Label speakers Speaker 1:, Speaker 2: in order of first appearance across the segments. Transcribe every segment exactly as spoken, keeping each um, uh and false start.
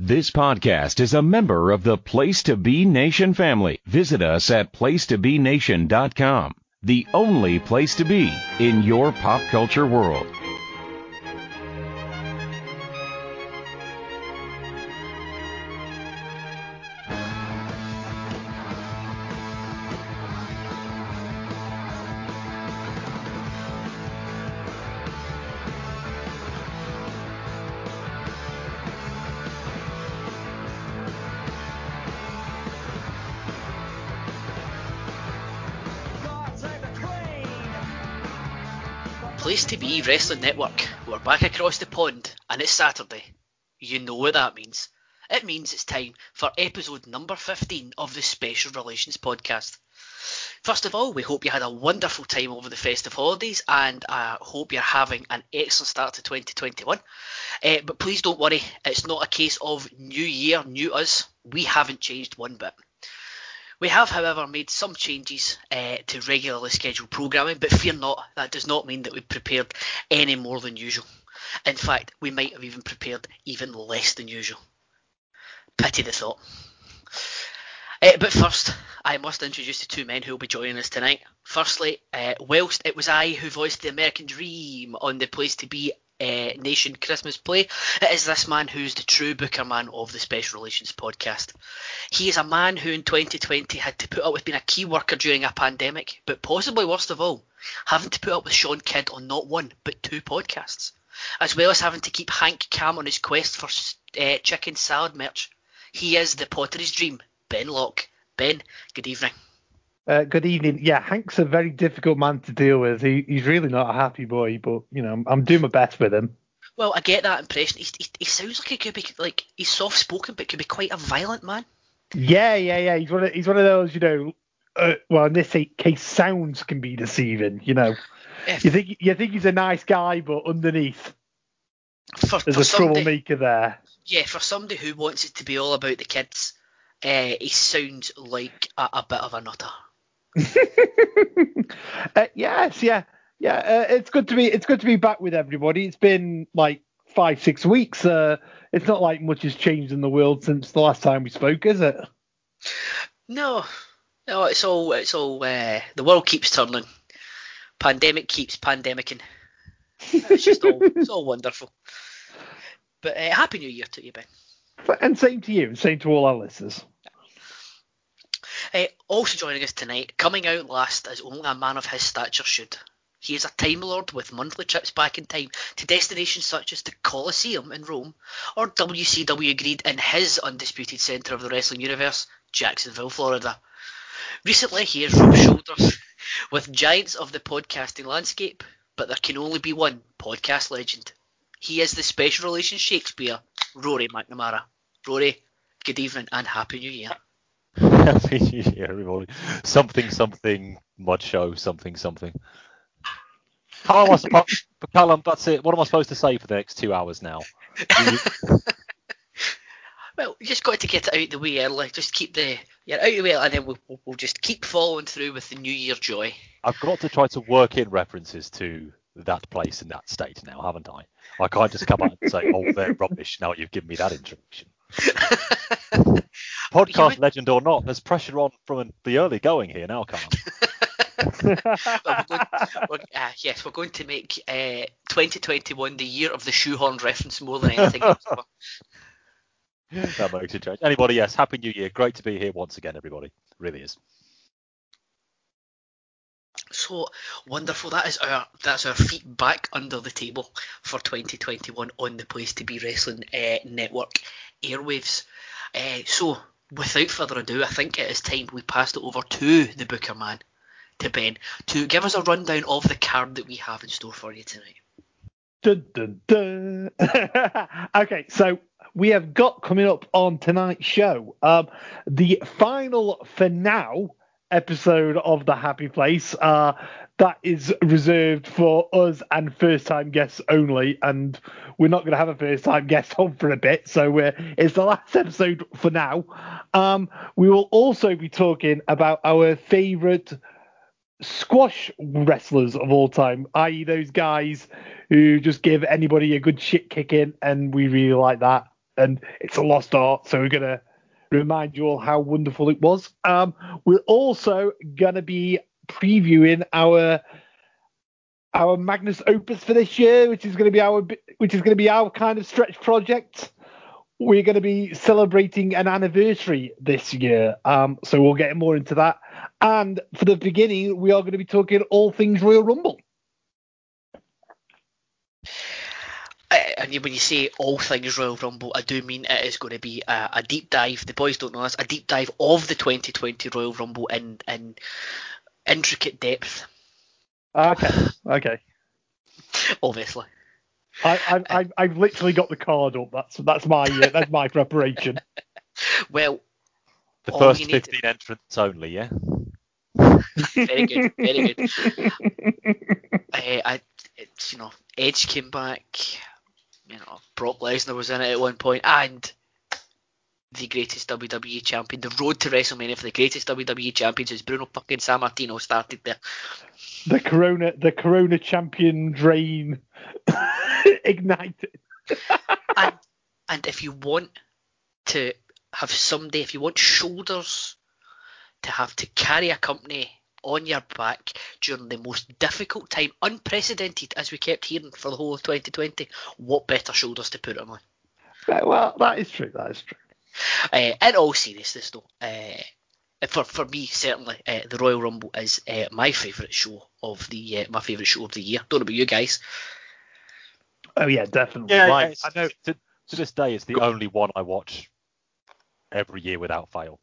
Speaker 1: This podcast is a member of the Place to Be Nation family. Visit us at place to be nation dot com, the only place to be in your pop culture world.
Speaker 2: Place to Be Wrestling Network. We're back across the pond, and it's Saturday. You know what that means. It means it's time for episode number fifteen of the Special Relations Podcast. First of all, we hope you had a wonderful time over the festive holidays, and I hope you're having an excellent start to twenty twenty-one. Uh, but please don't worry, it's not a case of new year, new us. We haven't changed one bit. We have, however, made some changes uh, to regularly scheduled programming, but fear not, that does not mean that we've prepared any more than usual. In fact, we might have even prepared even less than usual. Pity the thought. Uh, but first, I must introduce the two men who will be joining us tonight. Firstly, uh, whilst it was I who voiced the American Dream on the Place to Be Uh, Nation Christmas play, it is this man who's the true booker man of the Special Relations Podcast. He is a man who in twenty twenty had to put up with being a key worker during a pandemic, but possibly worst of all, having to put up with Sean Kidd on not one but two podcasts, as well as having to keep Hank Cam on his quest for uh, chicken salad merch. He is the Pottery's Dream, Ben Locke. Ben, good evening.
Speaker 3: Uh, good evening. Yeah, Hank's a very difficult man to deal with. He, he's really not a happy boy, but you know, I'm, I'm doing my best with him.
Speaker 2: Well, I get that impression. He, he, he sounds like he could be like he's soft spoken, but could be quite a violent man.
Speaker 3: Yeah, yeah, yeah. He's one of he's one of those, you know. Uh, well, in this case, sounds can be deceiving. You know,
Speaker 2: If,
Speaker 3: you think you think he's a nice guy, but underneath,
Speaker 2: for,
Speaker 3: there's
Speaker 2: for
Speaker 3: a
Speaker 2: somebody,
Speaker 3: troublemaker there.
Speaker 2: Yeah, for somebody who wants it to be all about the kids, uh, he sounds like a, a bit of a nutter.
Speaker 3: uh, yes, yeah, yeah. Uh, it's good to be. It's good to be back with everybody. It's been like five, six weeks. Uh, it's not like much has changed in the world since the last time we spoke, is it?
Speaker 2: No, no. It's all. It's all. Uh, the world keeps turning. Pandemic keeps pandemicking. It's just all. It's all wonderful. But uh, happy New Year to you, Ben.
Speaker 3: And same to you, and same to all our listeners.
Speaker 2: Uh, also joining us tonight, coming out last as only a man of his stature should. He is a Time Lord with monthly trips back in time to destinations such as the Colosseum in Rome or W C W Greed in his undisputed centre of the wrestling universe, Jacksonville, Florida. Recently, he has rubbed shoulders with giants of the podcasting landscape, but there can only be one podcast legend. He is the Special Relations Shakespeare, Rory McNamara. Rory, good evening and Happy New Year.
Speaker 4: Happy New Year, everybody. Something, something, mud show, something, something. How am I supposed, Callum, that's it. What am I supposed to say for the next two hours now?
Speaker 2: Well, you just got to get it out of the way early. Just keep the yeah out of the way, and then we'll, we'll, we'll just keep following through with the New Year joy.
Speaker 4: I've got to try to work in references to that place and that state now, haven't I? I can't just come out and say, oh, they're rubbish, now you've given me that introduction. Podcast would... legend or not, there's pressure on from the early going here now, Callum.
Speaker 2: well, we're going, we're, uh, yes, we're going to make uh, twenty twenty-one the year of the shoehorned reference more than anything else.
Speaker 4: That makes a change. Anybody, yes, Happy New Year. Great to be here once again, everybody. Really is.
Speaker 2: So wonderful. That is our that's our feet back under the table for twenty twenty-one on the Place to Be Wrestling uh, Network airwaves. Uh, so without further ado, I think it is time we passed it over to the Booker Man, to Ben, to give us a rundown of the card that we have in store for you tonight.
Speaker 3: Dun, dun, dun. Okay, so we have got coming up on tonight's show um, the final for now episode of The Happy Place. Uh, that is reserved for us and first-time guests only, and we're not going to have a first-time guest on for a bit, so uh, it's the last episode for now. Um, we will also be talking about our favourite squash wrestlers of all time, that is those guys who just give anybody a good shit kicking, and we really like that. and it's a lost art. So we're gonna remind you all how wonderful it was. Um, we're also gonna be previewing our our Magnus Opus for this year, which is going to be our which is going to be our kind of stretch project. We're going to be celebrating an anniversary this year, um, so we'll get more into that. And for the beginning, we are going to be talking all things Royal Rumble.
Speaker 2: And when you say all things Royal Rumble, I do mean it is going to be a, a deep dive. The boys don't know this. A deep dive of the twenty twenty Royal Rumble in in intricate depth.
Speaker 3: Okay, okay.
Speaker 2: Obviously.
Speaker 3: I, I, I, I've literally got the card up. That's that's my uh, that's my preparation.
Speaker 2: Well,
Speaker 4: the first fifteen to... entrants only, yeah.
Speaker 2: Very good, very good. uh, I, it's, you know, Edge came back. You know, Brock Lesnar was in it at one point, and the greatest W W E champion. The road to WrestleMania for the greatest W W E champions is Bruno fucking Sammartino started there.
Speaker 3: The Corona, the Corona champion drain ignited.
Speaker 2: and, and if you want to have someday, if you want shoulders to have to carry a company on your back during the most difficult time, unprecedented as we kept hearing for the whole of twenty twenty, what better shoulders to put them on?
Speaker 3: Right, well, that is true. That is true.
Speaker 2: Uh, in all seriousness, though, uh, for for me certainly, uh, the Royal Rumble is uh, my favourite show of the uh, my favourite show of the year. Don't know about you guys.
Speaker 3: Oh yeah, definitely.
Speaker 4: Yeah,
Speaker 3: like,
Speaker 4: yeah I know. To, to this day, it's the Go- only one I watch every year without fail.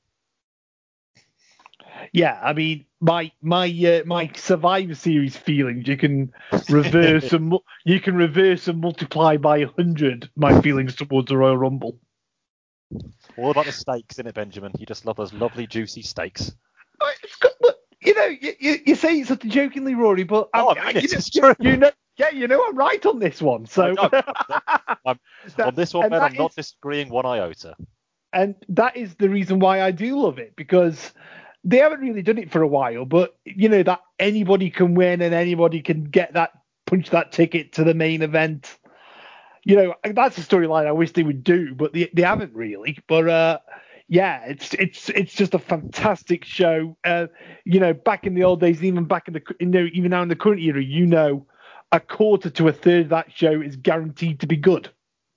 Speaker 3: Yeah, I mean, my my uh, my Survivor Series feelings, you can reverse and mu- you can reverse and multiply by a hundred my feelings towards the Royal Rumble.
Speaker 4: All about the steaks, isn't it, Benjamin? You just love those lovely juicy steaks.
Speaker 3: It's got, but you know, you, you, you say it sort of jokingly, Rory, but
Speaker 4: oh,
Speaker 3: I,
Speaker 4: I mean,
Speaker 3: I,
Speaker 4: it's,
Speaker 3: you,
Speaker 4: it's
Speaker 3: know,
Speaker 4: true.
Speaker 3: You know, yeah, you know, I'm right on this one. So
Speaker 4: I'm, on this one, Ben, I'm not
Speaker 3: is,
Speaker 4: disagreeing one iota.
Speaker 3: And that is the reason why I do love it, because they haven't really done it for a while, but you know that anybody can win and anybody can get that punch that ticket to the main event. You know, that's a storyline I wish they would do, but they, they haven't really. But uh, yeah, it's it's it's just a fantastic show. Uh, you know, back in the old days, even back in the you know even now in the current era, you know, a quarter to a third of that show is guaranteed to be good.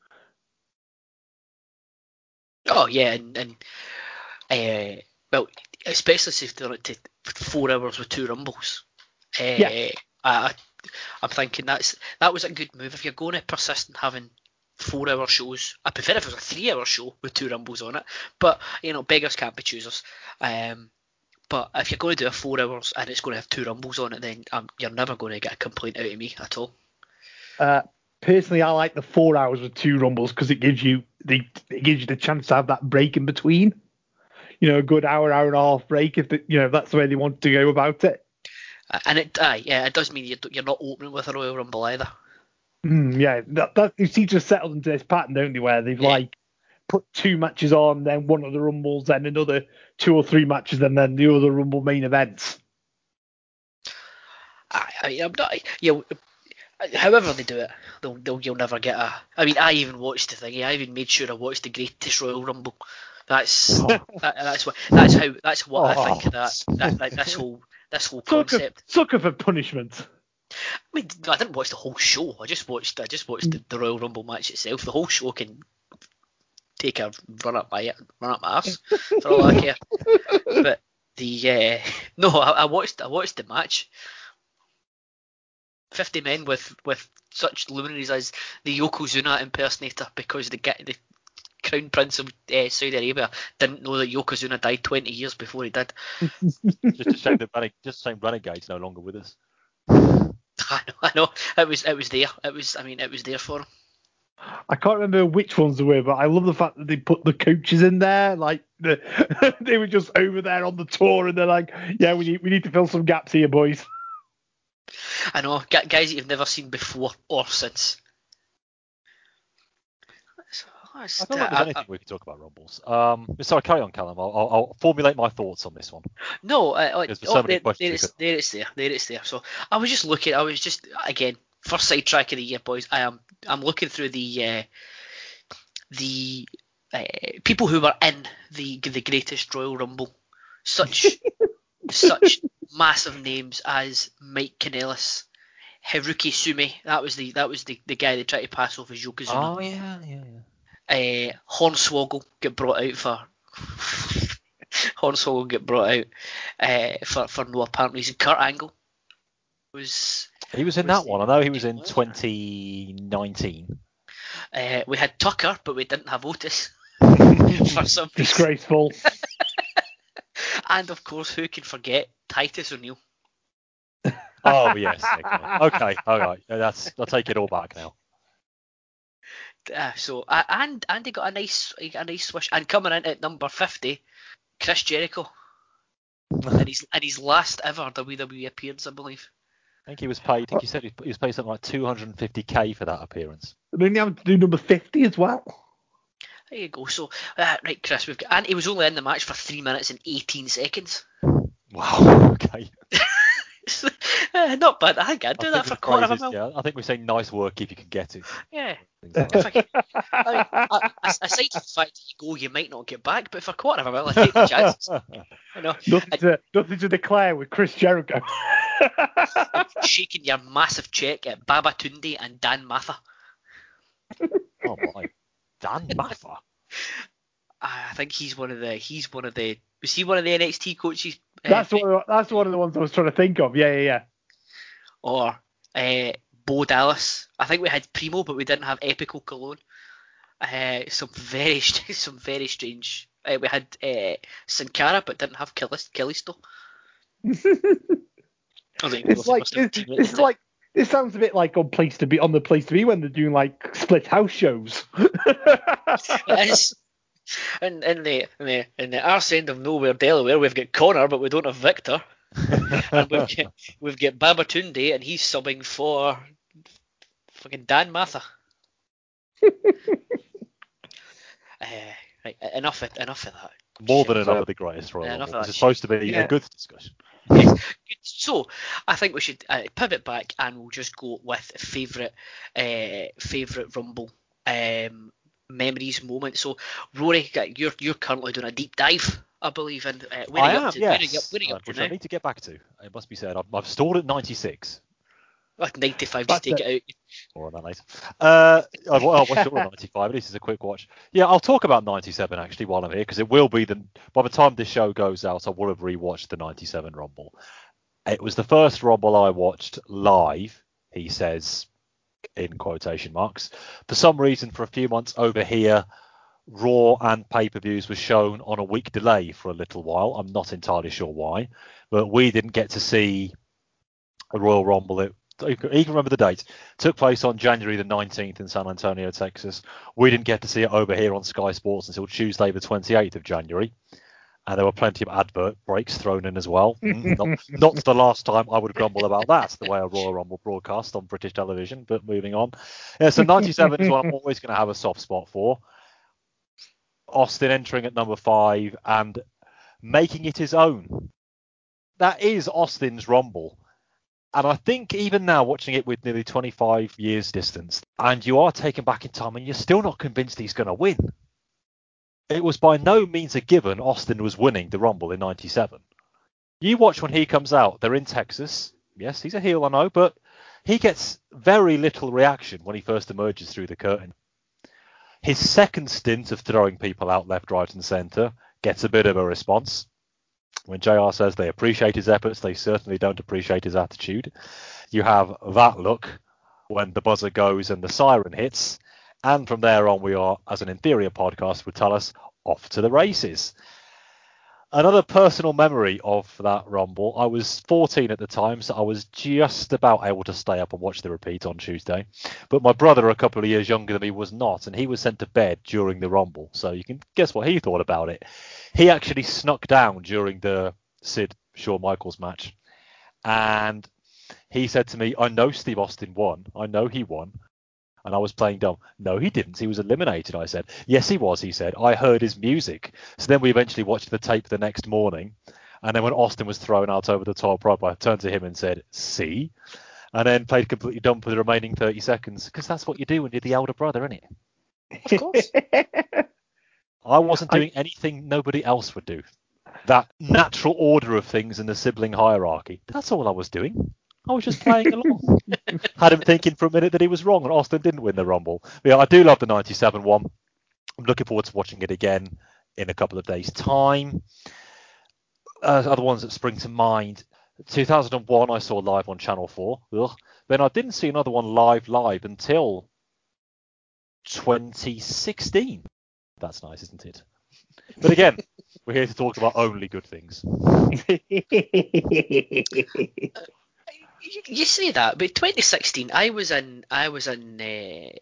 Speaker 2: Oh yeah, and, and uh, well, especially if they're to four hours with two rumbles. Uh,
Speaker 3: yeah.
Speaker 2: I, I'm thinking that's that was a good move. If you're going to persist in having four-hour shows, I prefer if it was a three-hour show with two rumbles on it. But you know, beggars can't be choosers. Um, but if you're going to do a four hours and it's going to have two rumbles on it, then um, you're never going to get a complaint out of me at all.
Speaker 3: Uh, personally, I like the four hours with two rumbles because it gives you the it gives you the chance to have that break in between. You know, a good hour, hour and a half break if the, you know if that's the way they want to go about it.
Speaker 2: And it, uh, yeah, it does mean you're, you're not opening with a Royal Rumble either.
Speaker 3: Mm, yeah, that, that you seem to have settled into this pattern, don't they, where they've yeah. like put two matches on, then one of the Rumbles, then another two or three matches, and then the other Rumble main events.
Speaker 2: I, I I'm not, you know, however they do it, they'll, they'll, you'll never get a. I mean, I even watched the thing. I even made sure I watched the Greatest Royal Rumble. That's oh. that, that's what that's how that's what oh. I think of that, that that this whole this whole concept.
Speaker 3: Sucker, sucker for punishment.
Speaker 2: I mean, I didn't watch the whole show. I just watched. I just watched the, the Royal Rumble match itself. The whole show can take a run up my run up my ass for all I care. But the uh, no, I, I watched. I watched the match. Fifty men with with such luminaries as the Yokozuna impersonator, because the the Crown Prince of uh, Saudi Arabia didn't know that Yokozuna died twenty years before he did.
Speaker 4: Just a shame that Renegade, just a shame Renegade's no longer with us.
Speaker 2: I know, I know. It was, it was there. It was, I mean, it was there for him.
Speaker 3: I can't remember which ones they were, but I love the fact that they put the coaches in there. Like the, they were just over there on the tour, and they're like, "Yeah, we need, we need to fill some gaps here, boys."
Speaker 2: I know, guys that you've never seen before or since.
Speaker 4: I don't think there's anything I, we can talk about Rumbles. Um, sorry, carry on, Callum. I'll, I'll, I'll formulate my thoughts on this one.
Speaker 2: No, uh,
Speaker 4: there's
Speaker 2: oh,
Speaker 4: so many
Speaker 2: there,
Speaker 4: questions.
Speaker 2: There, it's, there it's there. There it's there. So I was just looking. I was just again first sidetrack of the year, boys. I am I'm looking through the uh, the uh, people who were in the the Greatest Royal Rumble. Such such massive names as Mike Kanellis, Hiroki Sume. That was the that was the, the guy they tried to pass off as Yokozuna.
Speaker 4: Oh yeah, yeah, yeah.
Speaker 2: Uh, Hornswoggle get brought out for Hornswoggle get brought out uh, for for no apparent reason. Kurt Angle was
Speaker 4: He was in
Speaker 2: was
Speaker 4: that one. I know he was in twenty nineteen.
Speaker 2: Uh, we had Tucker, but we didn't have Otis for some reason.
Speaker 3: Disgraceful.
Speaker 2: And of course, who can forget Titus O'Neil?
Speaker 4: Oh yes. Okay. Okay. All right. That's. I'll take it all back now.
Speaker 2: Uh, so uh, and and he got a nice a nice swish. And coming in at number fifty, Chris Jericho, and his and his last ever W W E appearance, I believe.
Speaker 4: I think he was paid. I think he said he was paid something like two hundred fifty k for that appearance.
Speaker 3: And then you have to do number fifty as well.
Speaker 2: There you go. So uh, right, Chris, we've got, and he was only in the match for three minutes and eighteen seconds.
Speaker 4: Wow. Okay.
Speaker 2: uh, not bad. I think I'd do
Speaker 4: I
Speaker 2: that
Speaker 4: think
Speaker 2: for a
Speaker 4: the
Speaker 2: quarter of a
Speaker 4: phrase
Speaker 2: mil.
Speaker 4: is- Yeah, I think we say nice work if you can get it.
Speaker 2: Yeah.
Speaker 4: Things like that.
Speaker 2: If I, I mean, I, I, aside from the fact that you go, you might not get back, but for a quarter of a mil, I take the chances. You know,
Speaker 3: Nothing to, nothing to declare with Chris Jericho.
Speaker 2: shaking your massive check at Babatunde and Dan Matha.
Speaker 4: Oh my. Dan Matha.
Speaker 2: I think he's one of the. He's one of the. Was he one of the N X T coaches? Uh,
Speaker 3: That's one. Of the, that's one of the ones I was trying to think of. Yeah, yeah, yeah.
Speaker 2: Or uh, Bo Dallas. I think we had Primo, but we didn't have Epico Cologne. Uh, some very, some very strange. Uh, we had uh, Sin Cara, but didn't have Killis- Killisto.
Speaker 3: It's like it's, it's like this sounds a bit like on place to be on the place to be when they're doing like split house shows.
Speaker 2: It is. In, in the in the in the arse end of nowhere, Delaware, we've got Connor, but we don't have Victor. And we've got we've got Babatunde, and he's subbing for fucking Dan Matha. uh, right, enough of enough of that.
Speaker 4: More than
Speaker 2: Shit.
Speaker 4: enough of the greatest Royal
Speaker 2: Yeah, enough
Speaker 4: Rumble.
Speaker 2: of that
Speaker 4: It's supposed to be
Speaker 3: Yeah.
Speaker 4: a good discussion.
Speaker 2: Yes. Good. So I think we should uh, pivot back, and we'll just go with favourite uh, favourite Rumble um, memories, moments. So Rory, you're you're currently doing a deep dive, I believe, in uh, where are
Speaker 4: I
Speaker 2: you
Speaker 4: am,
Speaker 2: up to? Where are you up,
Speaker 4: yes.
Speaker 2: where are you
Speaker 4: Uh,
Speaker 2: up to
Speaker 4: which
Speaker 2: now?
Speaker 4: I need to get back to. It must be said. I've, I've stalled at ninety-six.
Speaker 2: Like ninety-five, just
Speaker 3: That's
Speaker 2: take it out.
Speaker 4: More on that later. Uh, I'll, I'll watch all of ninety-five. This is a quick watch. Yeah, I'll talk about ninety-seven actually while I'm here, because it will be the. By the time this show goes out, I will have rewatched the ninety-seven Rumble. It was the first Rumble I watched live, he says, in quotation marks. For some reason, for a few months over here, Raw and pay-per-views were shown on a week delay for a little while. I'm not entirely sure why, but we didn't get to see a Royal Rumble. It, you can remember the date. It took place on January the nineteenth in San Antonio, Texas. We didn't get to see it over here on Sky Sports until Tuesday the twenty-eighth of January. And there were plenty of advert breaks thrown in as well. Mm, not, not the last time I would grumble about that, the way a Royal Rumble broadcast on British television, but moving on. Yeah, so ninety-seven is what I'm always going to have a soft spot for. Austin entering at number five and making it his own. That is Austin's Rumble. And I think even now, watching it with nearly twenty-five years distance, and you are taken back in time and you're still not convinced he's going to win. It was by no means a given Austin was winning the Rumble in ninety-seven. You watch when he comes out, they're in Texas. Yes, he's a heel, I know, but he gets very little reaction when he first emerges through the curtain. His second stint of throwing people out left, right and centre gets a bit of a response. When J R says they appreciate his efforts, they certainly don't appreciate his attitude. You have that look when the buzzer goes and the siren hits. And from there on, we are, as an inferior podcast would tell us, off to the races. Another personal memory of that Rumble, I was fourteen at the time, so I was just about able to stay up and watch the repeat on Tuesday. But my brother, a couple of years younger than me, was not, and he was sent to bed during the Rumble. So you can guess what he thought about it. He actually snuck down during the Sid Shawn Michaels match. And he said to me, I know Steve Austin won. I know he won. And I was playing dumb. No, he didn't. He was eliminated, I said. Yes, he was, he said. I heard his music. So then we eventually watched the tape the next morning. And then when Austin was thrown out over the top rope, I turned to him and said, see? And then played completely dumb for the remaining thirty seconds. Because that's what you do when you're the elder brother, isn't it?
Speaker 2: Of course.
Speaker 4: I wasn't
Speaker 3: I-
Speaker 4: doing anything nobody else would do. That natural order of things in the sibling hierarchy. That's all I was doing. I was just playing along. Had him thinking for a minute that he was wrong and Austin didn't win the Rumble. But yeah, I do love the ninety-seven one. I'm looking forward to watching it again in a couple of days' time. Uh, other ones that spring to mind. two thousand one I saw live on Channel four. Ugh. Then I didn't see another one live live until twenty sixteen. That's nice, isn't it? But again, we're here to talk about only good things.
Speaker 2: You, you say that, but twenty sixteen, I was in, I was in. Uh,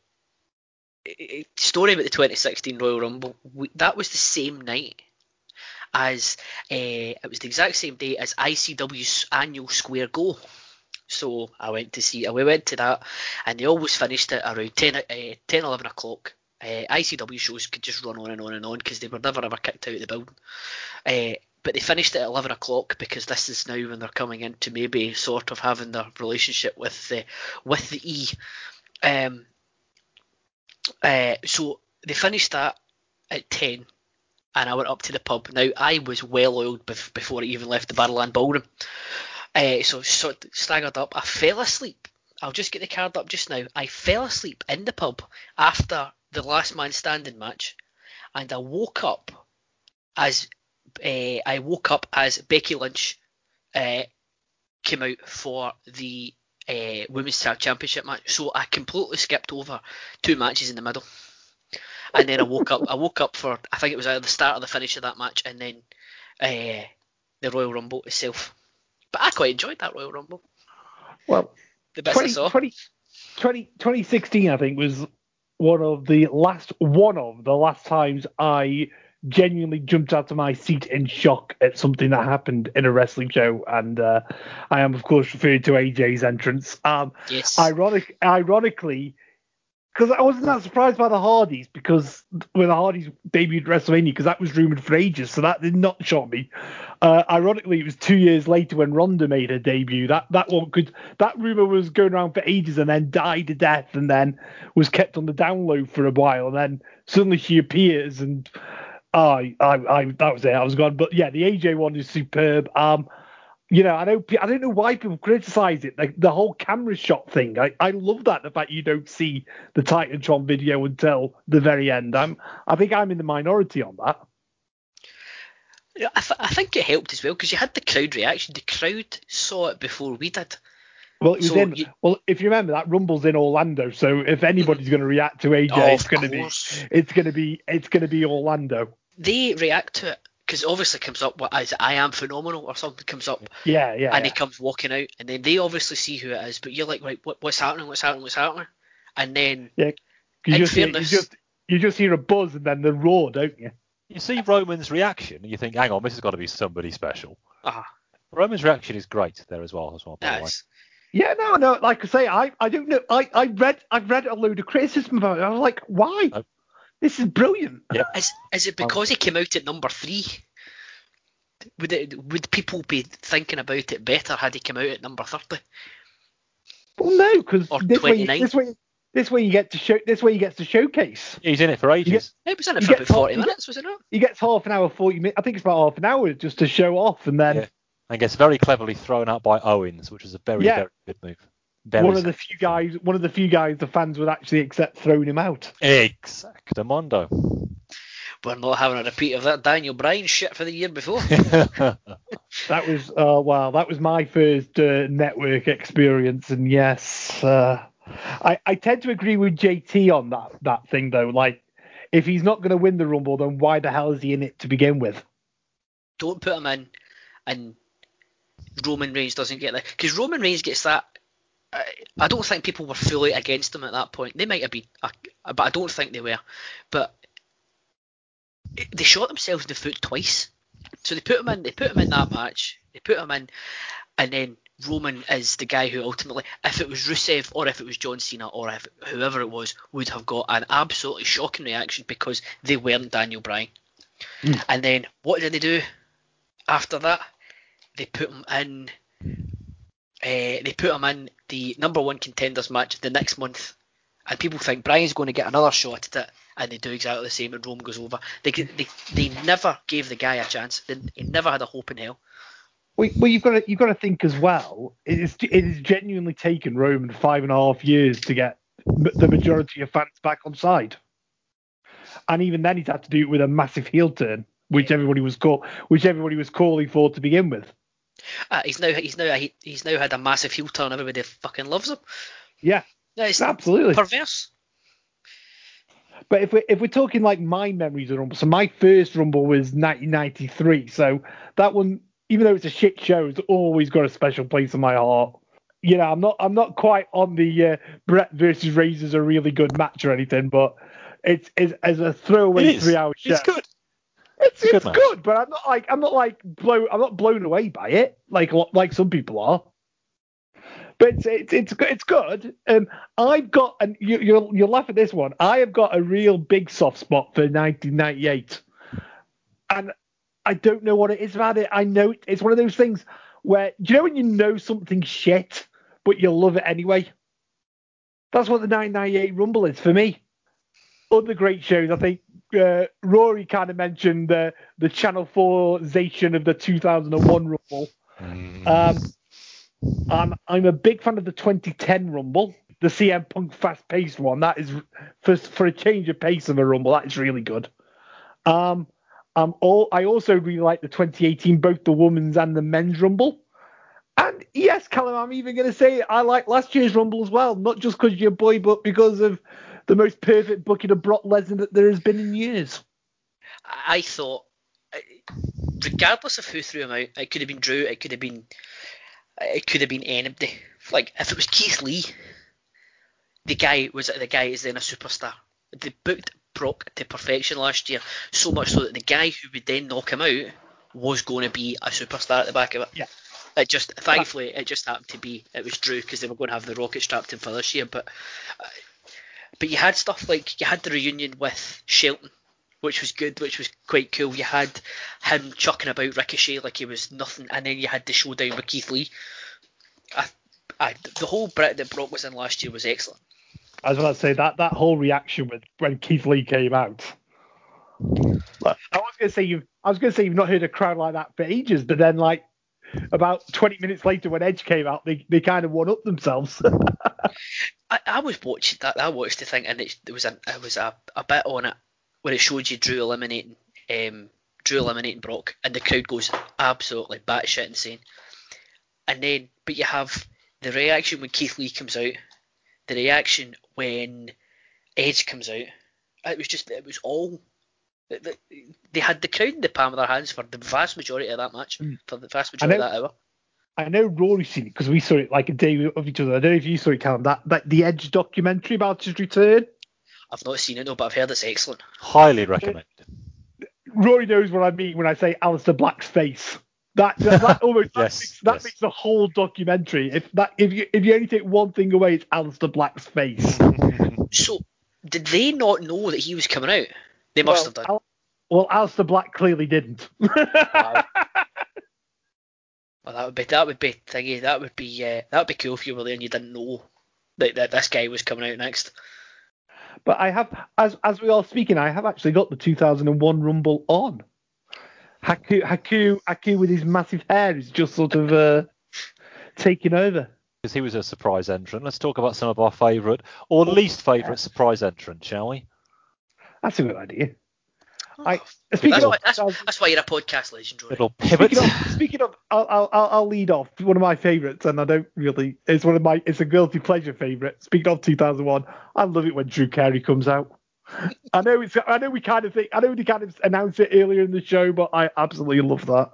Speaker 2: story about the twenty sixteen Royal Rumble. We, that was the same night as uh, it was the exact same day as I C W's annual Square Go. So I went to see, we went to that, and they always finished it around ten, uh, ten eleven o'clock. Uh, I C W shows could just run on and on and on because they were never ever kicked out of the building. Uh, but they finished at eleven o'clock because this is now when they're coming into maybe sort of having their relationship with the with the E. Um, uh, so they finished that at ten, and I went up to the pub. Now I was well oiled bef- before I even left the Barrowland Ballroom. Uh, so sort of staggered up. I fell asleep. I'll just get the card up just now. I fell asleep in the pub after the last man standing match, and I woke up as uh, I woke up as Becky Lynch uh, came out for the uh, Women's Tag Championship match. So I completely skipped over two matches in the middle, and then I woke up. I woke up for I think it was either the start or the finish of that match, and then uh, the Royal Rumble itself. But I quite enjoyed that Royal Rumble.
Speaker 3: Well,
Speaker 2: The best I
Speaker 3: twenty,
Speaker 2: saw.
Speaker 3: twenty, twenty, twenty sixteen, I think, was one of the last one of the last times I genuinely jumped out of my seat in shock at something that happened in a wrestling show, and uh, I am of course referring to A J's entrance. Um,
Speaker 2: Yes.
Speaker 3: ironic, ironically, because I wasn't that surprised by the Hardys because when the Hardys debuted at WrestleMania, because that was rumored for ages, so that did not shock me. Uh, ironically, it was two years later when Ronda made her debut. That that one could that rumor was going around for ages and then died a death and then was kept on the down low for a while and then suddenly she appears and I I, I that was it. I was gone. But yeah, the A J one is superb. Um, you know, I don't I don't know why people criticize it. Like the whole camera shot thing. I, I love that the fact you don't see the Titantron video until the very end. I'm I think I'm in the minority on that.
Speaker 2: Yeah, I, th- I think it helped as well because you had the crowd reaction. The crowd saw it before we did.
Speaker 3: Well, it was
Speaker 2: So
Speaker 3: in.
Speaker 2: you-
Speaker 3: Well, if you remember, that Rumble's in Orlando. So if anybody's going to react to A J,
Speaker 2: Oh,
Speaker 3: it's
Speaker 2: of
Speaker 3: going to be
Speaker 2: course.
Speaker 3: it's going to be it's going to be Orlando.
Speaker 2: They react to it because obviously comes up what is it, I am phenomenal or something comes up,
Speaker 3: Yeah, yeah.
Speaker 2: and
Speaker 3: yeah.
Speaker 2: he comes walking out, and then they obviously see who it is, but you're like, right, what, what's happening? What's happening? What's happening? And then,
Speaker 3: Yeah, 'cause you
Speaker 2: in
Speaker 3: just hear, you
Speaker 2: fairness,
Speaker 3: just you just hear a buzz and then the roar, don't you?
Speaker 4: You see Roman's reaction and you think, hang on, this has got to be somebody special.
Speaker 2: ah,
Speaker 4: Roman's reaction is great there as well, as well, by the way.
Speaker 2: that's
Speaker 3: Yeah, no, no. Like I say, I, I don't know. I, I read I've read a load of criticism about it. I was like, why?
Speaker 4: Oh.
Speaker 3: This is brilliant.
Speaker 4: Yep.
Speaker 2: is is it because he came out at number three? Would it would people be thinking about it better had he come out at number thirty?
Speaker 3: Well, no, because
Speaker 2: Or
Speaker 3: this way,
Speaker 2: twenty-nine.
Speaker 3: this way, this way you get to show. This way you get to showcase.
Speaker 4: He's in it for ages.
Speaker 2: It was in it
Speaker 3: You
Speaker 2: for
Speaker 3: get
Speaker 2: about forty
Speaker 3: top- you
Speaker 2: minutes, was it not?
Speaker 3: He gets half an hour, forty minutes. I think it's about half an hour just to show off, and then
Speaker 4: Yeah. And gets very cleverly thrown out by Owens, which was a very,
Speaker 3: Yeah.
Speaker 4: very good move. Very
Speaker 3: one of the few guys, one of the few guys the fans would actually accept throwing him out.
Speaker 4: Exactamundo.
Speaker 2: We're not having a repeat of that Daniel Bryan shit for the year before.
Speaker 3: That was, uh, wow, that was my first uh, network experience, and yes, uh, I, I tend to agree with J T on that that thing though. Like, if he's not going to win the Rumble, then why the hell is he in it to begin with?
Speaker 2: Don't put him in, and Roman Reigns doesn't get that because Roman Reigns gets that. I, I don't think people were fully against him at that point. They might have been, uh, but I don't think they were. But they shot themselves in the foot twice. So they put him in. They put him in that match. They put him in, and then Roman is the guy who ultimately, if it was Rusev or if it was John Cena or if whoever it was, would have got an absolutely shocking reaction because they weren't Daniel Bryan.
Speaker 3: Mm.
Speaker 2: And then what did they do after that? They put him in. Uh, they put him in the number one contenders match the next month, and people think Bryan's going to get another shot at it, and they do exactly the same and Roman goes over. They they they never gave the guy a chance. They, he never had a hope in hell.
Speaker 3: Well, well, you've got to you've got to think as well. It is it is genuinely taken Roman five and a half years to get the majority of fans back on side, and even then he's had to do it with a massive heel turn, which everybody was call, which everybody was calling for to begin with.
Speaker 2: Uh, he's now he's now he's now had a massive heel turn. Everybody fucking loves him.
Speaker 3: Yeah,
Speaker 2: yeah it's
Speaker 3: absolutely
Speaker 2: perverse.
Speaker 3: But if we're if we're talking like my memories of Rumble, so my first Rumble was nineteen ninety-three. So that one, even though it's a shit show, it's always got a special place in my heart. You know, I'm not I'm not quite on the uh, Brett versus Razor's a really good match or anything, but it's, it's as a throwaway three hour show.
Speaker 4: It's good.
Speaker 3: It's,
Speaker 4: it's,
Speaker 3: it's
Speaker 4: good,
Speaker 3: good, but I'm not like I'm not like blown I'm not blown away by it like like some people are. But it's it's it's, it's good. Um, I've got and you you'll you'll laugh at this one. I have got a real big soft spot for nineteen ninety-eight, and I don't know what it is about it. I know it's one of those things where do you know when you know something's shit but you love it anyway? That's what the nineteen ninety-eight Rumble is for me. Other great shows, I think uh, Rory kind of mentioned the the Channel four-zation of the two thousand one Rumble.
Speaker 4: Mm.
Speaker 3: Um, I'm I'm a big fan of the twenty ten Rumble, the C M Punk fast-paced one. That is for for a change of pace of a Rumble. That is really good. Um, um, all I also really like the twenty eighteen, both the women's and the men's Rumble. And yes, Callum, I'm even going to say I like last year's Rumble as well, not just because you're a boy, but because of the most perfect booking of Brock Lesnar that there has been in years.
Speaker 2: I thought, regardless of who threw him out, it could have been Drew, it could have been, it could have been anybody. Like if it was Keith Lee, the guy was the guy is then a superstar. They booked Brock to perfection last year, so much so that the guy who would then knock him out was going to be a superstar at the back of it.
Speaker 3: Yeah.
Speaker 2: It just thankfully it just happened to be it was Drew because they were going to have the Rocket strapped in for this year, but uh, but you had stuff like you had the reunion with Shelton, which was good, which was quite cool. You had him chucking about Ricochet like he was nothing, and then you had the showdown with Keith Lee. I, I, the whole Brit that Brock was in last year was excellent.
Speaker 3: I was about to say that that whole reaction with when Keith Lee came out. I was going to say you've I was going to say you've not heard a crowd like that for ages, but then like about twenty minutes later when Edge came out, they, they kind of one up themselves.
Speaker 2: I, I was watching that. I watched the thing, and it, there was a there was a, a bit on it where it showed you Drew eliminating um, Drew eliminating Brock, and the crowd goes absolutely batshit insane. And then, but you have the reaction when Keith Lee comes out, the reaction when Edge comes out. It was just it was all. They had the crowd in the palm of their hands for the vast majority of that match, for the vast majority of that hour.
Speaker 3: I know Rory's seen it because we saw it like a day of each other. I don't know if you saw it, Callum, that, that the Edge documentary about his return.
Speaker 2: I've not seen it, no, but I've heard it's excellent.
Speaker 4: Highly recommend.
Speaker 3: Rory knows what I mean when I say Aleister Black's face. That that, that almost that,
Speaker 4: yes,
Speaker 3: makes, that
Speaker 4: yes.
Speaker 3: makes the whole documentary. If that if you if you only take one thing away, it's Aleister Black's face.
Speaker 2: So did they not know that he was coming out? They must
Speaker 3: well,
Speaker 2: have done.
Speaker 3: Al- well, Aleister Black clearly didn't.
Speaker 2: Wow. Well, that would be that would be thingy. That would be uh, that would be cool if you were there and you didn't know that, that this guy was coming out next.
Speaker 3: But I have, as as we are speaking, I have actually got the two thousand one Rumble on. Haku Haku Haku with his massive hair is just sort of uh, taking over.
Speaker 4: Because he was a surprise entrant. Let's talk about some of our favourite or least favourite yeah. surprise entrants, shall we?
Speaker 3: That's a good idea.
Speaker 2: Oh,
Speaker 3: I,
Speaker 2: that's, why, that's, that's why you're a podcast legend, Rory.
Speaker 4: Little pivot.
Speaker 3: Speaking of, speaking of I'll, I'll I'll lead off. One of my favourites, and I don't really. It's one of my. It's a guilty pleasure favourite. Speaking of two thousand one, I love it when Drew Carey comes out. I know it's. I know we kind of think. I know we kind of announced it earlier in the show, but I absolutely love that.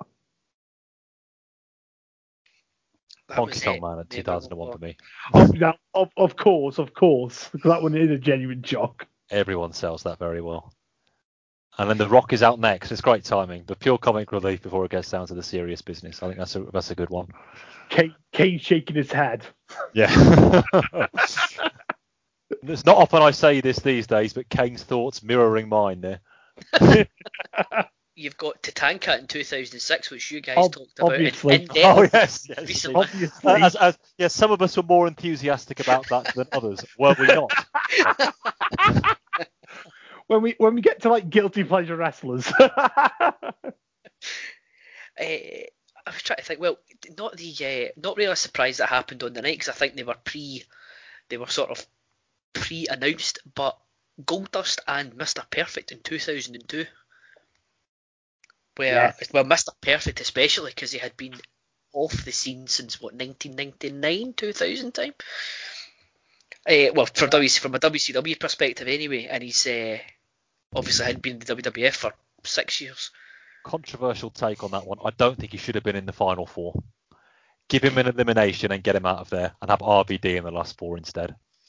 Speaker 2: that
Speaker 4: Honky Tonk Man at two thousand one for me.
Speaker 3: Oh, now, of of course, of course, because that one is a genuine shock.
Speaker 4: Everyone sells that very well. And then The Rock is out next. It's great timing, but pure comic relief before it gets down to the serious business. I think that's a that's a good one.
Speaker 3: Kane, Kane shaking his head.
Speaker 4: Yeah. It's not often I say this these days, but Kane's thoughts mirroring mine there.
Speaker 2: You've got Tatanka in two thousand six, which you guys
Speaker 3: Ob-
Speaker 2: talked about
Speaker 3: obviously.
Speaker 2: in, in depth
Speaker 4: Oh yes, yes.
Speaker 2: recently.
Speaker 3: Obviously.
Speaker 4: Uh, as, as, yes, some of us were more enthusiastic about that than others, were we not?
Speaker 3: when we when we get to like guilty pleasure wrestlers.
Speaker 2: Uh, I was trying to think. Well, not the uh, not really a surprise that happened on the night because I think they were pre, they were sort of pre-announced. But Goldust and Mister Perfect in two thousand two, where
Speaker 3: Yes.
Speaker 2: well Mister Perfect especially because he had been off the scene since what nineteen ninety-nine, two thousand time. Uh, well, from W C, from a W C W perspective anyway, and he's uh, obviously had been in the W W F for six years.
Speaker 4: Controversial take on that one. I don't think he should have been in the final four. Give him an elimination and get him out of there, and have R V D in the last four instead.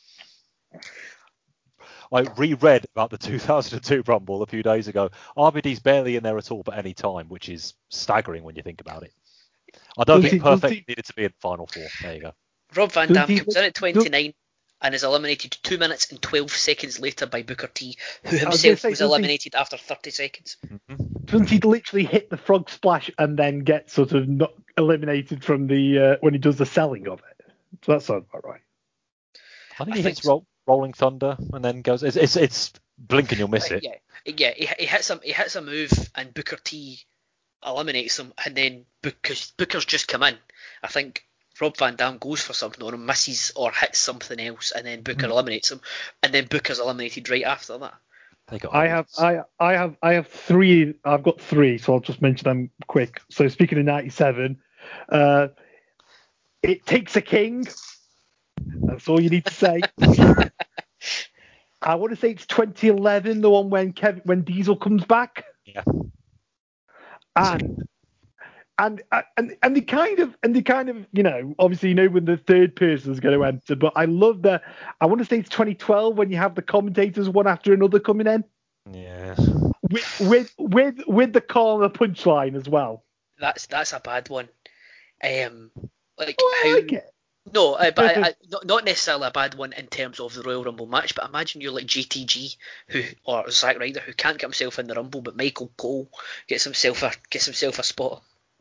Speaker 4: I reread about the two thousand two Rumble a few days ago. R V D's barely in there at all at any time, which is staggering when you think about it. I don't
Speaker 3: Does
Speaker 4: think
Speaker 3: he- does
Speaker 4: Perfect
Speaker 3: he-
Speaker 4: needed to be in the final four. There you go.
Speaker 2: Rob Van
Speaker 3: Does
Speaker 2: Dam
Speaker 3: he-
Speaker 2: comes in at twenty-nine and is eliminated two minutes and twelve seconds later by Booker T, who
Speaker 3: was gonna
Speaker 2: himself
Speaker 3: say,
Speaker 2: was
Speaker 3: does he-
Speaker 2: eliminated after thirty seconds.
Speaker 3: Doesn't he literally hit the frog splash and then get sort of not eliminated from the uh, when he does the selling of it? So that sounds about right.
Speaker 4: I think
Speaker 2: I
Speaker 4: he
Speaker 2: think
Speaker 4: hits
Speaker 2: so.
Speaker 4: roll, Rolling Thunder and then goes. It's it's, it's blink and you'll miss
Speaker 2: Uh,
Speaker 4: it.
Speaker 2: yeah, yeah, he, he hits a he hits a move and Booker T eliminates him, and then Booker's Booker's just come in. I think Rob Van Dam goes for something on him, misses or hits something else, and then Booker eliminates him, and then Booker's eliminated right after that.
Speaker 4: They got
Speaker 3: I have I I have I have three. I've got three, so I'll just mention them quick. So speaking of ninety-seven, uh, it takes a king. That's all you need to say. I want to say it's twenty eleven, the one when Kevin when Diesel comes back.
Speaker 4: Yeah.
Speaker 3: And and and and the kind of and the kind of you know obviously you know when the third person is going to enter, but I love the I want to say it's twenty twelve when you have the commentators one after another coming in
Speaker 4: Yeah.
Speaker 3: with with with with the corner punchline as well.
Speaker 2: That's that's a bad one. Um, like
Speaker 3: Oh, I
Speaker 2: how
Speaker 3: like it.
Speaker 2: no, uh, but I, I, not not necessarily a bad one in terms of the Royal Rumble match. But imagine you're like J T G who or Zack Ryder who can't get himself in the Rumble, but Michael Cole gets himself a gets himself a spot.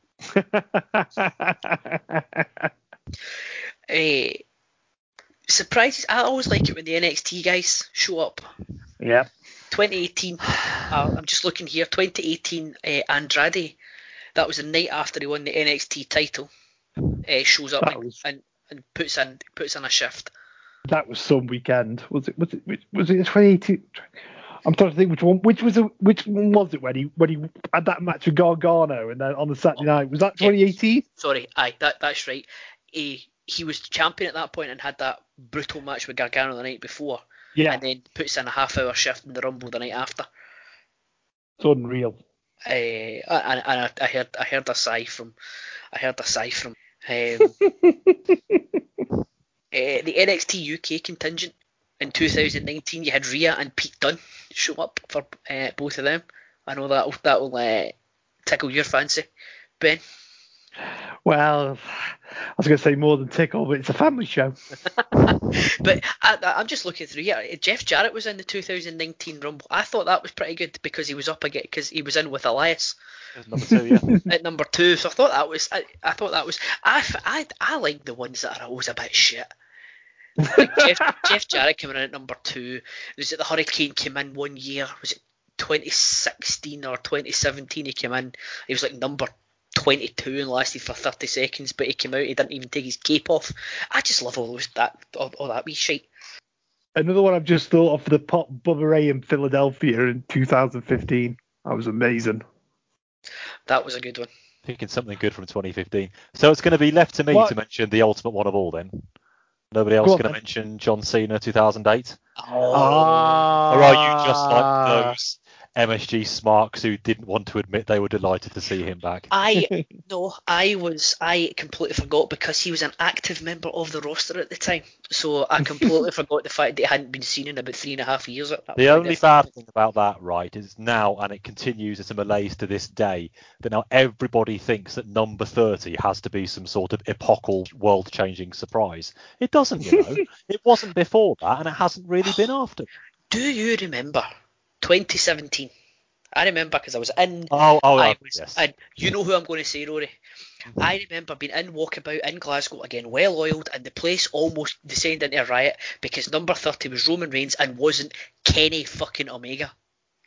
Speaker 2: Uh, surprises. I always like it when the N X T guys show up.
Speaker 3: Yeah.
Speaker 2: twenty eighteen. Uh, I'm just looking here. twenty eighteen. Uh, Andrade. That was the night after he won the N X T title. Uh, shows up
Speaker 3: That
Speaker 2: and,
Speaker 3: was-
Speaker 2: and and puts in puts in a shift.
Speaker 3: That was some weekend. Was it? Was it? which- Was it twenty eighteen? I'm trying to think which one. Which was it? Which one was it when he when he had that match with Gargano and then on the Saturday night? Was that
Speaker 2: Yeah.
Speaker 3: twenty eighteen?
Speaker 2: Sorry, aye, that that's right. He he was champion at that point and had that brutal match with Gargano the night before,
Speaker 3: Yeah,
Speaker 2: and then puts in a half hour shift in the Rumble the night after.
Speaker 3: it's unreal.
Speaker 2: Uh, and, and I, I heard I heard a sigh from I heard a sigh from um, uh, the N X T U K contingent in two thousand nineteen. You had Rhea and Pete Dunne show up for uh, both of them. I know that'll that'll uh, tickle your fancy, Ben.
Speaker 3: Well, I was going to say more than tickle, but it's a family show.
Speaker 2: But I, I'm just looking through here. Jeff Jarrett was in the two thousand nineteen Rumble. I thought that was pretty good because he was up again because he was in with Elias
Speaker 4: Number two, yeah.
Speaker 2: at number two. So I thought that was I, I thought that was I, I, I like the ones that are always a bit shit. Like Jeff, Jeff Jarrett coming in at number two. Was it the Hurricane came in one year? Was it twenty sixteen or twenty seventeen? He came in. He was like number twenty-two and lasted for thirty seconds, but he came out. He didn't even take his cape off. I just love all those that all, all that wee shit.
Speaker 3: Another one I've just thought of for the pop Bubba Ray in Philadelphia in two thousand fifteen. That was amazing.
Speaker 2: That was a good one.
Speaker 4: Thinking something good from twenty fifteen. So it's going to be left to me
Speaker 3: What?
Speaker 4: to mention the ultimate one of all then. Nobody else
Speaker 3: Go on,
Speaker 4: going to
Speaker 3: then.
Speaker 4: mention John Cena two thousand eight?
Speaker 2: Oh,
Speaker 3: Ah.
Speaker 4: Or are you just like those M S G smarks who didn't want to admit they were delighted to see him back?
Speaker 2: I no, I was I completely forgot because he was an active member of the roster at the time. So I completely forgot the fact that he hadn't been seen in about three and a half years. At that
Speaker 4: The
Speaker 2: point.
Speaker 4: only bad thing about that, right, is now, and it continues as a malaise to this day, that now everybody thinks that number thirty has to be some sort of epochal, world-changing surprise. It doesn't, you know. It wasn't before that, and it hasn't really been after.
Speaker 2: Do you remember twenty seventeen? I remember because I was in.
Speaker 4: Oh, oh,
Speaker 2: I
Speaker 4: oh,
Speaker 2: was,
Speaker 4: yes.
Speaker 2: and you know who I'm going to say, Rory. I remember being in Walkabout in Glasgow again, well oiled, and the place almost descended into a riot because number thirty was Roman Reigns and wasn't Kenny fucking Omega.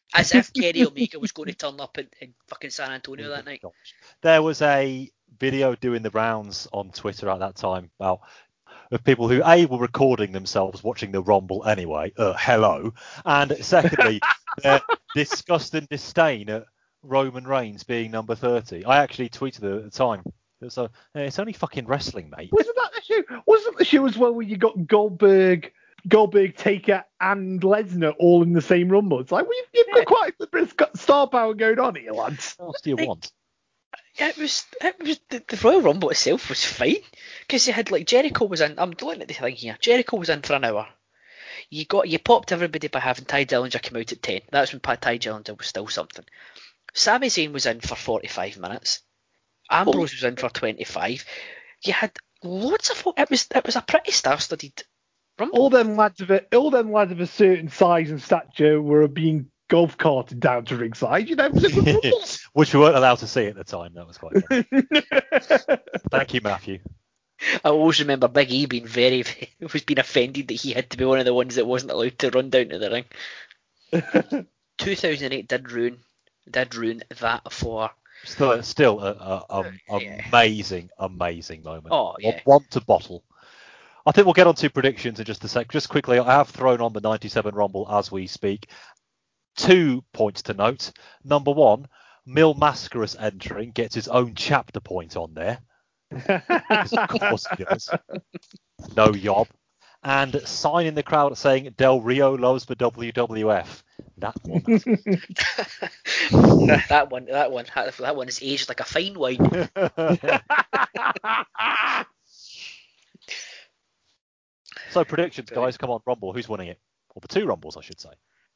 Speaker 2: As if Kenny Omega was going to turn up in, in fucking San Antonio that night.
Speaker 4: There was a video doing the rounds on Twitter at that time about of people who A were recording themselves watching the Rumble anyway. Uh, hello, and secondly, their disgust and disdain at Roman Reigns being number thirty. I actually tweeted it at the time. It was a, it's only fucking wrestling, mate.
Speaker 3: Wasn't that the show? Wasn't the show as well where you got Goldberg, Goldberg, Taker, and Lesnar all in the same Rumble? It's like, well, you've, you've got quite a bit of star power going on here, lads.
Speaker 4: What else do you want?
Speaker 2: It was, it was the, the Royal Rumble itself was fine because you had like Jericho was in. I'm looking at the thing here. Jericho was in for an hour. You got you popped everybody by having Ty Dillinger come out at ten. That's when Ty Dillinger was still something. Sami Zayn was in for forty-five minutes. Ambrose was in for twenty-five. You had loads of. It was it was a pretty star-studded Rumble.
Speaker 3: All them lads of a, all them lads of a certain size and stature were being golf carted down to ringside. You know,
Speaker 4: which we weren't allowed to see at the time. That was quite funny. Thank you, Matthew.
Speaker 2: I always remember Big E being very, very was being offended that he had to be one of the ones that wasn't allowed to run down to the ring. two thousand eight did ruin did ruin that for.
Speaker 4: Still, still a, a, a
Speaker 2: yeah.
Speaker 4: amazing, amazing moment.
Speaker 2: Oh, yeah.
Speaker 4: One to bottle. I think we'll get on to predictions in just a sec. Just quickly, I have thrown on the ninety-seven Rumble as we speak. Two points to note. Number one, Mil Mascaras entering gets his own chapter point on there. Of course he does. No yob. And sign in the crowd saying Del Rio loves the W W F. That one.
Speaker 2: that one. That one. That one is aged like a fine wine.
Speaker 4: So predictions, guys. Come on, Rumble. Who's winning it? Or the two Rumbles, I should say.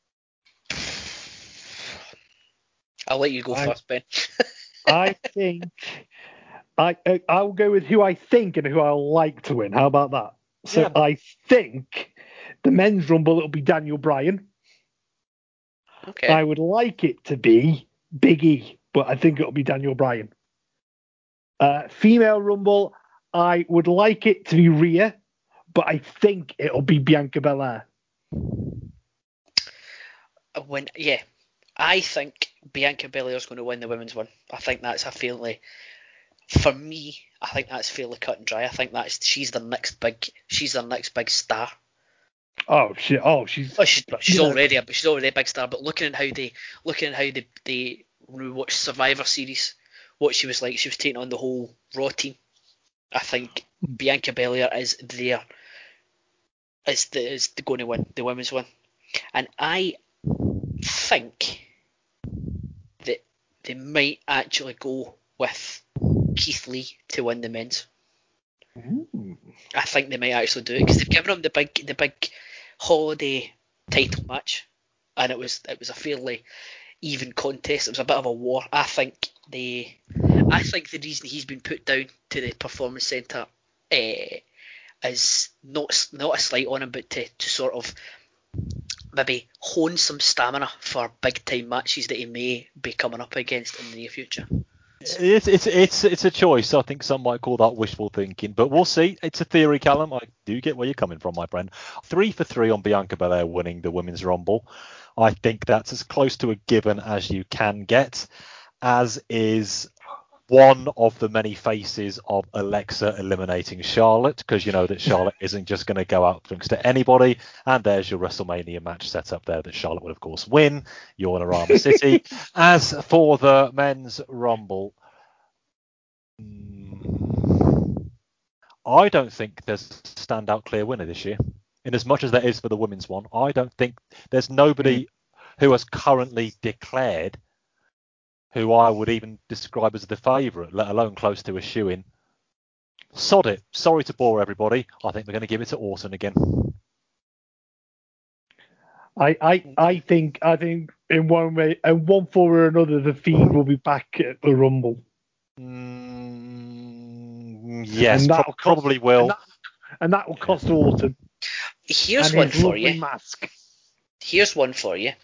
Speaker 2: I'll let you go
Speaker 3: I,
Speaker 2: first, Ben.
Speaker 3: I think I I'll go with who I think and who I like to win. How about that? So yeah. I think the men's Rumble it'll be Daniel Bryan.
Speaker 2: Okay.
Speaker 3: I would like it to be Big E, but I think it'll be Daniel Bryan. Uh, female Rumble, I would like it to be Rhea, but I think it'll be Bianca Belair.
Speaker 2: When yeah. I think Bianca Belair's going to win the women's one. I think that's a fairly, for me, I think that's fairly cut and dry. I think that's she's the next big, she's the next big star.
Speaker 3: Oh shit! Oh, she's
Speaker 2: oh, she's, she's
Speaker 3: yeah.
Speaker 2: already a, she's already a big star. But looking at how they, looking at how they they watched Survivor Series, what she was like, she was taking on the whole Raw team. I think Bianca Belair is there, is the is the going to win the women's one, and I think that they might actually go with Keith Lee to win the men's.
Speaker 3: Ooh.
Speaker 2: I think they might actually do it because they've given him the big the big holiday title match, and it was it was a fairly even contest. It was a bit of a war. I think they, I think the reason he's been put down to the performance centre uh, is not not a slight on him, but to, to sort of maybe hone some stamina for big time matches that he may be coming up against in the near future.
Speaker 4: It's it's it's it's a choice. I think some might call that wishful thinking, but we'll see. It's a theory, Callum. I do get where you're coming from, my friend. Three for three on Bianca Belair winning the Women's Rumble. I think that's as close to a given as you can get, as is one of the many faces of Alexa eliminating Charlotte, because you know that Charlotte isn't just going to go out drinks to anybody. And there's your WrestleMania match set up there that Charlotte would, of course, win. You're in Arama City. As for the men's Rumble, I don't think there's a standout clear winner this year. In as much as there is for the women's one, I don't think there's nobody who has currently declared who I would even describe as the favourite, let alone close to a shoo-in. Sod it. Sorry to bore everybody. I think they're going to give it to Orton again.
Speaker 3: I, I, I think I think in one way, in one form or another, the Fiend will be back at the Rumble.
Speaker 4: Mm, yes, pro-
Speaker 3: cost,
Speaker 4: probably will.
Speaker 3: And that, and that will cost Orton.
Speaker 2: Here's
Speaker 3: and
Speaker 2: one
Speaker 3: his
Speaker 2: for
Speaker 3: lovely
Speaker 2: you.
Speaker 3: Mask.
Speaker 2: Here's one for you.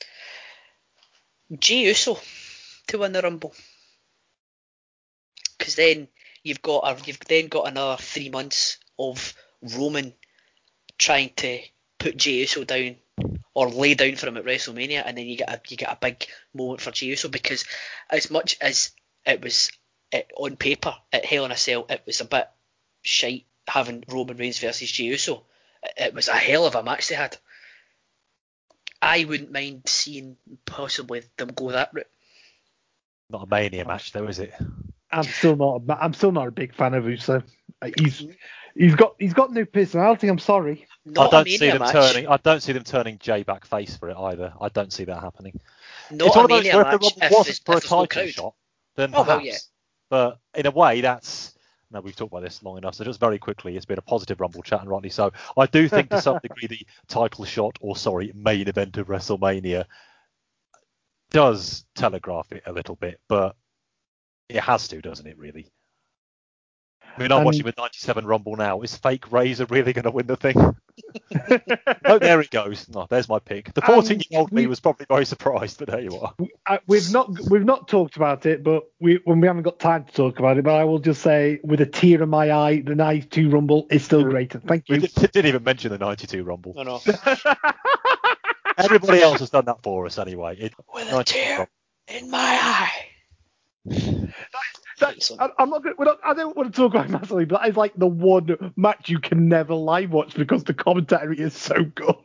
Speaker 2: Jey Uso to win the Rumble, because then you've got a, you've then got another three months of Roman trying to put Jey Uso down or lay down for him at WrestleMania, and then you get a you get a big moment for Jey Uso, because as much as it was it, on paper at Hell in a Cell, it was a bit shite having Roman Reigns versus Jey Uso. It, it was a hell of a match they had. I wouldn't mind seeing possibly them go that route.
Speaker 4: Not a Mania match though, is it?
Speaker 3: I'm still not. A, I'm still not a big fan of Uso. He's he's got he's got no personality. I'm sorry.
Speaker 2: Not
Speaker 4: I don't
Speaker 2: a Mania
Speaker 4: see them
Speaker 2: match.
Speaker 4: turning. I don't see them turning Jay back face for it either. I don't see that happening.
Speaker 2: Not
Speaker 4: It's
Speaker 2: a
Speaker 4: one of those
Speaker 2: Mania
Speaker 4: where if the
Speaker 2: match
Speaker 4: Rumble
Speaker 2: if
Speaker 4: wasn't
Speaker 2: there's,
Speaker 4: for a
Speaker 2: if there's no
Speaker 4: title
Speaker 2: crowd.
Speaker 4: shot, then
Speaker 2: Oh,
Speaker 4: perhaps.
Speaker 2: well, yeah.
Speaker 4: But in a way, that's no. We've talked about this long enough, so just very quickly, it's been a positive Rumble chat, and rightly so. I do think to some degree the title shot, or sorry, main event of WrestleMania, does telegraph it a little bit, but it has to, doesn't it? Really. I mean, I'm
Speaker 3: And-
Speaker 4: watching the ninety-seven Rumble now. Is fake Razor really going to win the thing? Oh, there it goes. No, there's my pick. The fourteen-year-old me
Speaker 3: we-
Speaker 4: was probably very surprised, but there you are.
Speaker 3: I, we've not we've not talked about it, but we when we haven't got time to talk about it. But I will just say, with a tear in my eye, the ninety-two Rumble is still great. Thank
Speaker 4: We
Speaker 3: you.
Speaker 4: did, didn't even mention the ninety-two Rumble.
Speaker 2: No, no.
Speaker 4: Everybody else has done that for us anyway. It,
Speaker 2: With a
Speaker 4: ninety-two
Speaker 2: tear
Speaker 4: Rumble.
Speaker 2: in my eye.
Speaker 3: That, I, I'm not, gonna, we're not. I don't want to talk about it massively, but it's like the one match you can never live watch because the commentary is so good.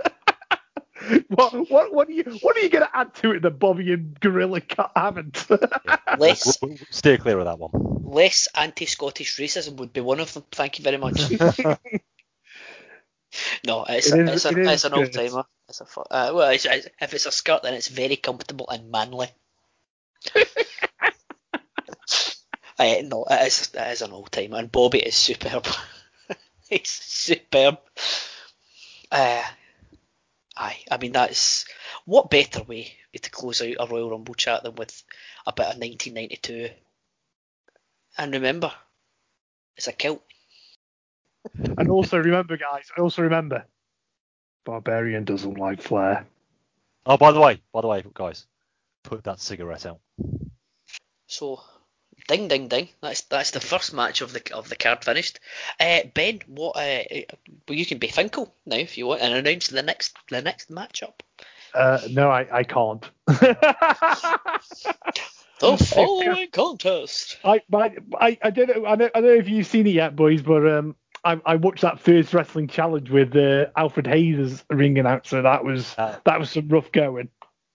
Speaker 3: what what what are you what are you going to add to it that Bobby and Gorilla ca- haven't?
Speaker 2: Less
Speaker 4: We'll, we'll steer clear of that one.
Speaker 2: less anti-Scottish racism would be one of them. Thank you very much. No, it's
Speaker 3: It
Speaker 2: a,
Speaker 3: is-
Speaker 2: it's, a,
Speaker 3: it is
Speaker 2: it's an
Speaker 3: good.
Speaker 2: old timer. It's a fu- uh, well, it's, it's, if it's a skirt, then it's very comfortable and manly. uh, no, it is, it is an old timer, and Bobby is superb. He's superb. Uh, aye, I mean that's what better way to close out a Royal Rumble chat than with a bit of nineteen ninety-two. And remember, it's a kilt.
Speaker 3: And also remember, guys. Also remember, Barbarian doesn't like Flair.
Speaker 4: Oh, by the way, by the way, guys, put that cigarette out.
Speaker 2: So, ding, ding, ding. That's that's the first match of the of the card finished. Uh, Ben, what? Uh, well, you can be Finkel now if you want and announce the next the next matchup.
Speaker 3: Uh, no, I, I can't.
Speaker 2: The following contest.
Speaker 3: I, my, I, I don't know. I don't, I don't know if you've seen it yet, boys, but um, I, I watched that first wrestling challenge with uh, Alfred Hayes as ring announcer. That was
Speaker 4: Uh,
Speaker 3: that was some rough going.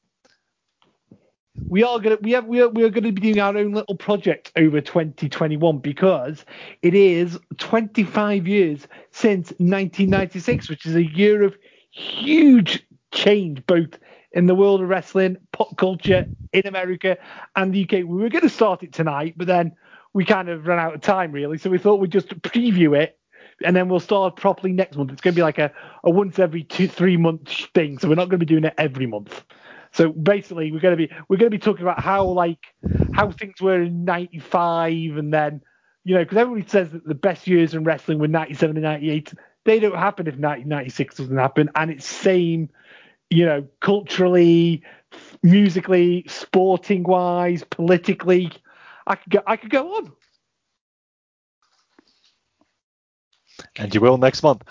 Speaker 3: We are gonna we have we are we are gonna be doing our own little project over twenty twenty-one because it is twenty-five years since nineteen ninety-six, which is a year of huge change both in the world of wrestling, pop culture in America and the U K. We were going to start it tonight, but then we kind of ran out of time really, so we thought we'd just preview it and then we'll start properly next month. It's going to be like a, a once every two three month thing, so we're not going to be doing it every month. So basically, we're going to be we're going to be talking about how like how things were in ninety-five, and then you know because everybody says that the best years in wrestling were ninety-seven and ninety-eight. They don't happen if nineteen ninety-six doesn't happen, and it's same, you know, culturally, musically, sporting wise, politically. I could go I could go on.
Speaker 4: And you will next month.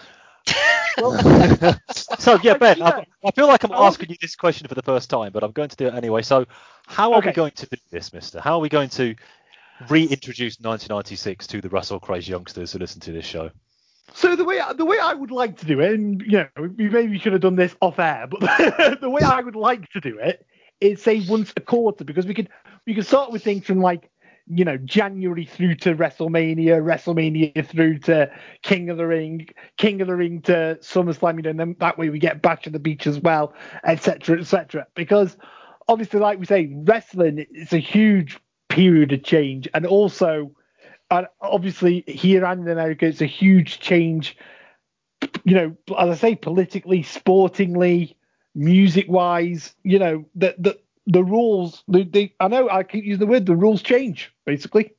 Speaker 4: So yeah, Ben, I, I feel like I'm asking you this question for the first time, but I'm going to do it anyway. So, how are
Speaker 3: Okay.
Speaker 4: we going to do this, Mister? How are we going to reintroduce nineteen ninety-six to the Wrestle Craze youngsters who listen to this show?
Speaker 3: So the way the way I would like to do it, and you know, we maybe should have done this off air, but the way I would like to do it is say once a quarter, because we could we could start with things from like you know January through to WrestleMania, WrestleMania through to King of the Ring, King of the Ring to SummerSlam, you know, and then that way we get Bash at the Beach as well, et cetera, et cetera. Because obviously, like we say, wrestling is a huge period of change, and also. And obviously, here and in America, it's a huge change, you know, as I say, politically, sportingly, music-wise, you know, the the, the rules, the, the, I know I keep using the word, the rules change, basically.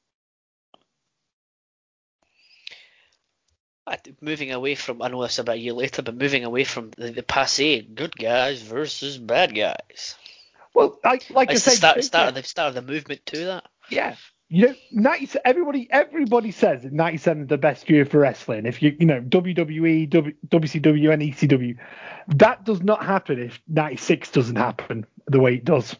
Speaker 2: Moving away from, I know it's about a year later, but moving away from the, the passe, good guys versus bad guys.
Speaker 3: Well, I, like
Speaker 2: It's
Speaker 3: I
Speaker 2: the
Speaker 3: said,
Speaker 2: start, start,
Speaker 3: yeah,
Speaker 2: of the, start of the movement to that.
Speaker 3: yeah, You know, ninety, everybody everybody says that ninety-seven is the best year for wrestling. If you you know W W E, w, W C W, and E C W, that does not happen if ninety-six doesn't happen the way it does.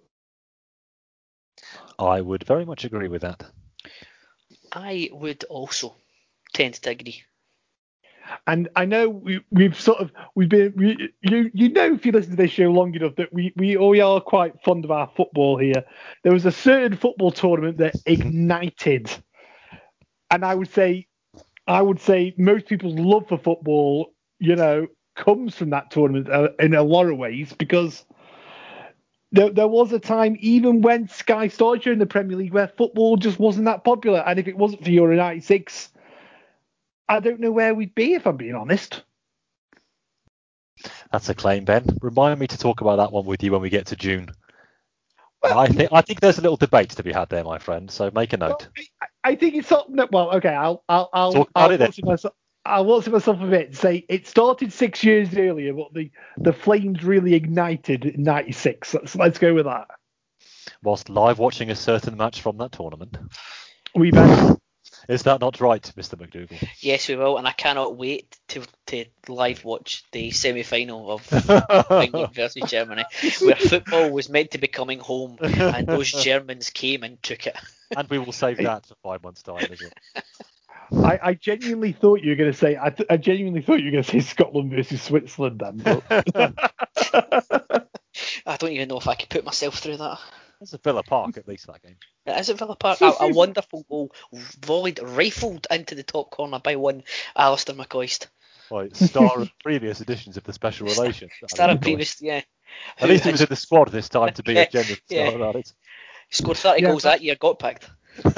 Speaker 4: I would very much agree with that.
Speaker 2: I would also tend to agree.
Speaker 3: And I know we, we've sort of we've been we, you you know if you listen to this show long enough that we we we are quite fond of our football here. There was a certain football tournament that ignited, and I would say I would say most people's love for football, you know, comes from that tournament uh, in a lot of ways because there there was a time even when Sky started showing the Premier League where football just wasn't that popular, and if it wasn't for Euro ninety-six. I don't know where we'd be if I'm being honest.
Speaker 4: That's a claim, Ben. Remind me to talk about that one with you when we get to June. Well, I think I think there's a little debate to be had there, my friend. So make a note.
Speaker 3: Well, I, I think it's something that. Well, okay, I'll I'll I'll
Speaker 4: talk
Speaker 3: I'll
Speaker 4: about it
Speaker 3: myself, I'll watch myself a bit and say it started six years earlier, but the the flames really ignited in ninety-six. Let's let's go with that.
Speaker 4: Whilst live watching a certain match from that tournament.
Speaker 3: We bet.
Speaker 4: Is that not right, Mister McDougall?
Speaker 2: Yes, we will, and I cannot wait to to live watch the semi-final of England versus Germany, where football was meant to be coming home, and those Germans came and took it.
Speaker 4: And we will save that for five months' time as well.
Speaker 3: I, I genuinely thought you were going to say. I, th- I genuinely thought you were going to say Scotland versus Switzerland. Then, but...
Speaker 2: I don't even know if I could put myself through that.
Speaker 4: It's a Villa Park, at least, that game.
Speaker 2: It is at Villa Park. a, a wonderful goal, volleyed, rifled into the top corner by one Alistair McCoist.
Speaker 4: Right, star of previous editions of the Special Relations.
Speaker 2: Star of previous, yeah.
Speaker 4: At least he was in the squad this time to be
Speaker 2: yeah,
Speaker 4: a genuine star
Speaker 2: yeah.
Speaker 4: about it.
Speaker 2: Scored thirty
Speaker 3: yeah,
Speaker 2: goals
Speaker 3: but...
Speaker 2: that year, got picked.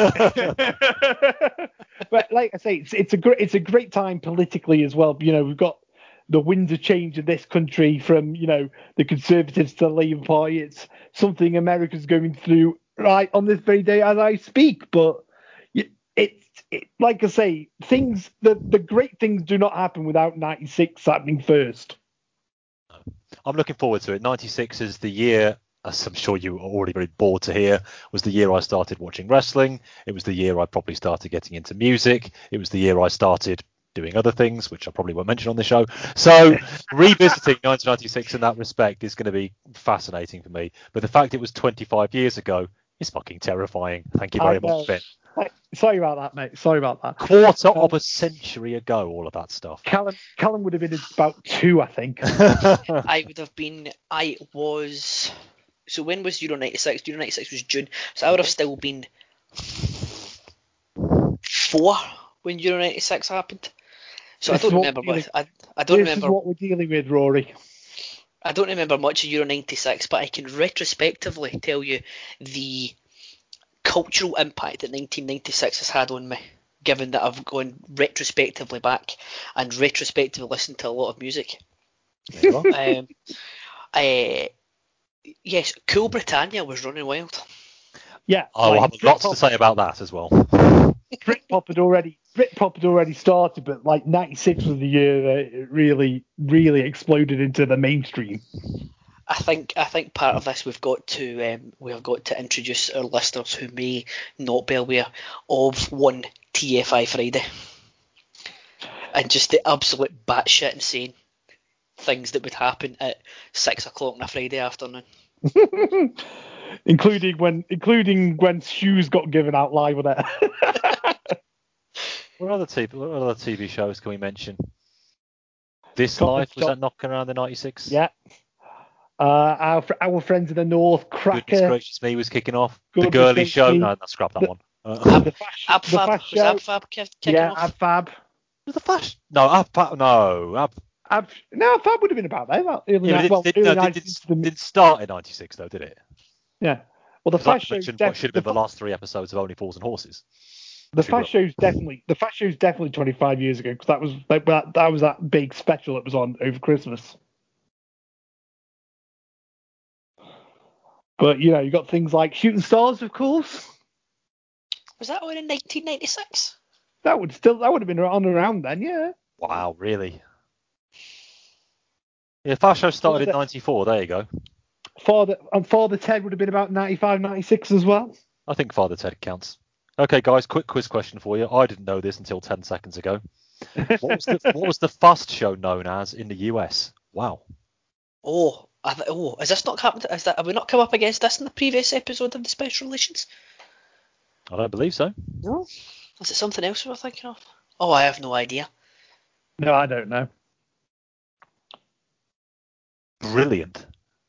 Speaker 3: But like I say, it's it's a great it's a great time politically as well. You know, we've got the winds of change in this country from, you know, the Conservatives to the Labour Party. It's something America's going through right on this very day as I speak. But it's it, like I say, things the, the great things do not happen without ninety-six happening first.
Speaker 4: I'm looking forward to it. ninety-six is the year, as I'm sure you are already very bored to hear, was the year I started watching wrestling. It was the year I probably started getting into music. It was the year I started doing other things, which I probably won't mention on the show. So revisiting nineteen ninety-six in that respect is going to be fascinating for me. But the fact it was twenty-five years ago is fucking terrifying. Thank you very much, Ben.
Speaker 3: Sorry about that, mate. Sorry about that.
Speaker 4: Quarter um, of a century ago, all of that stuff.
Speaker 3: Callum, Callum would have been about two, I think.
Speaker 2: I would have been. I was. So when was Euro ninety-six? Euro ninety-six was June. So I would have still been four when Euro ninety-six happened. So
Speaker 3: this
Speaker 2: I don't remember much. I, I don't
Speaker 3: this
Speaker 2: remember.
Speaker 3: This is what we're dealing with, Rory.
Speaker 2: I don't remember much of Euro ninety-six, but I can retrospectively tell you the cultural impact that nineteen ninety-six has had on me, given that I've gone retrospectively back and retrospectively listened to a lot of music. um, uh, yes, Cool Britannia was running wild.
Speaker 3: Yeah,
Speaker 4: I'll
Speaker 3: like,
Speaker 4: have lots to say about that as well.
Speaker 3: Britpop had already Britpop had already started, but like ninety-six was the year that it really, really exploded into the mainstream.
Speaker 2: I think I think part of this we've got to um, we've got to introduce our listeners who may not be aware of one T F I Friday, and just the absolute batshit insane things that would happen at six o'clock on a Friday afternoon.
Speaker 3: including when including when shoes got given out live on it.
Speaker 4: What other T V, what other T V shows can we mention? This
Speaker 3: Top
Speaker 4: Life, was
Speaker 3: top.
Speaker 4: that knocking around the ninety-six?
Speaker 3: Yeah. Uh, our our friends in the north, Cracker.
Speaker 4: Goodness Gracious Me was kicking off.
Speaker 3: Goodness
Speaker 4: the Girly
Speaker 3: Gracious
Speaker 4: Show.
Speaker 3: Me.
Speaker 4: No, no, scrap that
Speaker 3: the,
Speaker 4: one. Uh,
Speaker 3: the Fash,
Speaker 2: Ab
Speaker 3: the
Speaker 2: Fab
Speaker 3: Fash
Speaker 2: was
Speaker 3: show.
Speaker 2: Ab Fab kick, kicking
Speaker 3: yeah,
Speaker 2: off.
Speaker 3: Ab Fab.
Speaker 4: the Fash? No, Ab Fab. No, Ab.
Speaker 3: Ab, no, Ab Fab would have been about there. Well, early,
Speaker 4: Yeah,
Speaker 3: well,
Speaker 4: it,
Speaker 3: early
Speaker 4: no, it
Speaker 3: nineties.
Speaker 4: didn't, didn't start in ninety-six though, did it?
Speaker 3: Yeah. Well, the Fash show.
Speaker 4: Mentioned
Speaker 3: Def-
Speaker 4: what should have been the, the last three episodes of Only Fools and Horses.
Speaker 3: The Fash show's definitely the Fash show's definitely twenty-five years ago because that was that, that was that big special that was on over Christmas. But you know, you got things like Shooting Stars, of course.
Speaker 2: Was that on in nineteen ninety-six?
Speaker 3: That would still that would have been on around then, yeah.
Speaker 4: Wow, really? Yeah, Fash show started in ninety-four. There you go.
Speaker 3: Father and Father Ted would have been about ninety-five, ninety-six as well.
Speaker 4: I think Father Ted counts. Okay, guys, quick quiz question for you. I didn't know this until ten seconds ago. What was the what was the Fast show known as in the U S? Wow.
Speaker 2: Oh, I th- oh, is this not happened? Is that have we not come up against this in the previous episode of the Special Relations?
Speaker 4: I don't believe so.
Speaker 2: No. Is it something else we were thinking of? Oh, I have no idea.
Speaker 3: No, I don't know.
Speaker 4: Brilliant.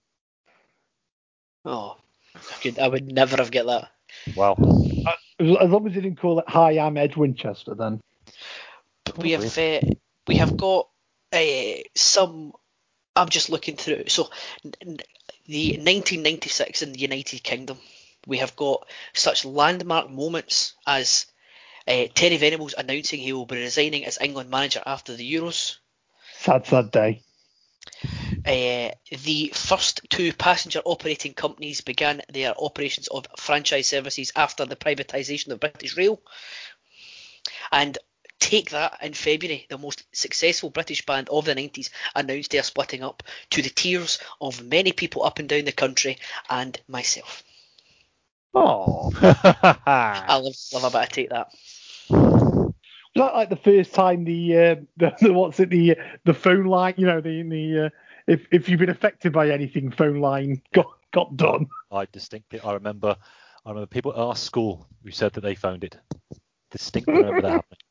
Speaker 2: Oh, I could. I would never have get that.
Speaker 4: Wow.
Speaker 3: Uh, as long as you didn't call it "Hi, I'm Ed Winchester," then.
Speaker 2: But we have uh, we have got uh, some. I'm just looking through. So, n- the nineteen ninety-six in the United Kingdom, we have got such landmark moments as uh, Terry Venables announcing he will be resigning as England manager after the Euros.
Speaker 3: Sad, sad day.
Speaker 2: Uh, the first two passenger operating companies began their operations of franchise services after the privatisation of British Rail. And take that, in February, the most successful British band of the nineties announced they are splitting up, to the tears of many people up and down the country and myself.
Speaker 3: Oh.
Speaker 2: I love, love a bit of Take That.
Speaker 3: Was that like the first time the uh, the, the what's it the the phone line, you know, the the uh, if if you've been affected by anything, phone line got got done.
Speaker 4: I distinctly I remember I remember people at our school who said that they found it. Distinctly remember that happening.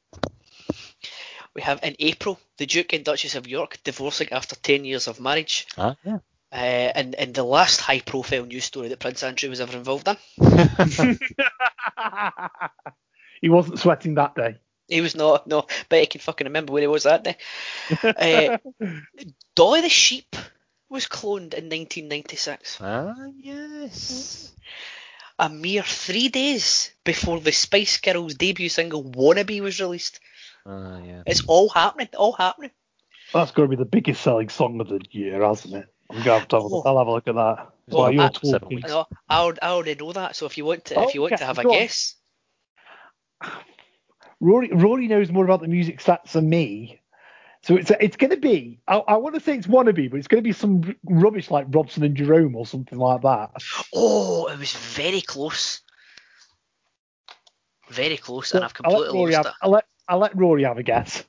Speaker 2: We have in April the Duke and Duchess of York divorcing after ten years of marriage.
Speaker 4: Huh? Yeah.
Speaker 2: Uh, and, and the last high profile news story that Prince Andrew was ever involved in.
Speaker 3: He wasn't sweating that day.
Speaker 2: He was not, no, but I can fucking remember where he was that day. Uh, Dolly the Sheep was cloned in nineteen ninety-six.
Speaker 4: Ah, yes.
Speaker 2: A mere three days before the Spice Girls' debut single Wannabe was released.
Speaker 4: Ah, yeah.
Speaker 2: It's all happening, all happening.
Speaker 3: That's going to be the biggest selling song of the year, hasn't it? I'm going to have to have,
Speaker 2: Oh.
Speaker 3: a, I'll have a look at that.
Speaker 2: Oh,
Speaker 3: While you're
Speaker 2: I-
Speaker 3: talking.
Speaker 4: seven weeks.
Speaker 2: No, I, already, I already know that. So if you want to,
Speaker 3: Oh,
Speaker 2: if you want
Speaker 3: okay,
Speaker 2: to have a
Speaker 3: go on.
Speaker 2: guess,
Speaker 3: Rory, Rory knows more about the music stats than me. So it's it's going to be, I, I want to say it's Wannabe, but it's going to be some r- rubbish like Robson and Jerome or something like that.
Speaker 2: oh, it was very close, very close, and I've
Speaker 3: I'll let,
Speaker 2: completely
Speaker 3: Rory
Speaker 2: lost
Speaker 3: have,
Speaker 2: it.
Speaker 3: I'll, let, I'll let Rory have a guess.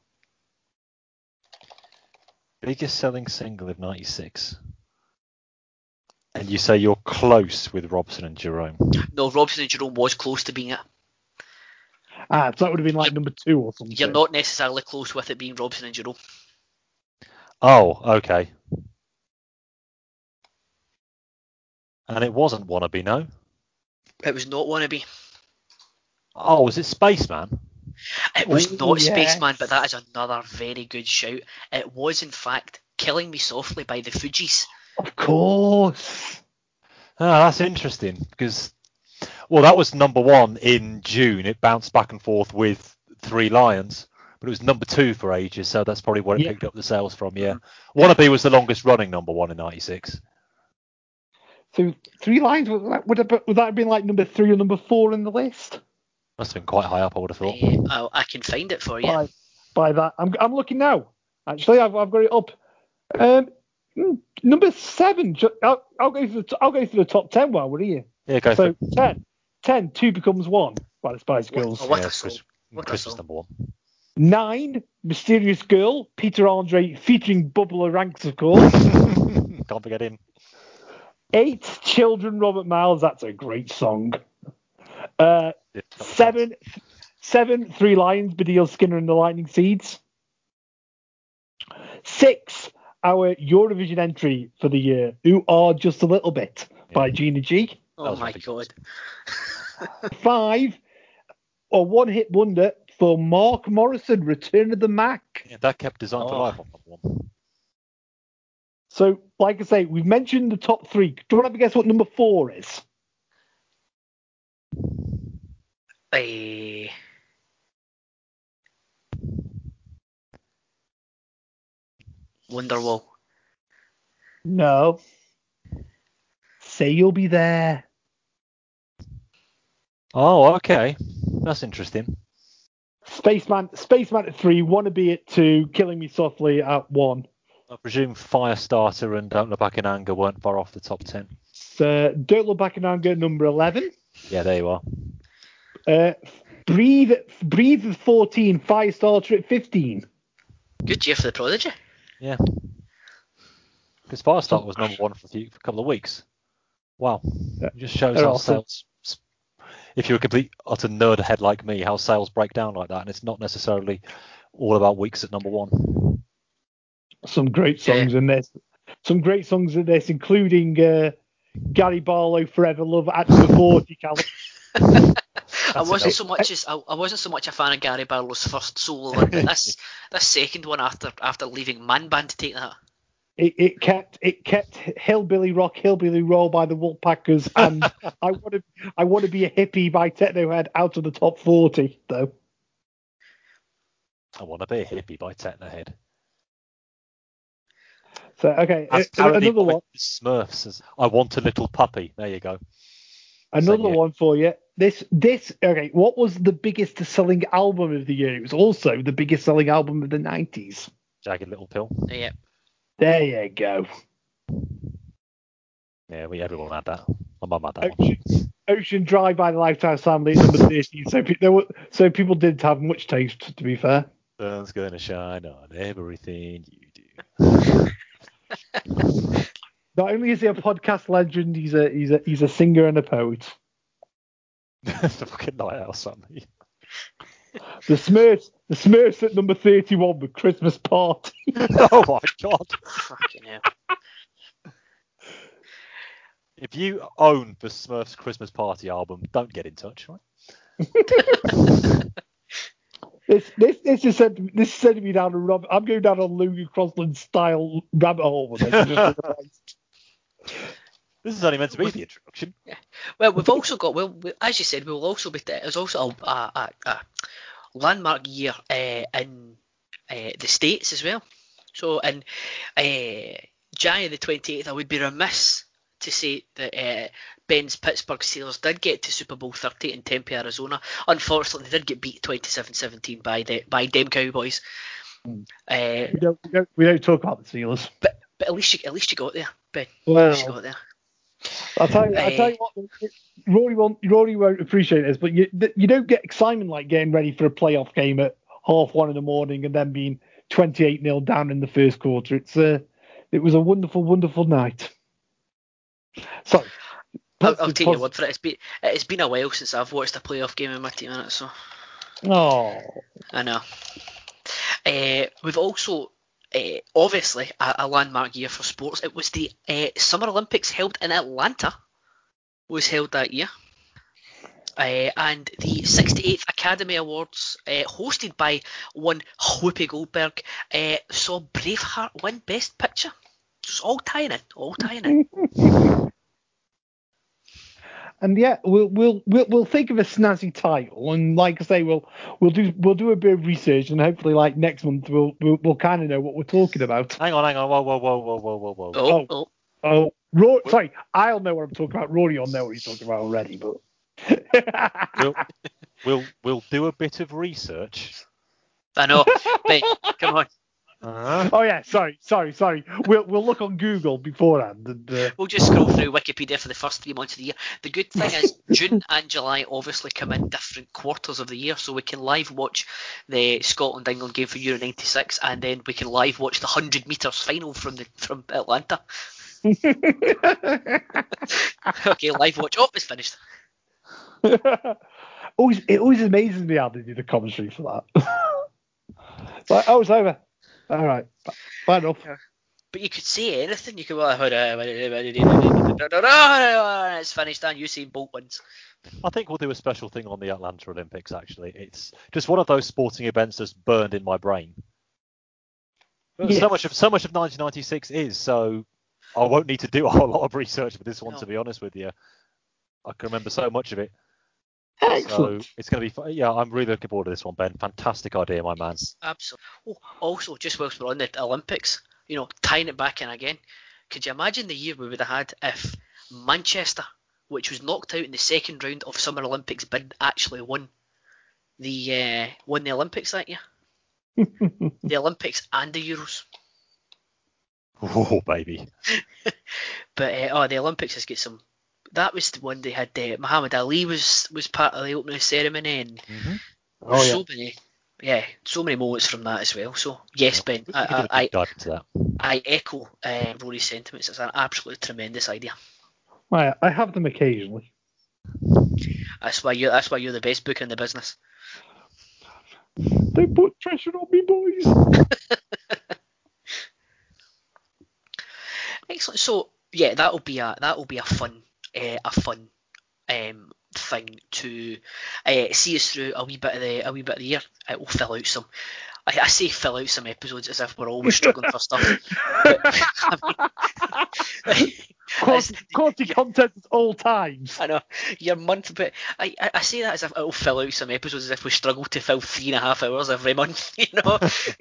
Speaker 4: Biggest selling single of ninety-six. And you say you're close with Robson and Jerome.
Speaker 2: No, Robson and Jerome was close to being it.
Speaker 3: Ah, so that would have been like number two or something.
Speaker 2: You're not necessarily close with it being Robson and Jerome.
Speaker 4: Oh, okay. And it wasn't Wannabe, no?
Speaker 2: It was not Wannabe.
Speaker 4: Oh, was it Spaceman?
Speaker 2: It was
Speaker 3: Ooh,
Speaker 2: not
Speaker 3: yes.
Speaker 2: Spaceman, but that is another very good shout. It was, in fact, Killing Me Softly by the Fugees.
Speaker 3: Of course.
Speaker 4: Ah, that's interesting because, well, that was number one in June. It bounced back and forth with Three Lions, but it was number two for ages, so that's probably where it
Speaker 3: Yeah.
Speaker 4: picked up the sales from, yeah. Wannabe was the longest running number one in ninety-six.
Speaker 3: So Three Lines, would that, would, that, would that have been like number three or number four in the list?
Speaker 4: Must have been quite high up, I would have thought.
Speaker 2: Uh, I, I can find it for you.
Speaker 3: By, by that, I'm, I'm looking now. Actually, I've, I've got it up. Um, hmm, number seven. ju- I'll, I'll go through the, I'll go through the top ten while we're here.
Speaker 4: Yeah, go
Speaker 3: So
Speaker 4: for it.
Speaker 3: ten, ten, two becomes one by the Spice
Speaker 2: What-
Speaker 3: Girls.
Speaker 2: what
Speaker 4: Yeah,
Speaker 2: a
Speaker 4: it's
Speaker 2: song.
Speaker 4: Chris-
Speaker 2: What a
Speaker 4: Christmas
Speaker 2: song.
Speaker 4: number one.
Speaker 3: Nine, Mysterious Girl, Peter Andre featuring Bubba Ranks, of course.
Speaker 4: Can't forget him.
Speaker 3: Eight, Children, Robert Miles. That's a great song. Uh,
Speaker 4: Yeah, that was
Speaker 3: seven, seven, Three Lions, Badil Skinner and the Lightning Seeds. Six, our Eurovision entry for the year, Who Are Just a Little Bit by
Speaker 4: Yeah.
Speaker 3: Gina G.
Speaker 2: Oh
Speaker 4: was
Speaker 2: my
Speaker 4: ridiculous.
Speaker 2: god.
Speaker 3: Five, a one-hit wonder for Mark Morrison, Return of the Mac.
Speaker 4: Yeah, that kept Design for
Speaker 2: Oh.
Speaker 4: Life on number one.
Speaker 3: So, like I say, we've mentioned the top three. Do you want to have a guess what number four is?
Speaker 2: Eh, Wonderwall.
Speaker 3: No. Say You'll Be There.
Speaker 4: Oh, okay. That's interesting.
Speaker 3: Spaceman, Spaceman at three, Wannabe at two, Killing Me Softly at one.
Speaker 4: I presume Firestarter and Don't Look Back in Anger weren't far off the top ten.
Speaker 3: So, Don't Look Back in Anger, number eleven.
Speaker 4: Yeah, there you are.
Speaker 3: Uh, Breathe, Breathe at fourteen, Firestarter at fifteen.
Speaker 2: Good year for the Prodigy.
Speaker 4: Yeah. Because Firestarter was number one for a, few, for a couple of weeks. Wow. It just shows
Speaker 3: They're
Speaker 4: how
Speaker 3: awesome.
Speaker 4: sales, if you're a complete utter nerd head like me, how sales break down like that. And it's not necessarily all about weeks at number one.
Speaker 3: Some great songs
Speaker 2: Yeah.
Speaker 3: in this. Some great songs in this, including uh, Gary Barlow, Forever Love at number forty, Callum.
Speaker 2: I wasn't
Speaker 4: enough.
Speaker 2: so much as I, I wasn't so much a fan of Gary Barlow's first solo run, but this this second one after after leaving Man Band to take that.
Speaker 3: It, it kept it kept Hillbilly Rock, Hillbilly Roll by the Woolpackers, and I want to I want to be a hippie by Technohead out of the top forty though.
Speaker 4: I want to be a hippie by Technohead.
Speaker 3: So okay,
Speaker 4: As
Speaker 3: uh, another one.
Speaker 4: The Smurfs says, I want a little puppy. There you go.
Speaker 3: Another
Speaker 4: So, yeah.
Speaker 3: one for you. This this okay. What was the biggest selling album of the year? It was also the biggest selling album of the nineties.
Speaker 4: Jagged Little Pill.
Speaker 2: Yeah.
Speaker 3: There you go.
Speaker 4: Yeah, we everyone had that. My mum had that
Speaker 3: Ocean,
Speaker 4: one.
Speaker 3: Ocean Drive by the Lifetime Family at number thirteen. So pe- there were, so people did have much taste, to be fair.
Speaker 4: Sun's gonna shine on everything you do.
Speaker 3: Not only is he a podcast legend, he's a he's a he's a singer and a poet.
Speaker 4: The fucking Lighthouse Family.
Speaker 3: The Smurfs, the Smurfs at number thirty-one with Christmas Party.
Speaker 4: Oh my god.
Speaker 2: Fucking hell.
Speaker 4: If you own the Smurfs Christmas Party album, don't get in touch, right?
Speaker 3: This this this is sent this is sending me down a rub. I'm going down a Louis Crossland style rabbit hole with this. I just realised.
Speaker 4: This is only meant to be the introduction.
Speaker 2: Yeah. Well, we've also got well, we, as you said, we'll also be there's also a, a, a, a landmark year uh, in uh, the States as well. So in uh, January the twenty-eighth, I would be remiss to say that uh, Ben's Pittsburgh Steelers did get to Super Bowl thirty in Tempe, Arizona. Unfortunately, they did get beat twenty-seven seventeen by the by them Cowboys.
Speaker 3: Mm.
Speaker 2: Uh,
Speaker 3: we, don't, we don't we don't talk about the Steelers.
Speaker 2: but but at least you at least you got there, Ben.
Speaker 3: Well,
Speaker 2: at least you got there.
Speaker 3: I'll tell you. I'll tell you what. Rory won't. Rory won't appreciate this, but you you don't get excitement like getting ready for a playoff game at half one in the morning and then being twenty-eight nil down in the first quarter. It's uh, it was a wonderful, wonderful night. So,
Speaker 2: I'll, I'll take your word for it. It's been it's been a while since I've watched a playoff game in my team in it, so.
Speaker 3: Oh.
Speaker 2: I know. Uh, we've also. Uh, obviously, a, a landmark year for sports. It was the uh, Summer Olympics held in Atlanta. Was held that year, uh, and the sixty-eighth Academy Awards, uh, hosted by one Whoopi Goldberg, uh, saw Braveheart win Best Picture. Just all tying in, all tying in.
Speaker 3: And yeah, we'll we'll we'll we'll think of a snazzy title, and like I say, we'll we'll do we'll do a bit of research, and hopefully, like next month, we'll we'll, we'll kind of know what we're talking about.
Speaker 4: Hang on, hang on, whoa, whoa, whoa, whoa, whoa, whoa, whoa.
Speaker 2: Oh,
Speaker 3: Oh,
Speaker 2: oh,
Speaker 3: oh, Rory, sorry, I'll know what I'm talking about. Rory will know what he's talking about already, but
Speaker 4: we'll, we'll we'll do a bit of research.
Speaker 2: I know. Ben, come on.
Speaker 4: Uh-huh.
Speaker 3: Oh yeah, sorry, sorry, sorry. We'll we'll look on Google beforehand. And, uh...
Speaker 2: We'll just scroll through Wikipedia for the first three months of the year. The good thing is June and July obviously come in different quarters of the year, so we can live watch the Scotland England game for Euro ninety-six, and then we can live watch the one hundred metres final from the from Atlanta. Okay, live watch. Oh, it's finished.
Speaker 3: always, it always amazes me how they do the commentary for that. It's like, oh, it's over. All right, fine enough.
Speaker 2: But you could say anything. You could go, it's finished and Usain Bolt wins.
Speaker 4: I think we'll do a special thing on the Atlanta Olympics, actually. It's just one of those sporting events that's burned in my brain. Yes. So much of so much of nineteen ninety-six is, so I won't need to do a whole lot of research for this one, no. To be honest with you. I can remember so much of it.
Speaker 3: Excellent.
Speaker 4: So it's going to be fun. Yeah, I'm really looking forward to this one, Ben. Fantastic idea, my man.
Speaker 2: Absolutely. Oh, also, just whilst we're on the Olympics, you know, tying it back in again, could you imagine the year we would have had if Manchester, which was knocked out in the second round of Summer Olympics bid, actually won the uh, won the Olympics that year? The Olympics and the Euros.
Speaker 4: Oh, baby.
Speaker 2: But uh, oh, the Olympics has got some that was the one they had. Uh, Muhammad Ali was was part of the opening ceremony, and
Speaker 4: Mm-hmm.
Speaker 3: Oh,
Speaker 2: so
Speaker 3: yeah.
Speaker 2: many, yeah, so many moments from that as well. So yes, Ben,
Speaker 4: We can
Speaker 2: I
Speaker 4: do a
Speaker 2: I,
Speaker 4: deep dive into that.
Speaker 2: I echo uh, Rory's sentiments. It's an absolutely tremendous idea.
Speaker 3: Well, I have them occasionally.
Speaker 2: That's why you that's why you're the best booker in the business.
Speaker 3: They put pressure on me, boys.
Speaker 2: Excellent. So yeah, that'll be a that'll be a fun uh, a fun um, thing to uh, see us through a wee bit of the a wee bit of the year. It will fill out some. I, I say fill out some episodes as if we're always struggling for stuff. But, I mean,
Speaker 3: quality, quality content at all times.
Speaker 2: I know your month, but I, I, I say that as if it'll fill out some episodes as if we struggle to fill three and a half hours every month. You know.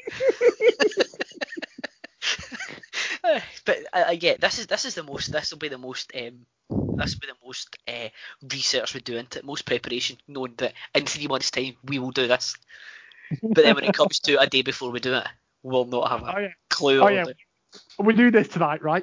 Speaker 2: But I, I get this is this is the most this will be the most um this will be the most uh, research we do into it, most preparation, knowing that in three months' time we will do this. But then when it comes to a day before we do it, we'll not have a
Speaker 3: Oh, yeah.
Speaker 2: clue.
Speaker 3: Oh,
Speaker 2: of
Speaker 3: yeah.
Speaker 2: it.
Speaker 3: We do this tonight, right?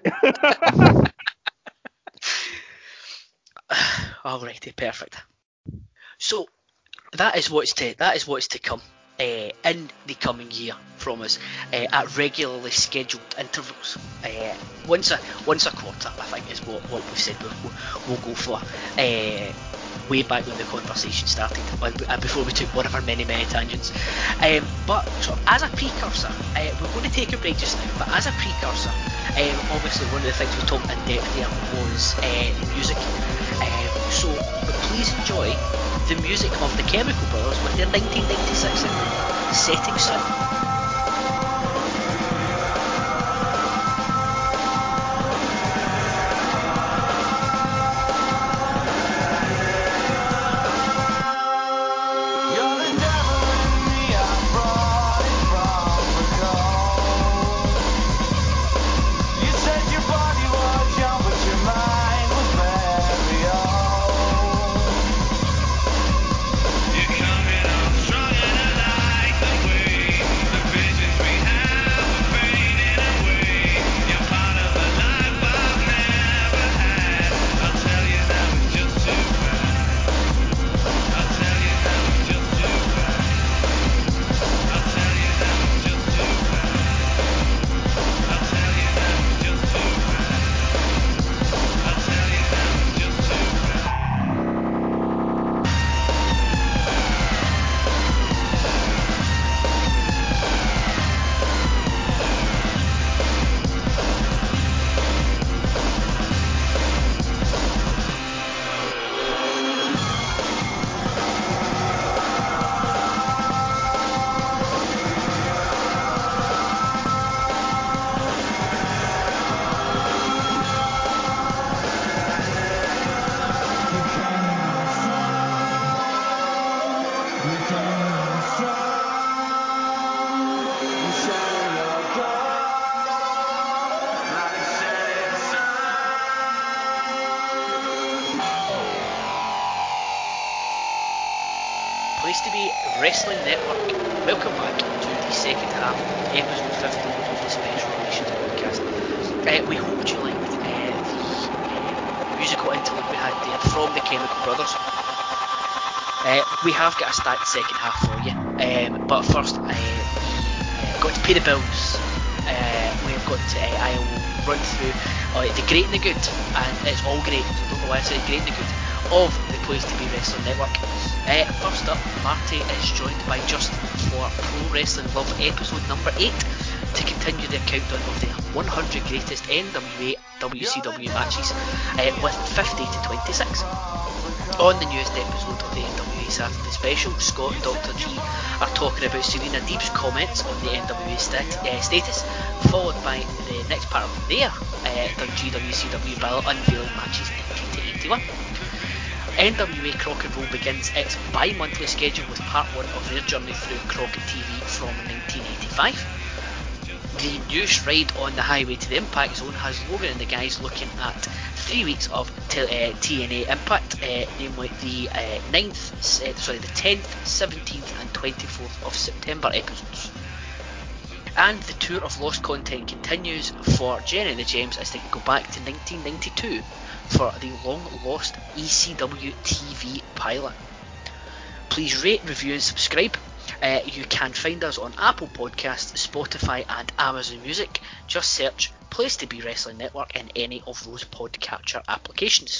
Speaker 2: Alrighty, perfect. So that is what's to that is what's to come uh, in the coming year from us uh, at regularly scheduled intervals. Uh, once a once a quarter, I think, is what, what we've said we'll, we'll go for. Uh, way back when the conversation started, uh, before we took one of our many many tangents. Um, but sort of as a precursor, uh, we're going to take a break just now. But as a precursor, um, obviously one of the things we talked in depth there was uh, the music. Um, so, but please enjoy the music of the Chemical Brothers with their nineteen ninety-six single, Setting Sun. Place to Be Wrestling Network. Welcome back to the second half, episode fifteen of the Special Relations podcast. Uh, we hoped you liked uh, the uh, musical interlude we had there from the Chemical Brothers. Uh, we have got a stacked second half for you, um, but first uh, we uh, got to pay the bills. Uh, we've got to, uh, I will run through uh, the great and the good, and it's all great, so I don't know why I said great and the good, of the Place to Be Wrestling Network. Uh, first up, Marty is joined by Justin for Pro Wrestling Love episode number eight to continue their countdown of the one hundred greatest N W A W C W matches uh, with fifty to twenty-six. On the newest episode of the N W A Saturday Special, Scott and Doctor G are talking about Serena Deeb's comments on the N W A stat- uh, status, followed by the next part of their uh, Dundee W C W Battle unveiling matches nineteen to eighty-one. N W A Crockett Roll begins its bi-monthly schedule with part one of their journey through Crockett T V from nineteen eighty-five. The news ride on the highway to the Impact Zone has Logan and the guys looking at three weeks of t- uh, T N A Impact, uh, namely the uh, ninth, uh, sorry, the tenth, seventeenth, and twenty-fourth of September episodes. And the tour of lost content continues for Jen and the Gems as they go back to nineteen ninety-two for the long-lost E C W T V pilot. Please rate, review and subscribe. Uh, you can find us on Apple Podcasts, Spotify and Amazon Music. Just search Place to Be Wrestling Network in any of those podcatcher applications.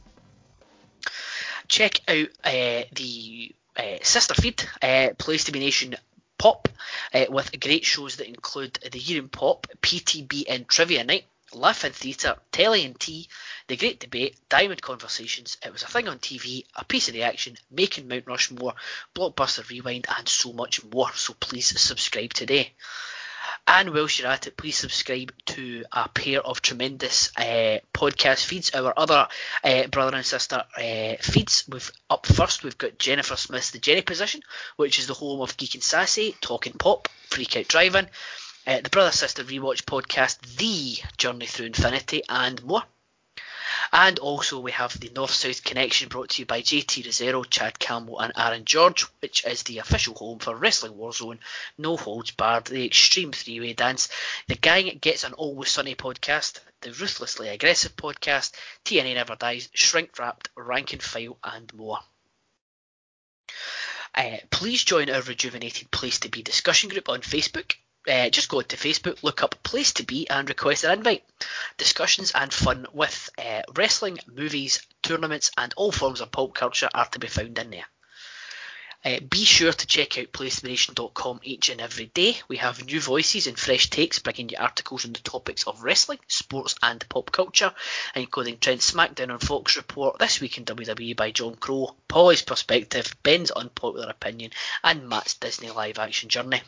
Speaker 2: Check out uh, the uh, sister feed, uh, Place to Be Nation Pop, uh, with great shows that include the Year in Pop, P T B N Trivia Night, Laugh in Theatre, Telly and Tea, The Great Debate, Diamond Conversations, It Was a Thing on T V, A Piece of the Action, Making Mount Rushmore, Blockbuster Rewind and so much more, so please subscribe today. And whilst you're at it, please subscribe to a pair of tremendous uh, podcast feeds, our other uh, brother and sister uh, feeds. We've up first, we've got Jennifer Smith's The Jenny Position, which is the home of Geek and Sassy, Talking Pop, Freak Out Driving, uh, the Brother Sister Rewatch podcast, The Journey Through Infinity, and more. And also we have the North-South Connection, brought to you by J T Rosero, Chad Campbell and Aaron George, which is the official home for Wrestling Warzone, No Holds Barred, the Extreme Three-Way Dance, the Gang Gets an Always Sunny podcast, the Ruthlessly Aggressive podcast, T N A Never Dies, Shrink Wrapped, Rank and File and more. Uh, please join our rejuvenated Place to Be discussion group on Facebook. Uh, just go to Facebook, look up Place to Be and request an invite. Discussions and fun with uh, wrestling, movies, tournaments and all forms of pop culture are to be found in there. Uh, be sure to check out place to be nation dot com each and every day. We have new voices and fresh takes bringing you articles on the topics of wrestling, sports and pop culture, including Trent's SmackDown on Fox Report, This Week in W W E by John Crow, Paulie's Perspective, Ben's Unpopular Opinion and Matt's Disney live action journey.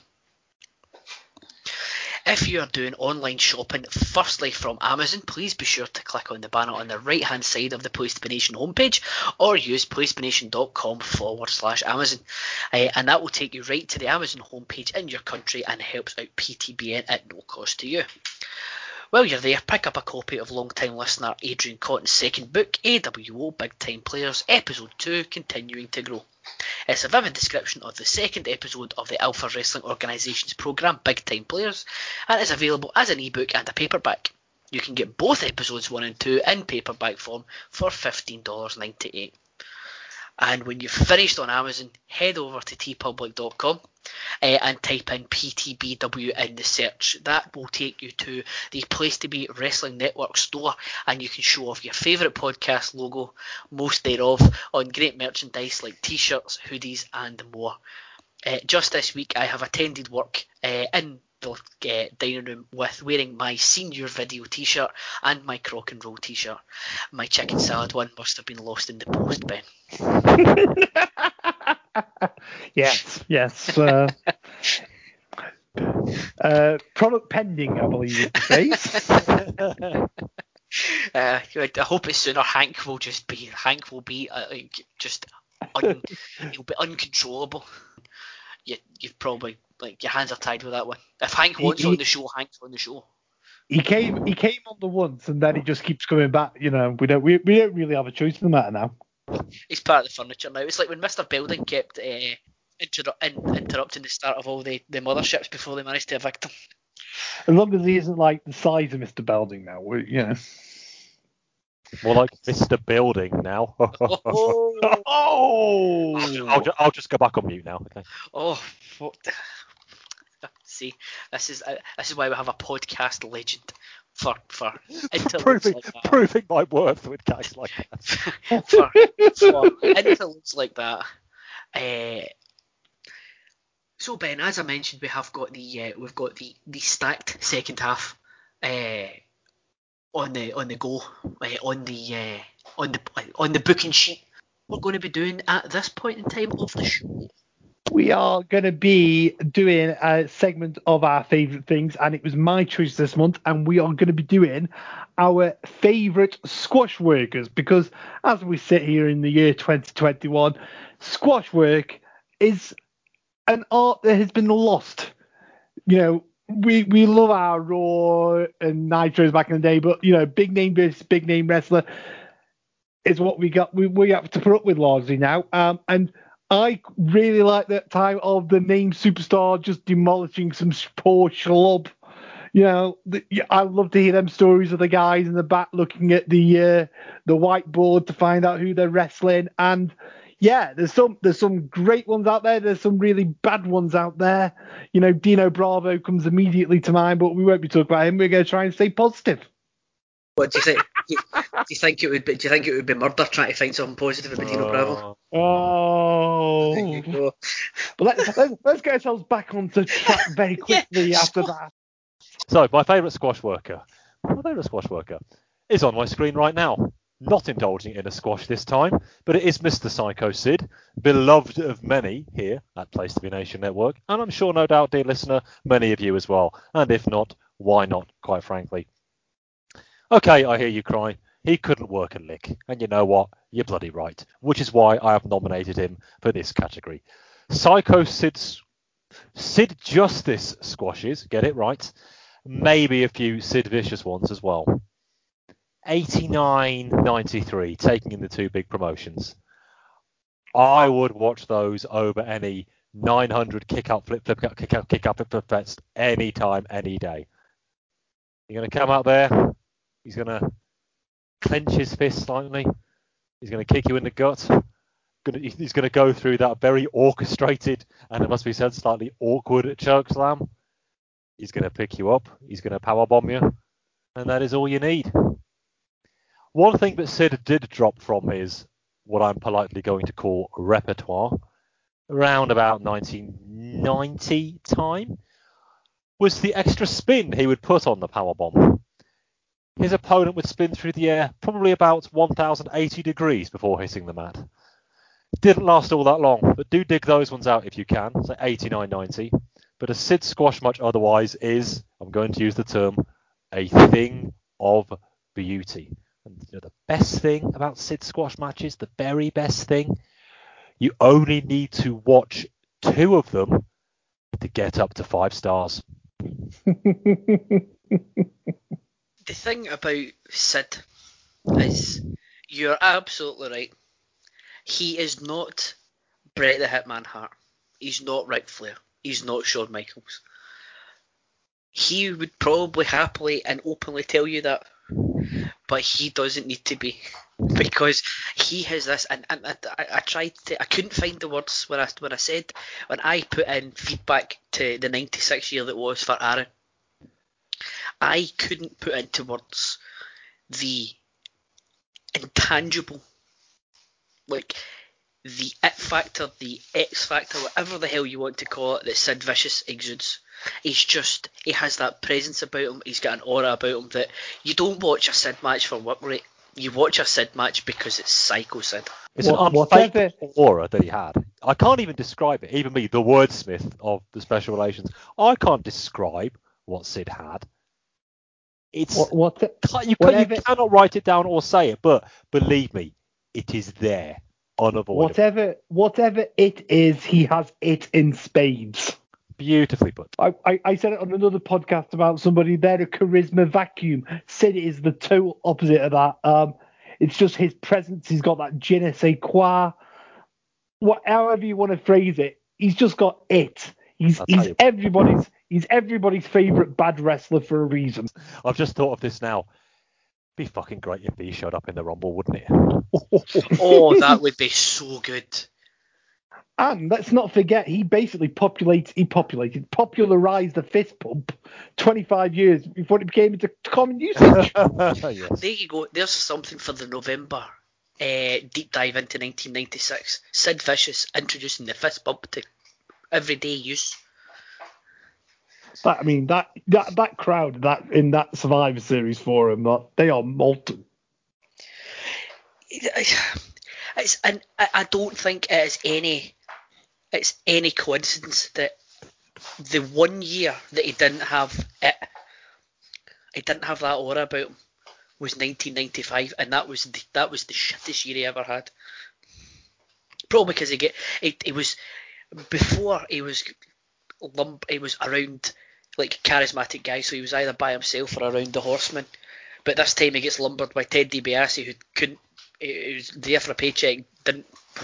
Speaker 2: If you are doing online shopping, firstly from Amazon, please be sure to click on the banner on the right hand side of the Place to Be Nation homepage or use place to be nation dot com forward slash Amazon. Uh, and that will take you right to the Amazon homepage in your country and helps out P T B N at no cost to you. While you're there, pick up a copy of long-time listener Adrian Cotton's second book, A W O Big Time Players, Episode two, Continuing to Grow. It's a vivid description of the second episode of the Alpha Wrestling Organisation's programme, Big Time Players, and is available as an ebook and a paperback. You can get both episodes one and two in paperback form for fifteen dollars ninety-eight. And when you've finished on Amazon, head over to t public dot com uh, and type in P T B W in the search. That will take you to the Place to Be Wrestling Network store, and you can show off your favourite podcast logo, most thereof, on great merchandise like t-shirts, hoodies and more. Uh, just this week I have attended work uh, in the uh, dining room with wearing my senior video t-shirt and my crock and roll t-shirt. My chicken salad one must have been lost in the post, Ben.
Speaker 3: yes, yes. Uh, uh, product pending, I believe is the phrase.
Speaker 2: uh, I hope it's sooner. Hank will just be Hank will be uh, like just un, he'll be uncontrollable. You, you've probably like your hands are tied with that one. If Hank wants he, on the show, Hank's on the show.
Speaker 3: He came, he came on the once, and then he just keeps coming back. You know, we don't, we, we don't really have a choice in the matter now.
Speaker 2: He's part of the furniture now. It's like when Mister Belding kept uh, inter- in, interrupting the start of all the, the motherships before they managed to evict him.
Speaker 3: As long as he isn't like the size of Mister Belding now, we, you know.
Speaker 4: More like Mister Building now.
Speaker 2: oh!
Speaker 3: oh!
Speaker 4: I'll, just, I'll, just, I'll just go back on mute now. Okay.
Speaker 2: Oh, what? See, this is uh, this is why we have a podcast legend for for interludes
Speaker 4: proving,
Speaker 2: like that.
Speaker 4: Proving my worth with guys like that.
Speaker 2: for, for interludes like that. Uh, so Ben, as I mentioned, we have got the uh, we've got the, the stacked second half uh, on the on the go uh, on the uh, on the on the booking sheet. We're going to be doing at this point in time of the show.
Speaker 3: We are going to be doing a segment of our favourite things, and it was my choice this month, and we are going to be doing our favourite squash workers, because as we sit here in the year twenty twenty-one, squash work is an art that has been lost. You know, we we love our Raw and Nitros back in the day, but, you know, big name versus big name wrestler is what we got. We, we have to put up with largely now, um, and I really like that time of the name Superstar just demolishing some poor schlub. You know, the, I love to hear them stories of the guys in the back looking at the uh, the whiteboard to find out who they're wrestling. And yeah, there's some there's some great ones out there. There's some really bad ones out there. You know, Dino Bravo comes immediately to mind, but we won't be talking about him. We're going to try and stay positive.
Speaker 2: What do you think? do, you, do you think it would be? Do you think it would be murder trying to find something positive about Dino Bravo?
Speaker 3: Oh,
Speaker 2: There you go.
Speaker 3: But let's, let's let's get ourselves back onto track very quickly
Speaker 2: Yeah,
Speaker 3: after
Speaker 2: squash.
Speaker 3: that.
Speaker 4: So, my favourite squash worker. My favourite squash worker is on my screen right now. Not indulging in a squash this time, but it is Mister Psycho Sid, beloved of many here at Place to Be Nation Network, and I'm sure, no doubt, dear listener, many of you as well. And if not, why not, quite frankly? Okay, I hear you cry. He couldn't work a lick. And you know what? You're bloody right. Which is why I have nominated him for this category. Psycho Sid's Sid Justice squashes, get it right. Maybe a few Sid Vicious ones as well. eighty-nine ninety-three, taking in the two big promotions. I would watch those over any nine hundred kick out, flip, flip, kick out, kick out, flip, flip, fest any time, any day. You're going to come out there. He's going to clench his fist slightly. He's going to kick you in the gut. He's going to go through that very orchestrated, and it must be said, slightly awkward choke slam. He's going to pick you up. He's going to powerbomb you. And that is all you need. One thing that Sid did drop from his, what I'm politely going to call, repertoire, around about nineteen ninety time, was the extra spin he would put on the powerbomb. His opponent would spin through the air probably about one thousand eighty degrees before hitting the mat. Didn't last all that long, but do dig those ones out if you can, so eighty-nine ninety. But a Sid squash match otherwise is, I'm going to use the term, a thing of beauty. And you know, the best thing about Sid squash matches, the very best thing, you only need to watch two of them to get up to five stars.
Speaker 2: The thing about Sid is, you're absolutely right. He is not Bret the Hitman Hart. He's not Ric Flair. He's not Shawn Michaels. He would probably happily and openly tell you that, but he doesn't need to be, because he has this. And, and I, I tried to, I couldn't find the words when I when I said when I put in feedback to the ninety-six year that was for Aaron. I couldn't put into words the intangible, like the it factor, the X factor, whatever the hell you want to call it, that Sid Vicious exudes. He's just, he has that presence about him. He's got an aura about him that you don't watch a Sid match for work rate. You watch a Sid match because it's Psycho Sid.
Speaker 4: It's an unfake aura that he had. I can't even describe it. Even me, the wordsmith of the special relations, I can't describe what Sid had. It's
Speaker 3: what, what the,
Speaker 4: you, can, you cannot write it down or say it, but believe me, it is there, unavoidable.
Speaker 3: Whatever, whatever it is, he has it in spades.
Speaker 4: Beautifully put.
Speaker 3: I, I, I said it on another podcast about somebody. They're a charisma vacuum. Sid is the total opposite of that. Um, it's just his presence. He's got that je ne sais quoi. What, however you want to phrase it, he's just got it. He's he's everybody's he's everybody's favorite bad wrestler for a reason.
Speaker 4: I've just thought of this now. It'd be fucking great if he showed up in the Rumble, wouldn't it?
Speaker 2: Oh, that would be so good.
Speaker 3: And let's not forget, he basically populates, he populated, popularized the fist pump twenty-five years before it became into common usage.
Speaker 2: Yes. There you go. There's something for the November uh, deep dive into nineteen ninety-six. Sid Vicious introducing the fist bump to everyday use.
Speaker 3: That, I mean, that, that that crowd that in that Survivor Series forum, they are molten.
Speaker 2: It's, and I don't think it is any it's any coincidence that the one year that he didn't have it, he didn't have that aura about him, was nineteen ninety-five, and that was the, that was the shittest year he ever had. Probably because he get he, he was before he was lump he was around like charismatic guys, so he was either by himself or around the Horsemen. But this time he gets lumbered by Ted DiBiase, who couldn't. He was there for a paycheck, didn't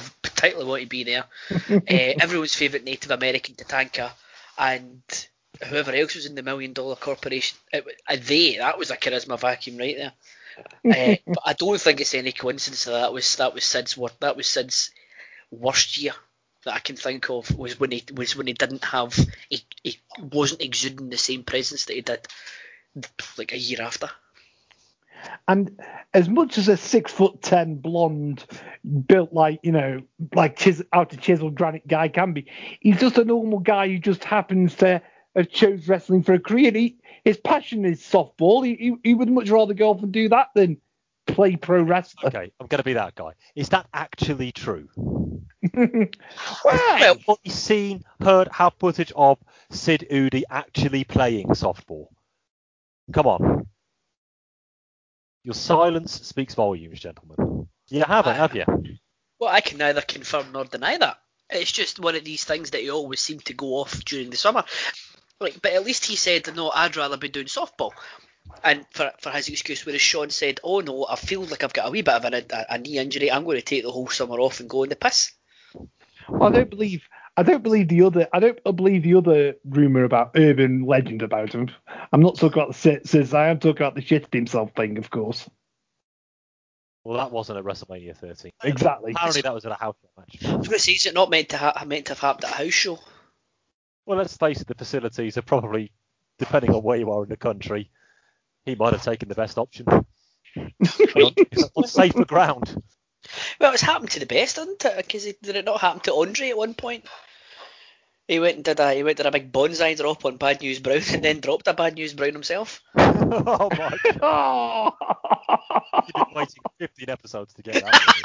Speaker 2: particularly want to be there. uh, everyone's favourite Native American Tatanka, and whoever else was in the Million Dollar Corporation. It, uh, they, that was a charisma vacuum right there. Uh, but I don't think it's any coincidence that that was that was Sid's work. That was Sid's worst year that I can think of. Was when he was when he didn't have he, he wasn't exuding the same presence that he did like a year after.
Speaker 3: And as much as a six foot ten blonde, built like you know, like chis- out of chiseled granite guy can be, he's just a normal guy who just happens to have chose wrestling for a career. He, his passion is softball. He, he he would much rather go off and do that than play pro wrestler.
Speaker 4: Okay, I'm going to be that guy. Is that actually true?
Speaker 3: Well,
Speaker 4: Have you seen, heard, have footage of Sid Udi actually playing softball? Come on. Your silence speaks volumes, gentlemen. You haven't,
Speaker 2: I-
Speaker 4: have you?
Speaker 2: Well, I can neither confirm nor deny that. It's just one of these things that he always seemed to go off during the summer. Like, but at least he said, no, I'd rather be doing softball. And for for his excuse, whereas Sean said, oh no, I feel like I've got a wee bit of a, a, a knee injury. I'm going to take the whole summer off and go in the piss.
Speaker 3: I don't believe. I don't believe the other. I don't believe the other rumor about urban legend about him. I'm not talking about the sits. I am talking about the shitted himself thing, of course.
Speaker 4: Well, that wasn't at WrestleMania thirteen.
Speaker 3: Exactly.
Speaker 4: Apparently, that was at a house show match.
Speaker 2: I was going to say, is it not meant to ha- meant to have happened at a house show?
Speaker 4: Well, let's face it, the facilities are probably, depending on where you are in the country, he might have taken the best option. on, on safer ground.
Speaker 2: Well, it's happened to the best, hasn't it? Because did it not happen to Andre at one point? He went and did a he went and did a big bonsai drop on Bad News Brown, and then dropped a Bad News Brown himself.
Speaker 4: Oh my god!
Speaker 3: Oh.
Speaker 4: You've been waiting fifteen episodes to get that.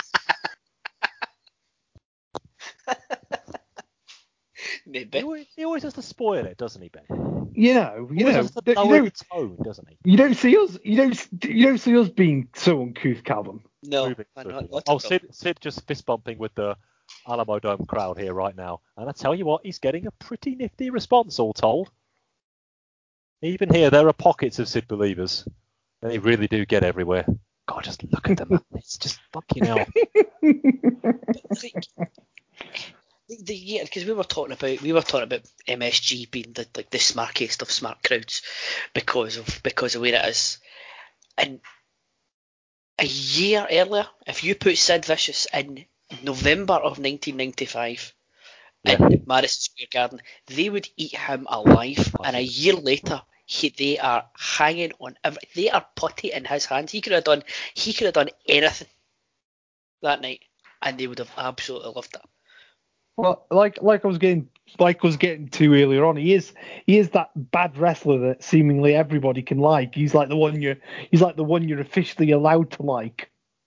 Speaker 2: Maybe.
Speaker 4: He always, he always has to spoil it, doesn't he, Ben?
Speaker 3: You know, you
Speaker 4: always
Speaker 3: know,
Speaker 4: has to
Speaker 3: you
Speaker 4: lower
Speaker 3: don't,
Speaker 4: the tone, doesn't he?
Speaker 3: you don't see us, you don't, you don't see us being so uncouth, Calvin.
Speaker 2: No,
Speaker 4: Moving
Speaker 2: not,
Speaker 4: swiftly.
Speaker 2: not
Speaker 4: oh,
Speaker 2: at all.
Speaker 4: Sid, Sid just fist bumping with the Alamo Dome crowd here right now, and I tell you what, he's getting a pretty nifty response, all told. Even here, there are pockets of Sid believers, and they really do get everywhere. God, just look at them. It's just fucking hell.
Speaker 2: Like, the, the year, because we were talking about we were talking about M S G being the like the smarkiest of smart crowds because of because of where it is, and a year earlier, if you put Sid Vicious in November of nineteen ninety-five
Speaker 4: Yeah.
Speaker 2: in Madison Square Garden, they would eat him alive, and a year later. He, they are hanging on every. They are putty in his hands. He could have done. He could have done anything that night, and they would have absolutely loved it.
Speaker 3: Well, like like I was getting like I was getting to earlier on, he is he is that bad wrestler that seemingly everybody can like. He's like the one you he's like the one you're officially allowed to like.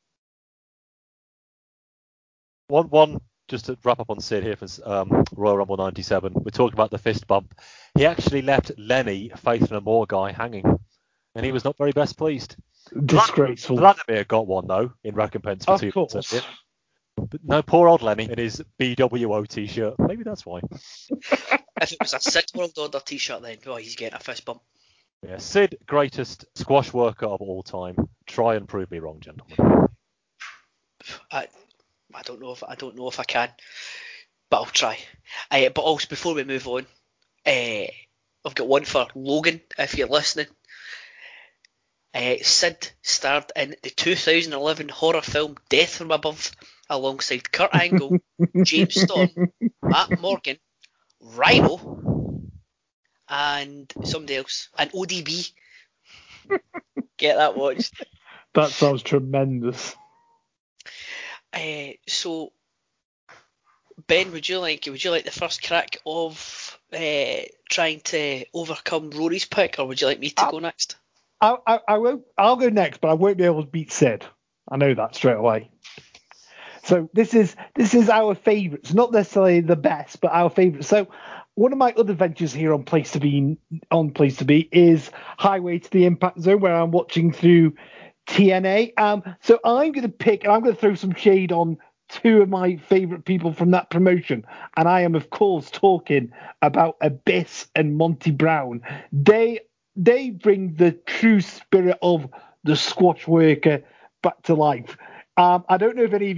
Speaker 4: One, one, just to wrap up on Sid here for um, Royal Rumble ninety-seven, we're talking about the fist bump. He actually left Lenny, Faith No More guy, hanging, and he was not very best pleased.
Speaker 3: Disgraceful.
Speaker 4: Vladimir got one, though, in recompense for
Speaker 3: Of
Speaker 4: two.
Speaker 3: course.
Speaker 4: Yeah. But no, poor old Lenny in his B W O t-shirt. Maybe that's why.
Speaker 2: If it was a Sid World Order t-shirt, then oh, he's getting a fist bump.
Speaker 4: Yeah, Sid, greatest squash worker of all time. Try and prove me wrong, gentlemen.
Speaker 2: I, I don't know if I don't know if I can, but I'll try. Uh, but also before we move on, uh, I've got one for Logan. If you're listening, uh, Sid starred in the two thousand eleven horror film Death from Above, alongside Kurt Angle, James Storm, Matt Morgan, Rhino, and somebody else, and O D B. Get that watched.
Speaker 3: That sounds tremendous.
Speaker 2: Uh, so, Ben, would you like would you like the first crack of uh, trying to overcome Rory's pick, or would you like me to
Speaker 3: I,
Speaker 2: go next?
Speaker 3: I, I, I won't. I'll go next, but I won't be able to beat Sid. I know that straight away. So this is this is our favourites, not necessarily the best, but our favourites. So one of my other ventures here on Place to Be on Place to Be is Highway to the Impact Zone, where I'm watching through T N A. Um, so I'm going to pick, and I'm going to throw some shade on two of my favourite people from that promotion, and I am of course talking about Abyss and Monty Brown. They they bring the true spirit of the squash worker back to life. Um, I don't know if any of you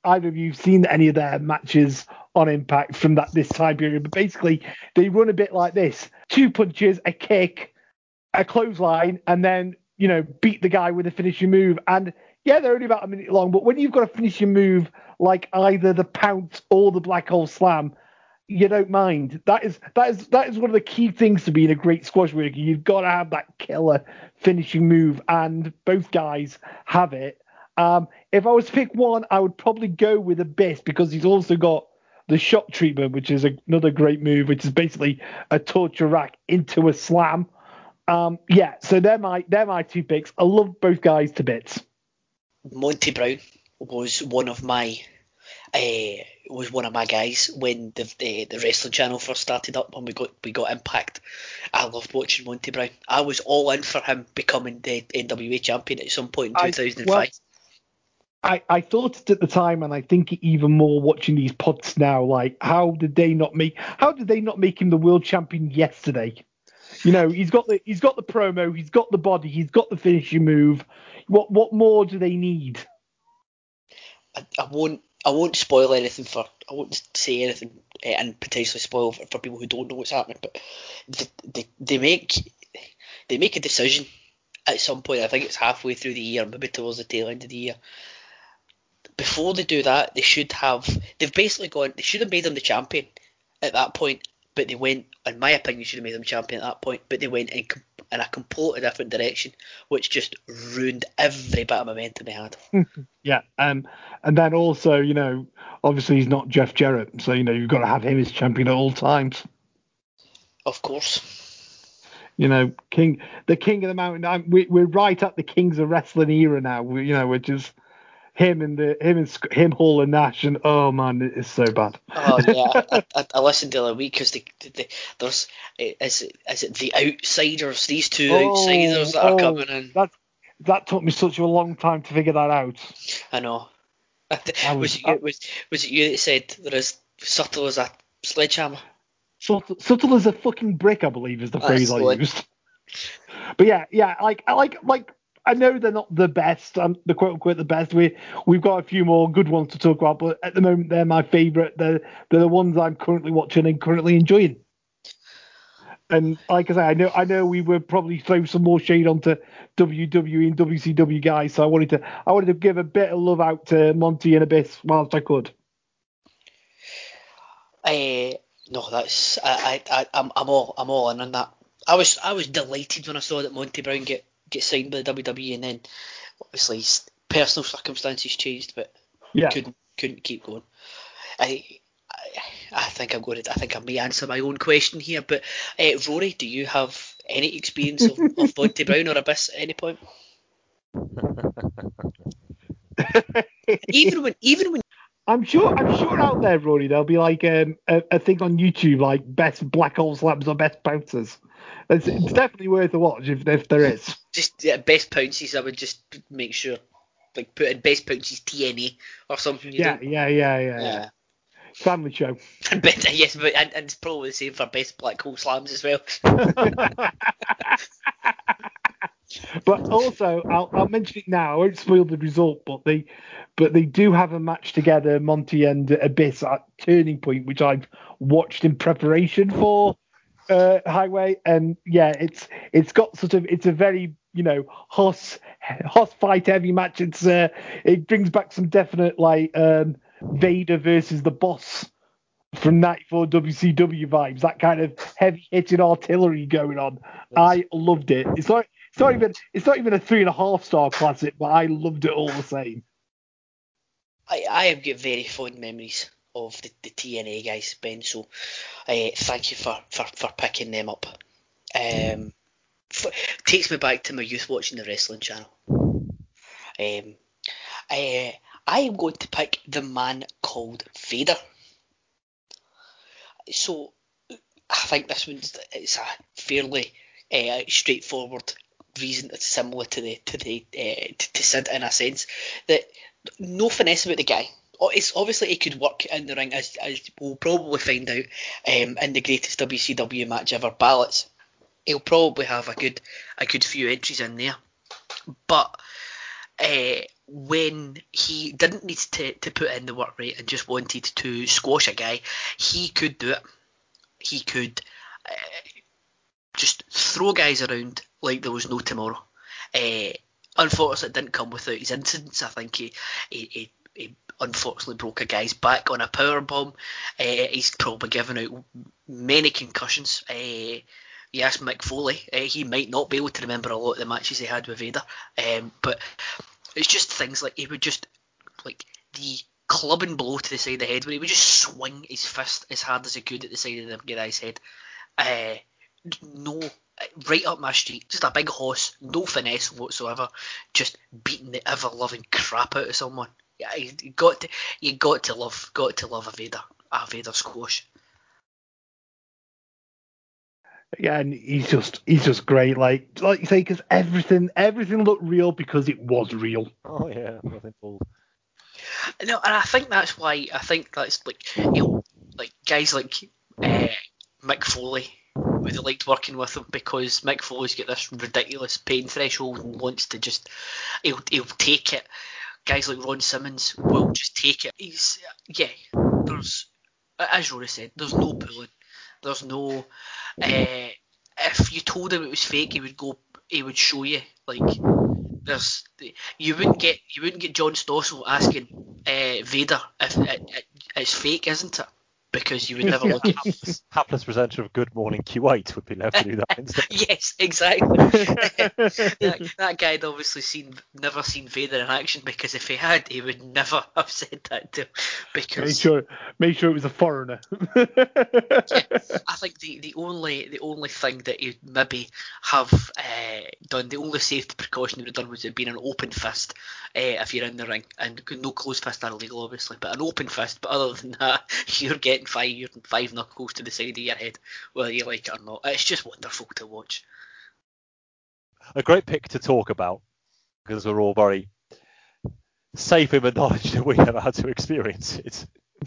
Speaker 3: either of you seen any of their matches on Impact from that this time period, but basically they run a bit like this: two punches, a kick, a clothesline, and then you know beat the guy with a finishing move. And yeah, they're only about a minute long, but when you've got a finishing move like either the pounce or the black hole slam, you don't mind. That is that is that is one of the key things to being a great squash worker. You've got to have that killer finishing move, and both guys have it. Um, if I was to pick one, I would probably go with Abyss because he's also got the shock treatment, which is a, another great move, which is basically a torture rack into a slam. Um, yeah, so they're my they're my two picks. I love both guys to bits.
Speaker 2: Monty Brown was one of my uh, was one of my guys when the, the the wrestling channel first started up when we got we got Impact. I loved watching Monty Brown. I was all in for him becoming the N W A champion at some point in two thousand five.
Speaker 3: Well, I, I thought it at the time, and I think even more watching these pods now. Like, how did they not make? How did they not make him the world champion yesterday? You know, he's got the he's got the promo, he's got the body, he's got the finishing move. What what more do they need?
Speaker 2: I, I won't I won't spoil anything for I won't say anything uh, and potentially spoil for, for people who don't know what's happening. But they, they they make they make a decision at some point. I think it's halfway through the year, maybe towards the tail end of the year. Before they do that, they should have they've basically gone. They should have made him the champion at that point. But they went, in my opinion, should have made them champion at that point. But they went in, in a completely different direction, which just ruined every bit of momentum they had.
Speaker 3: Yeah, um, and then also, you know, obviously he's not Jeff Jarrett, so you know you've got to have him as champion at all times.
Speaker 2: Of course.
Speaker 3: You know, king, the king of the mountain. I'm, we, we're right at the Kings of Wrestling era now. We, you know, which is him and the him and him Hall and Nash, and oh man, it is so bad.
Speaker 2: Oh yeah, I, I, I listened the other week because they, they, there's is it, is it the outsiders? These two
Speaker 3: oh,
Speaker 2: outsiders that
Speaker 3: oh,
Speaker 2: are coming in.
Speaker 3: That that took me such a long time to figure that out.
Speaker 2: I know.
Speaker 3: I
Speaker 2: was,
Speaker 3: was,
Speaker 2: it you, was was it you that said they're as subtle as a sledgehammer?
Speaker 3: Subtle, subtle as a fucking brick, I believe, is the phrase
Speaker 2: That's
Speaker 3: I
Speaker 2: the one.
Speaker 3: used. But yeah, yeah, like I like like. I know they're not the best, um, the quote unquote the best. We we've got a few more good ones to talk about, but at the moment they're my favourite. They're they're the ones I'm currently watching and currently enjoying. And like I say, I know I know we would probably throw some more shade onto W W E and W C W guys, so I wanted to I wanted to give a bit of love out to Monty and Abyss whilst I could.
Speaker 2: Uh, no, that's I, I, I I'm I'm all I'm all in on that. I was I was delighted when I saw that Monty Brown get, get signed by the W W E, and then obviously his personal circumstances changed, but
Speaker 3: Yeah.
Speaker 2: couldn't couldn't keep going. I, I I think I'm going to I think I may answer my own question here, but uh, Rory, do you have any experience of, of Monty Brown or Abyss at any point? even when even when
Speaker 3: I'm sure I'm sure out there, Rory, there'll be like um, a, a thing on YouTube like best black hole slams or best bouncers. It's, it's definitely worth a watch if, if there is.
Speaker 2: Just yeah, best pounces, I would just make sure, like put in best pounces T N A or something. You
Speaker 3: Yeah,
Speaker 2: don't,
Speaker 3: yeah, yeah, yeah,
Speaker 2: yeah.
Speaker 3: yeah. Family show.
Speaker 2: But, yes, but and, and it's probably the same for best black hole slams as well.
Speaker 3: But also, I'll, I'll mention it now. I won't spoil the result, but they, but they do have a match together, Monty and Abyss at Turning Point, which I've watched in preparation for uh, Highway, and yeah, it's it's got sort of it's a very you know hoss hoss fight heavy match. It's uh, it brings back some definite like um, Vader versus the Boss from ninety-four W C W vibes, that kind of heavy hitting artillery going on. I loved it. It's not it's not even it's not even a three and a half star classic, but I loved it all the same.
Speaker 2: I, I have got very fond memories of the, the T N A guys, Ben. So uh, thank you for, for, for picking them up. Um, f- takes me back to my youth watching the wrestling channel. Um, I, I am going to pick the man called Vader. So I think this one's it's a fairly uh, straightforward reason. It's similar to the to the uh, to, to Sid in a sense that no finesse about the guy. It's obviously he could work in the ring, as as we'll probably find out um, in the greatest W C W match ever, Ballots. He'll probably have a good a good few entries in there, but uh, when he didn't need to, to put in the work rate and just wanted to squash a guy, he could do it. He could uh, just throw guys around like there was no tomorrow. Uh, unfortunately, it didn't come without his incidents. I think he, he, he, he unfortunately broke a guy's back on a power bomb. Uh, he's probably given out many concussions. Uh, you ask Mick Foley, uh, he might not be able to remember a lot of the matches he had with Vader. Um, but it's just things like he would just, like, the clubbing blow to the side of the head, where he would just swing his fist as hard as he could at the side of the guy's head. Uh, no, right up my street, just a big hoss, no finesse whatsoever, just beating the ever-loving crap out of someone. Yeah, you got to, you got to love, got to love a Vader, a Vader squash.
Speaker 3: Yeah, and he's just he's just great. Like like you say, because everything everything looked real because it was real.
Speaker 4: Oh yeah, nothing fooled.
Speaker 2: No, and I think that's why I think that's like, you know, like guys like uh, Mick Foley, who they liked working with him, because Mick Foley's got this ridiculous pain threshold and wants to just he'll he'll take it. Guys like Ron Simmons will just take it. He's yeah. There's, as Rory said, there's no pulling. There's no. Uh, if you told him it was fake, he would go. He would show you. Like, there's. You wouldn't get. You wouldn't get John Stossel asking uh, Vader if it, it, it's fake, isn't it? Because you would never look at him.
Speaker 4: Hapless presenter of Good Morning Kuwait would be left to do that instead.
Speaker 2: Yes, exactly. that, that guy had obviously seen, never seen Vader in action, because if he had, he would never have said that to him. Because
Speaker 3: Make sure, make sure it was a foreigner.
Speaker 2: yeah, I think the, the only the only thing that he'd maybe have uh, done, the only safety precaution he would have done was it being an open fist uh, if you're in the ring, and no closed fist are illegal obviously, but an open fist. But other than that, you're getting five you're five knuckles to the side of your head, whether you like it or not. It's just wonderful to watch.
Speaker 4: A great pick to talk about, because we're all very safe in the knowledge that we never had to experience it.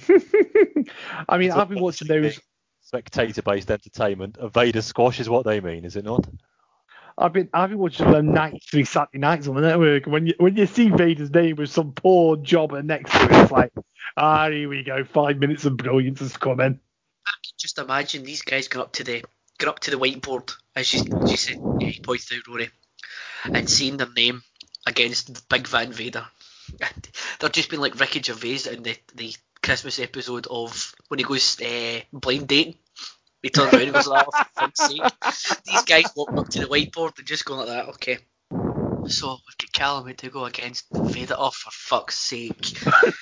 Speaker 3: I mean,
Speaker 4: So
Speaker 3: I've been watching those.
Speaker 4: Spectator-based entertainment. A Vader squash is what they mean, is it not?
Speaker 3: I've been I've been watching them ninety-three Saturday nights on the network. When you when you see Vader's name with some poor jobber next to it, it's like, ah, here we go, five minutes of brilliance is coming.
Speaker 2: I can just imagine these guys going up to the going up to the whiteboard, as you, as you said, yeah, you pointed out, Rory, and seeing their name against Big Van Vader. And they're just being like Ricky Gervais in the, the Christmas episode of when he goes uh, blind dating. He turns around and goes, oh, for fuck's sake. These guys walking up to the whiteboard and just going like that, okay. So we've got Callum to go against Vader. Oh, for fuck's sake.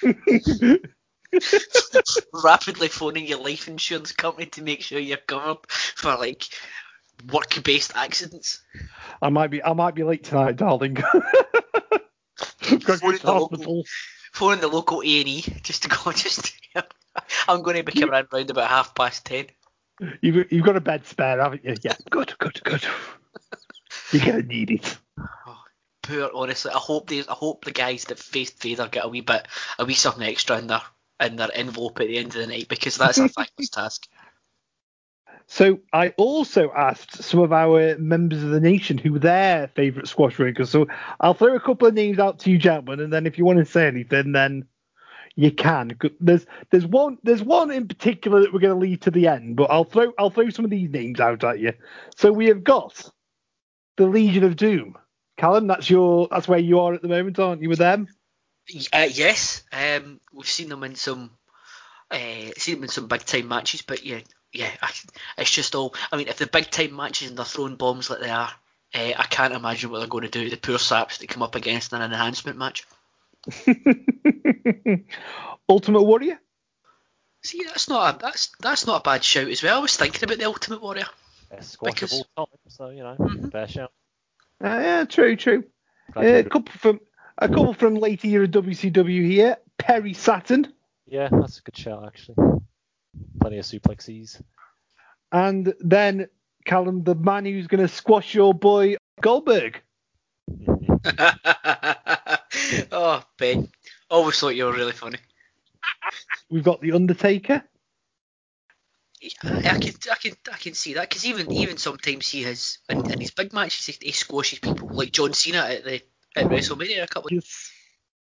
Speaker 2: Rapidly phoning your life insurance company to make sure you're covered for like work-based accidents.
Speaker 3: I might be I might be late tonight, darling.
Speaker 2: Phoning the, local, phoning the local A and E just to go. Just I'm going to be coming around about half past ten.
Speaker 3: You've you've got a bed spare, haven't you? Yeah, good, good, good. You're gonna need it.
Speaker 2: Oh, poor, honestly. I hope these. I hope the guys that faced Vader get a wee bit, a wee something extra in their in their envelope at the end of the night, because that's a thankless task.
Speaker 3: So I also asked some of our members of the nation who were their favourite squash riggers. So I'll throw a couple of names out to you, gentlemen, and then if you want to say anything, then you can. There's there's one there's one in particular that we're going to leave to the end, but I'll throw I'll throw some of these names out at you. So we have got the Legion of Doom. Callum, that's your that's where you are at the moment, aren't you, with them?
Speaker 2: Uh, yes, um, we've seen them in some uh, seen them in some big time matches, but yeah. Yeah, I, it's just all. I mean, if the big time matches and they're throwing bombs like they are, uh, I can't imagine what they're going to do. The poor saps that come up against in an enhancement match.
Speaker 3: Ultimate Warrior.
Speaker 2: See, that's not a that's that's not a bad shout as well. I was thinking about the Ultimate Warrior.
Speaker 4: Best squash
Speaker 2: Because,
Speaker 4: of all time, so you know,
Speaker 2: mm-hmm.
Speaker 4: fair shout.
Speaker 3: Uh, yeah, true, true. Uh, a couple from a couple from late era W C W here. Perry Saturn.
Speaker 4: Yeah, that's a good shout actually. Plenty of suplexes.
Speaker 3: And then, Callum, the man who's going to squash your boy Goldberg.
Speaker 2: Oh, Ben. Always thought you were really funny.
Speaker 3: We've got The Undertaker.
Speaker 2: I, I can I can I can see that, because even even sometimes he has in, in his big matches he, he squashes people like John Cena at the at WrestleMania a couple of
Speaker 3: Yes.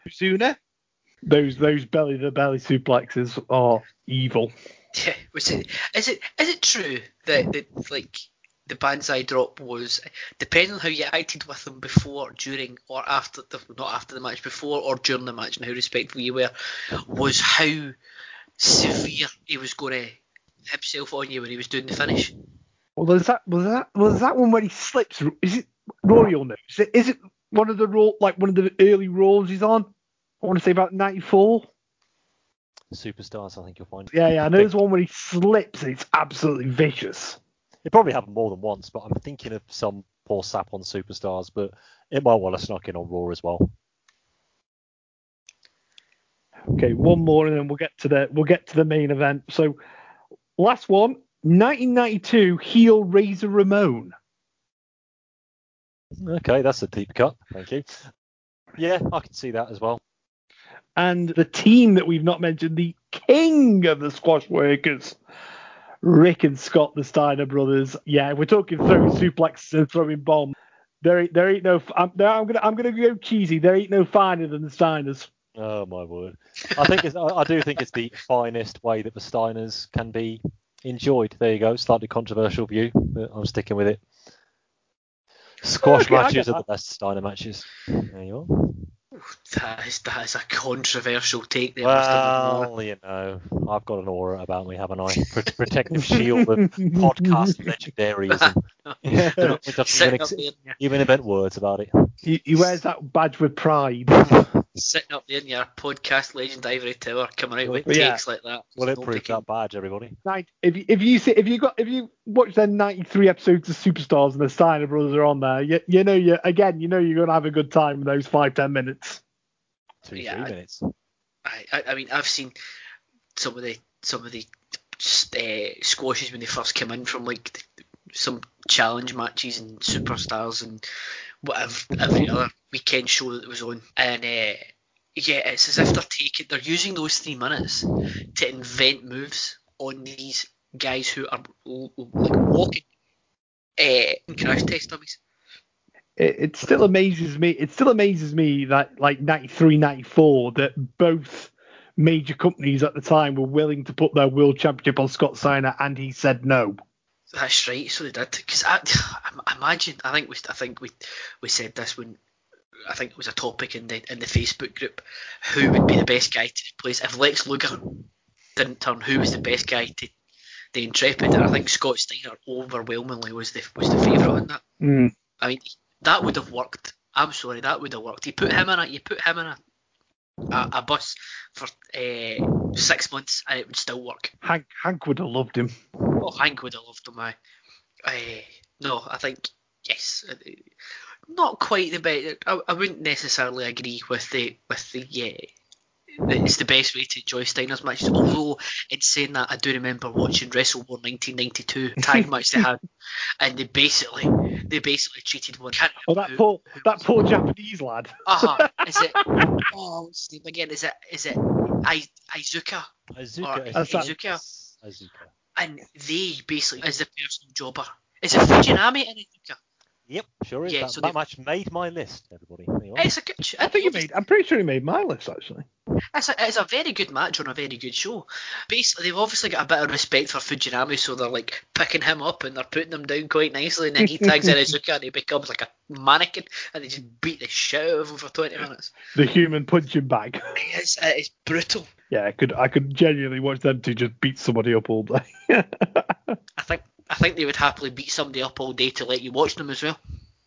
Speaker 3: Yokozuna. Those those belly to belly suplexes are evil.
Speaker 2: Yeah, was it? Is it? Is it true that, that like the Banzai drop was, depending on how you acted with them before, during, or after the not after the match, before or during the match, and how respectful you were, was how severe he was going to himself on you when he was doing the finish.
Speaker 3: Well, was that was that was that one where he slips? Is it Royal knows? Is it, is it one of the raw, like one of the early Raws he's on? I want to say about ninety-four.
Speaker 4: Superstars, I think you'll find.
Speaker 3: Yeah, yeah. I know there's one where he slips and it's absolutely vicious.
Speaker 4: It probably happened more than once, but I'm thinking of some poor sap on Superstars, but it might well have snuck in on Raw as well.
Speaker 3: Okay, one more and then we'll get to the we'll get to the main event. So, last one, nineteen ninety-two heel Razor Ramon.
Speaker 4: Okay, that's a deep cut. Thank you. Yeah, I can see that as well.
Speaker 3: And the team that we've not mentioned, the king of the squash workers, Rick and Scott, the Steiner brothers. Yeah, we're talking throwing suplexes and throwing bombs. There ain't, there ain't no. I'm, I'm gonna, I'm gonna go cheesy. There ain't no finer than the Steiners.
Speaker 4: Oh my word! I think it's, I, I do think it's the finest way that the Steiners can be enjoyed. There you go. Slightly controversial view, but I'm sticking with it. Squash
Speaker 3: Okay,
Speaker 4: matches are the best Steiner matches. There you are.
Speaker 2: That is, that is a controversial take there,
Speaker 4: Well,
Speaker 2: Mister
Speaker 4: you know, I've got an aura about me, haven't I? Pro- protective shield of podcast legendaryism.
Speaker 3: Yeah.
Speaker 4: Don't- we don't even, ex- even invent words about it.
Speaker 3: He, he wears that badge with pride.
Speaker 2: Sitting up there in your podcast legend ivory tower, coming out with
Speaker 3: Yeah.
Speaker 2: takes like that.
Speaker 4: Will it
Speaker 2: Nobody
Speaker 4: prove
Speaker 2: can-
Speaker 4: that badge, everybody?
Speaker 3: Like, if you, if you see, if you got if you watch the ninety-three episodes of Superstars and the Steiner brothers are on there, you, you know you again you know you're gonna have a good time in those five ten minutes.
Speaker 4: Two,
Speaker 2: Yeah,
Speaker 4: three
Speaker 2: I-
Speaker 4: minutes.
Speaker 2: I, I, I mean, I've seen some of the some of the uh, squashes when they first came in from like the, some challenge matches and Superstars and whatever every other weekend show that was on, and uh, yeah, it's as if they're taking they're using those three minutes to invent moves on these guys who are l- l- like walking uh, crash test dummies.
Speaker 3: It, it still amazes me. It still amazes me that like ninety-three, ninety-four that both major companies at the time were willing to put their world championship on Scott Steiner, and he said no.
Speaker 2: That's right, so they did. Because I, I imagine, I think we, I think we, we said this when, I think it was a topic in the in the Facebook group. Who would be the best guy to replace if Lex Luger didn't turn? Who was the best guy to the Intrepid? And I think Scott Steiner overwhelmingly was the was the favourite in that.
Speaker 3: Mm.
Speaker 2: I mean, that would have worked. I'm sorry, that would have worked. You put him in a, you put him in a, a, a bus for uh, six months, and it would still work.
Speaker 3: Hank Hank would have loved him.
Speaker 2: Oh, Hank would have loved him. I, uh, no, I think yes, uh, not quite the best. I, I wouldn't necessarily agree with the with the yeah. It's the best way to enjoy Steiner's matches. Although, in saying that, I do remember watching Wrestle War nineteen ninety-two tag match they had, and they basically they basically treated one. Can't
Speaker 3: Oh, that
Speaker 2: who-
Speaker 3: poor
Speaker 2: who
Speaker 3: that
Speaker 2: was-
Speaker 3: poor Japanese lad.
Speaker 2: Uh-huh. Is it? Oh, what's his name again? Is it? Is it I, Izuka?
Speaker 4: Azuka.
Speaker 2: Or
Speaker 3: That's that-
Speaker 2: Izuka?
Speaker 4: Azuka.
Speaker 2: And they basically is the personal jobber. Is it Fujinami and Izuka?
Speaker 4: Yep, sure is.
Speaker 2: Yeah,
Speaker 4: that
Speaker 2: so
Speaker 4: that
Speaker 2: they've-
Speaker 4: match made my list, everybody. There you are.
Speaker 2: It's a good.
Speaker 3: I think he made. I'm pretty sure he made my list actually.
Speaker 2: It's a, it's a very good match on a very good show. Basically, they've obviously got a bit of respect for Fujinami, so they're like picking him up and they're putting him down quite nicely, and then he tags in Izuka and he becomes like a mannequin, and they just beat the shit out of him for twenty minutes.
Speaker 3: The human punching bag.
Speaker 2: It's, it's brutal.
Speaker 3: Yeah, I could I could genuinely watch them two just beat somebody up all day.
Speaker 2: I think I think they would happily beat somebody up all day to let you watch them as well.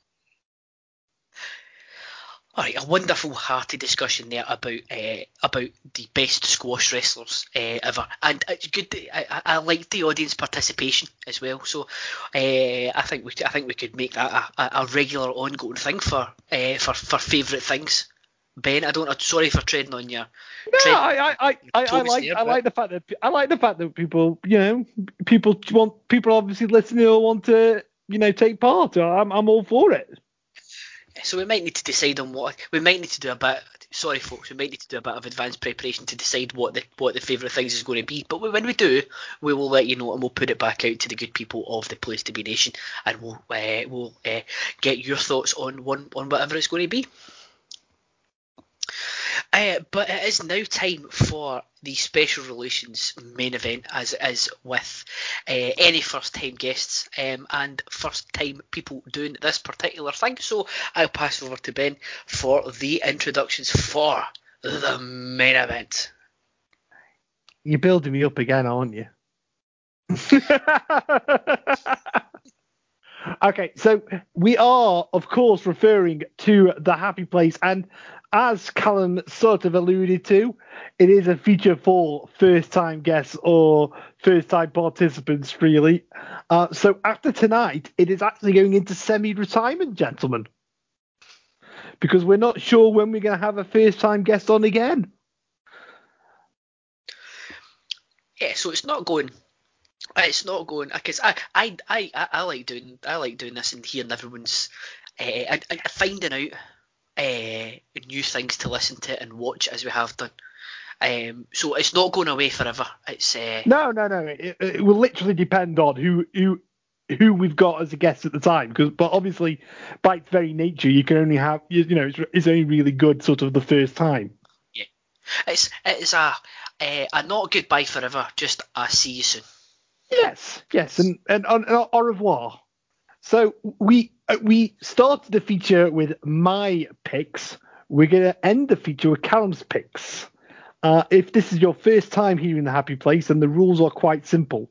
Speaker 2: Alright, a wonderful hearty discussion there about uh, about the best squash wrestlers uh, ever, and it's good. That, I, I I like the audience participation as well. So uh, I think we I think we could make that a, a regular ongoing thing for uh, for for favourite things. Ben, I don't. I'm sorry for treading on your.
Speaker 3: No,
Speaker 2: tread-
Speaker 3: I, I, I, I, I
Speaker 2: toes
Speaker 3: like
Speaker 2: there,
Speaker 3: I
Speaker 2: but-
Speaker 3: like the fact that I like the fact that people, you know, people want people obviously listening or want to, you know, take part. I'm I'm all for it.
Speaker 2: So we might need to decide on what we might need to do a bit. Sorry, folks, we might need to do a bit of advanced preparation to decide what the what the favourite things is going to be. But when we do, we will let you know and we'll put it back out to the good people of the Place to Be Nation, and we'll uh, we'll uh, get your thoughts on one on whatever it's going to be. Uh, but it is now time for the special relations main event, as it is with uh, any first time guests um, and first time people doing this particular thing. So I'll pass over to Ben for the introductions for the main event.
Speaker 3: You're building me up again, aren't you? Okay, so we are, of course, referring to The Happy Place, and as Callum sort of alluded to, it is a feature for first-time guests or first-time participants, really. Uh, so after tonight, it is actually going into semi-retirement, gentlemen, because we're not sure when we're going to have a first-time guest on again.
Speaker 2: Yeah, so it's not going... It's not going because I, I, I, I, I like doing I like doing this and hearing everyone's uh, and, and finding out uh, new things to listen to and watch as we have done. Um, so it's not going away forever. It's uh,
Speaker 3: no, no, no. It, it will literally depend on who who who we've got as a guest at the time. Because, but obviously, by its very nature, you can only have you, you know it's, it's only really good sort of the first time.
Speaker 2: Yeah, it's it's a a, a not goodbye forever, just a see you soon.
Speaker 3: Yes, yes, and, and, and au revoir. So we uh, we started the feature with my picks. We're going to end the feature with Callum's picks. Uh, if this is your first time here in The Happy Place, then the rules are quite simple.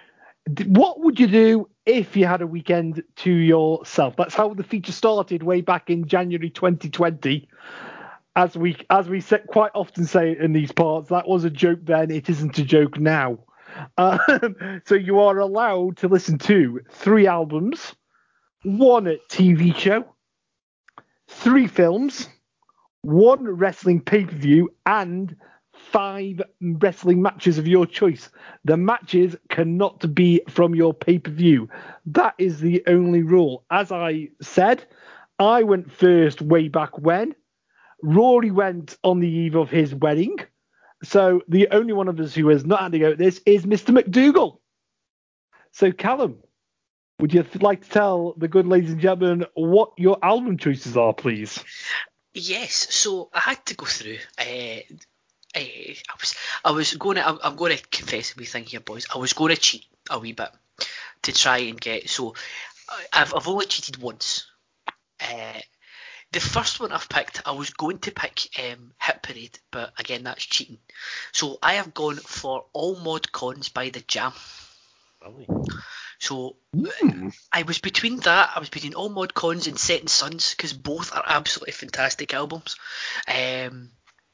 Speaker 3: What would you do if you had a weekend to yourself? That's how the feature started way back in January twenty twenty. As we as we quite often say in these parts, that was a joke then. It isn't a joke now. Um, so you are allowed to listen to three albums, one T V show, three films, one wrestling pay-per-view, and five wrestling matches of your choice. The matches cannot be from your pay-per-view. That is the only rule. As I said, I went first way back when. Rory went on the eve of his wedding. So the only one of us who has not had to go at this is Mister McDougall. So Callum, would you like to tell the good ladies and gentlemen what your album choices are, please?
Speaker 2: Yes. So I had to go through. Uh, uh, I was I was going to I'm, I'm going to confess a wee thing here, boys. I was going to cheat a wee bit to try and get. So I've I've only cheated once. Uh, The first one I've picked, I was going to pick um, Hit Parade, but again, that's cheating. So I have gone for All Mod Cons by The Jam.
Speaker 4: Lovely.
Speaker 2: So
Speaker 3: Mm.
Speaker 2: I was between that, I was between All Mod Cons and Setting Suns, because both are absolutely fantastic albums. Um,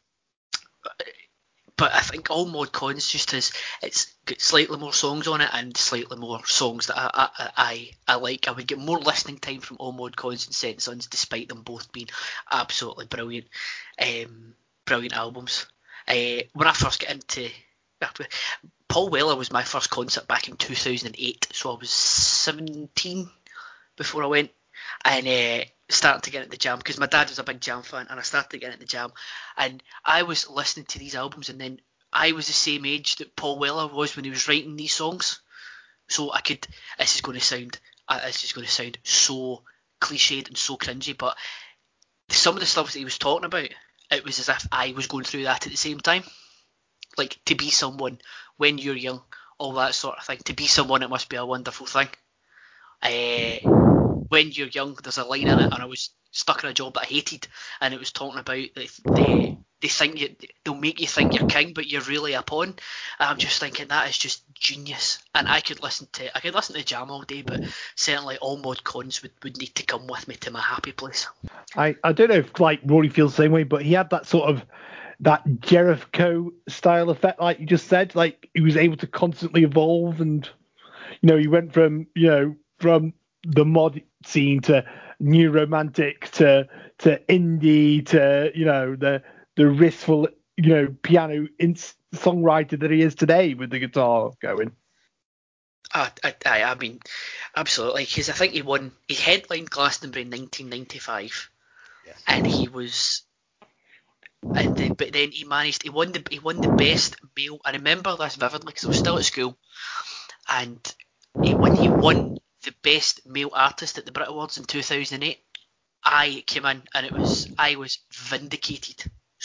Speaker 2: but I think All Mod Cons just has it's got slightly more songs on it and slightly more songs that I I, I, I like. I would get more listening time from All Mod Cons and Setting Suns, despite them both being absolutely brilliant, um, brilliant albums. Uh, when I first got into Paul Weller was my first concert back in two thousand eight, so I was seventeen before I went. And uh, starting to get into the Jam because my dad was a big Jam fan, and I started to get into the Jam, and I was listening to these albums, and then I was the same age that Paul Weller was when he was writing these songs, so I could. This is going to sound. Uh, this is going to sound so cliched and so cringy, but some of the stuff that he was talking about, it was as if I was going through that at the same time. Like, to be someone when you're young, all that sort of thing. To be someone, it must be a wonderful thing. Uh, when you're young, there's a line in it, and I was stuck in a job that I hated, and it was talking about they they, they think you, they'll make you think you're king, but you're really a pawn. And I'm just thinking that is just genius. And I could listen to I could listen to Jam all day, but certainly All Mod Cons would, would need to come with me to my happy place.
Speaker 3: I, I don't know if like Rory feels the same way, but he had that sort of that Jericho style effect, like you just said. Like he was able to constantly evolve, and you know he went from you know from the mod scene to new romantic to to indie to you know the the restful you know piano in- songwriter that he is today with the guitar going.
Speaker 2: I, I, I mean, absolutely, because I think he won. He headlined Glastonbury in nineteen ninety-five,
Speaker 4: Yes.
Speaker 2: and he was. And then, but then he managed. He won the. He won the best male. I remember this vividly because I was still at school, and he won. He won the best male artist at the Brit Awards in two thousand eight. I came in and it was I was vindicated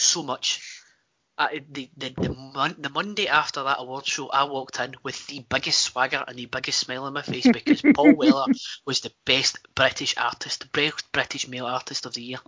Speaker 2: so much. I, the the the, mon- the Monday after that award show, I walked in with the biggest swagger and the biggest smile on my face because Paul Weller was the best British artist, best British male artist of the year.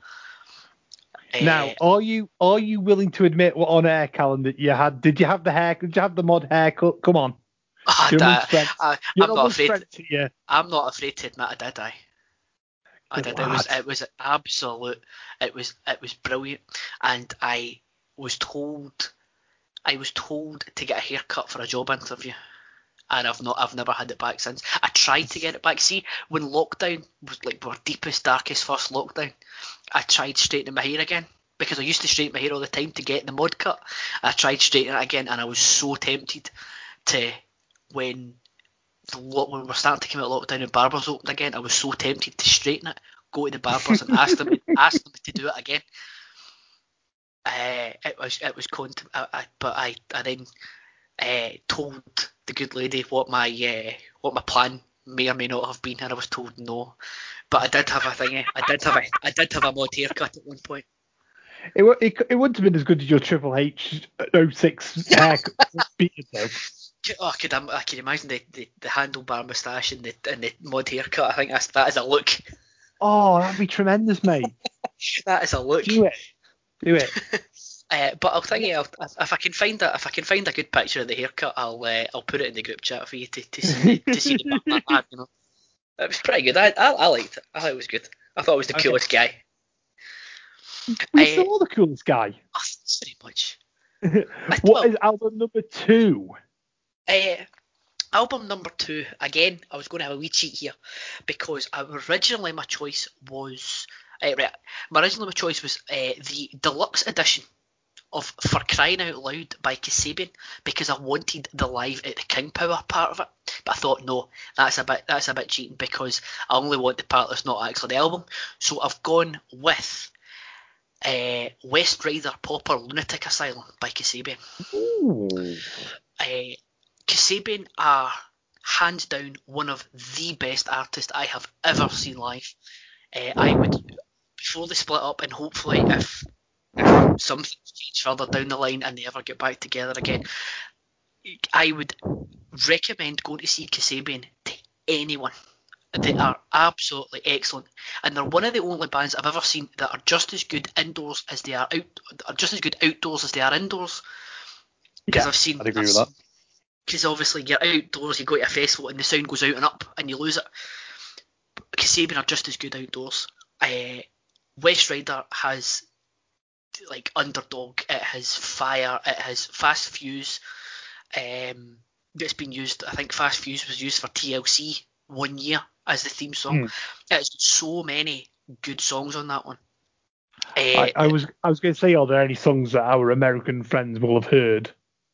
Speaker 3: Now,
Speaker 2: Uh,
Speaker 3: are you are you willing to admit what on air, Callan, that you had? Did you have the hair? Did you have the mod haircut? Come on,
Speaker 2: I,
Speaker 3: you're
Speaker 2: I,
Speaker 3: amongst friends.
Speaker 2: I,
Speaker 3: You're
Speaker 2: I'm not
Speaker 3: amongst
Speaker 2: afraid.
Speaker 3: friends here.
Speaker 2: I'm not afraid to admit I did. I. I
Speaker 3: Good
Speaker 2: did. It was
Speaker 3: lad.
Speaker 2: it was absolute. It was it was brilliant, and I was told. I was told to get a haircut for a job interview, and I've not. I've never had it back since. I tried to get it back. See, when lockdown was like our deepest, darkest first lockdown, I tried straightening my hair again because I used to straighten my hair all the time to get the mod cut. I tried straightening it again, and I was so tempted to when the lo- when we're starting to come out of lockdown and barbers opened again. I was so tempted to straighten it, go to the barbers and ask them ask them to do it again. Uh, it was it was con- I, I, but I I then uh, told the good lady what my uh, what my plan may or may not have been, and I was told no. But I did have a thingy. I did have a I did have a mod haircut at one point.
Speaker 3: It, wa- it, it wouldn't have been as good as your Triple H oh six haircut. beard, though.
Speaker 2: Oh, I could I can imagine the, the, the handlebar moustache and the and the mod haircut. I think that's that is a look.
Speaker 3: Oh, that'd be tremendous, mate.
Speaker 2: That is a look.
Speaker 3: Do it. Do it.
Speaker 2: Uh, but I'll think I'll, if I can find a if I can find a good picture of the haircut, I'll uh, I'll put it in the group chat for you to, to see to see the back man, you know. It was pretty good. I, I I liked it. I thought it was good. I thought it was the
Speaker 3: Okay.
Speaker 2: coolest guy.
Speaker 3: We
Speaker 2: Uh,
Speaker 3: saw the coolest guy.
Speaker 2: Oh, thanks very much.
Speaker 3: What
Speaker 2: well-
Speaker 3: is album number two?
Speaker 2: Uh, album number two. Again, I was going to have a wee cheat here because I, originally my choice was uh, right. My original choice was uh, the deluxe edition of For Crying Out Loud by Kasabian because I wanted the live at the King Power part of it, but I thought no, that's a bit that's a bit cheating because I only want the part that's not actually the album. So I've gone with uh, West Rider Pauper Lunatic Asylum by Kasabian.
Speaker 3: Ooh.
Speaker 2: Uh, Kasabian are hands down one of the best artists I have ever seen live. Uh, I would before they split up, and hopefully if if something change further down the line and they ever get back together again, I would recommend going to see Kasabian to anyone. They are absolutely excellent, and they're one of the only bands I've ever seen that are just as good indoors as they are out, are just as good outdoors as they are indoors. Because
Speaker 3: Yeah,
Speaker 2: I've seen,
Speaker 4: I'd agree
Speaker 2: I've
Speaker 4: with that.
Speaker 2: seen- Because obviously you're outdoors, you go to a festival and the sound goes out and up and you lose it. Kasabian are just as good outdoors. Uh, West Rider has like Underdog, it has Fire, it has Fast Fuse. Um, it's been used. I think Fast Fuse was used for T L C one year as the theme song.
Speaker 3: Mm.
Speaker 2: It's so many good songs on that one. Uh,
Speaker 3: I, I was I was going to say, are there any songs that our American friends will have heard?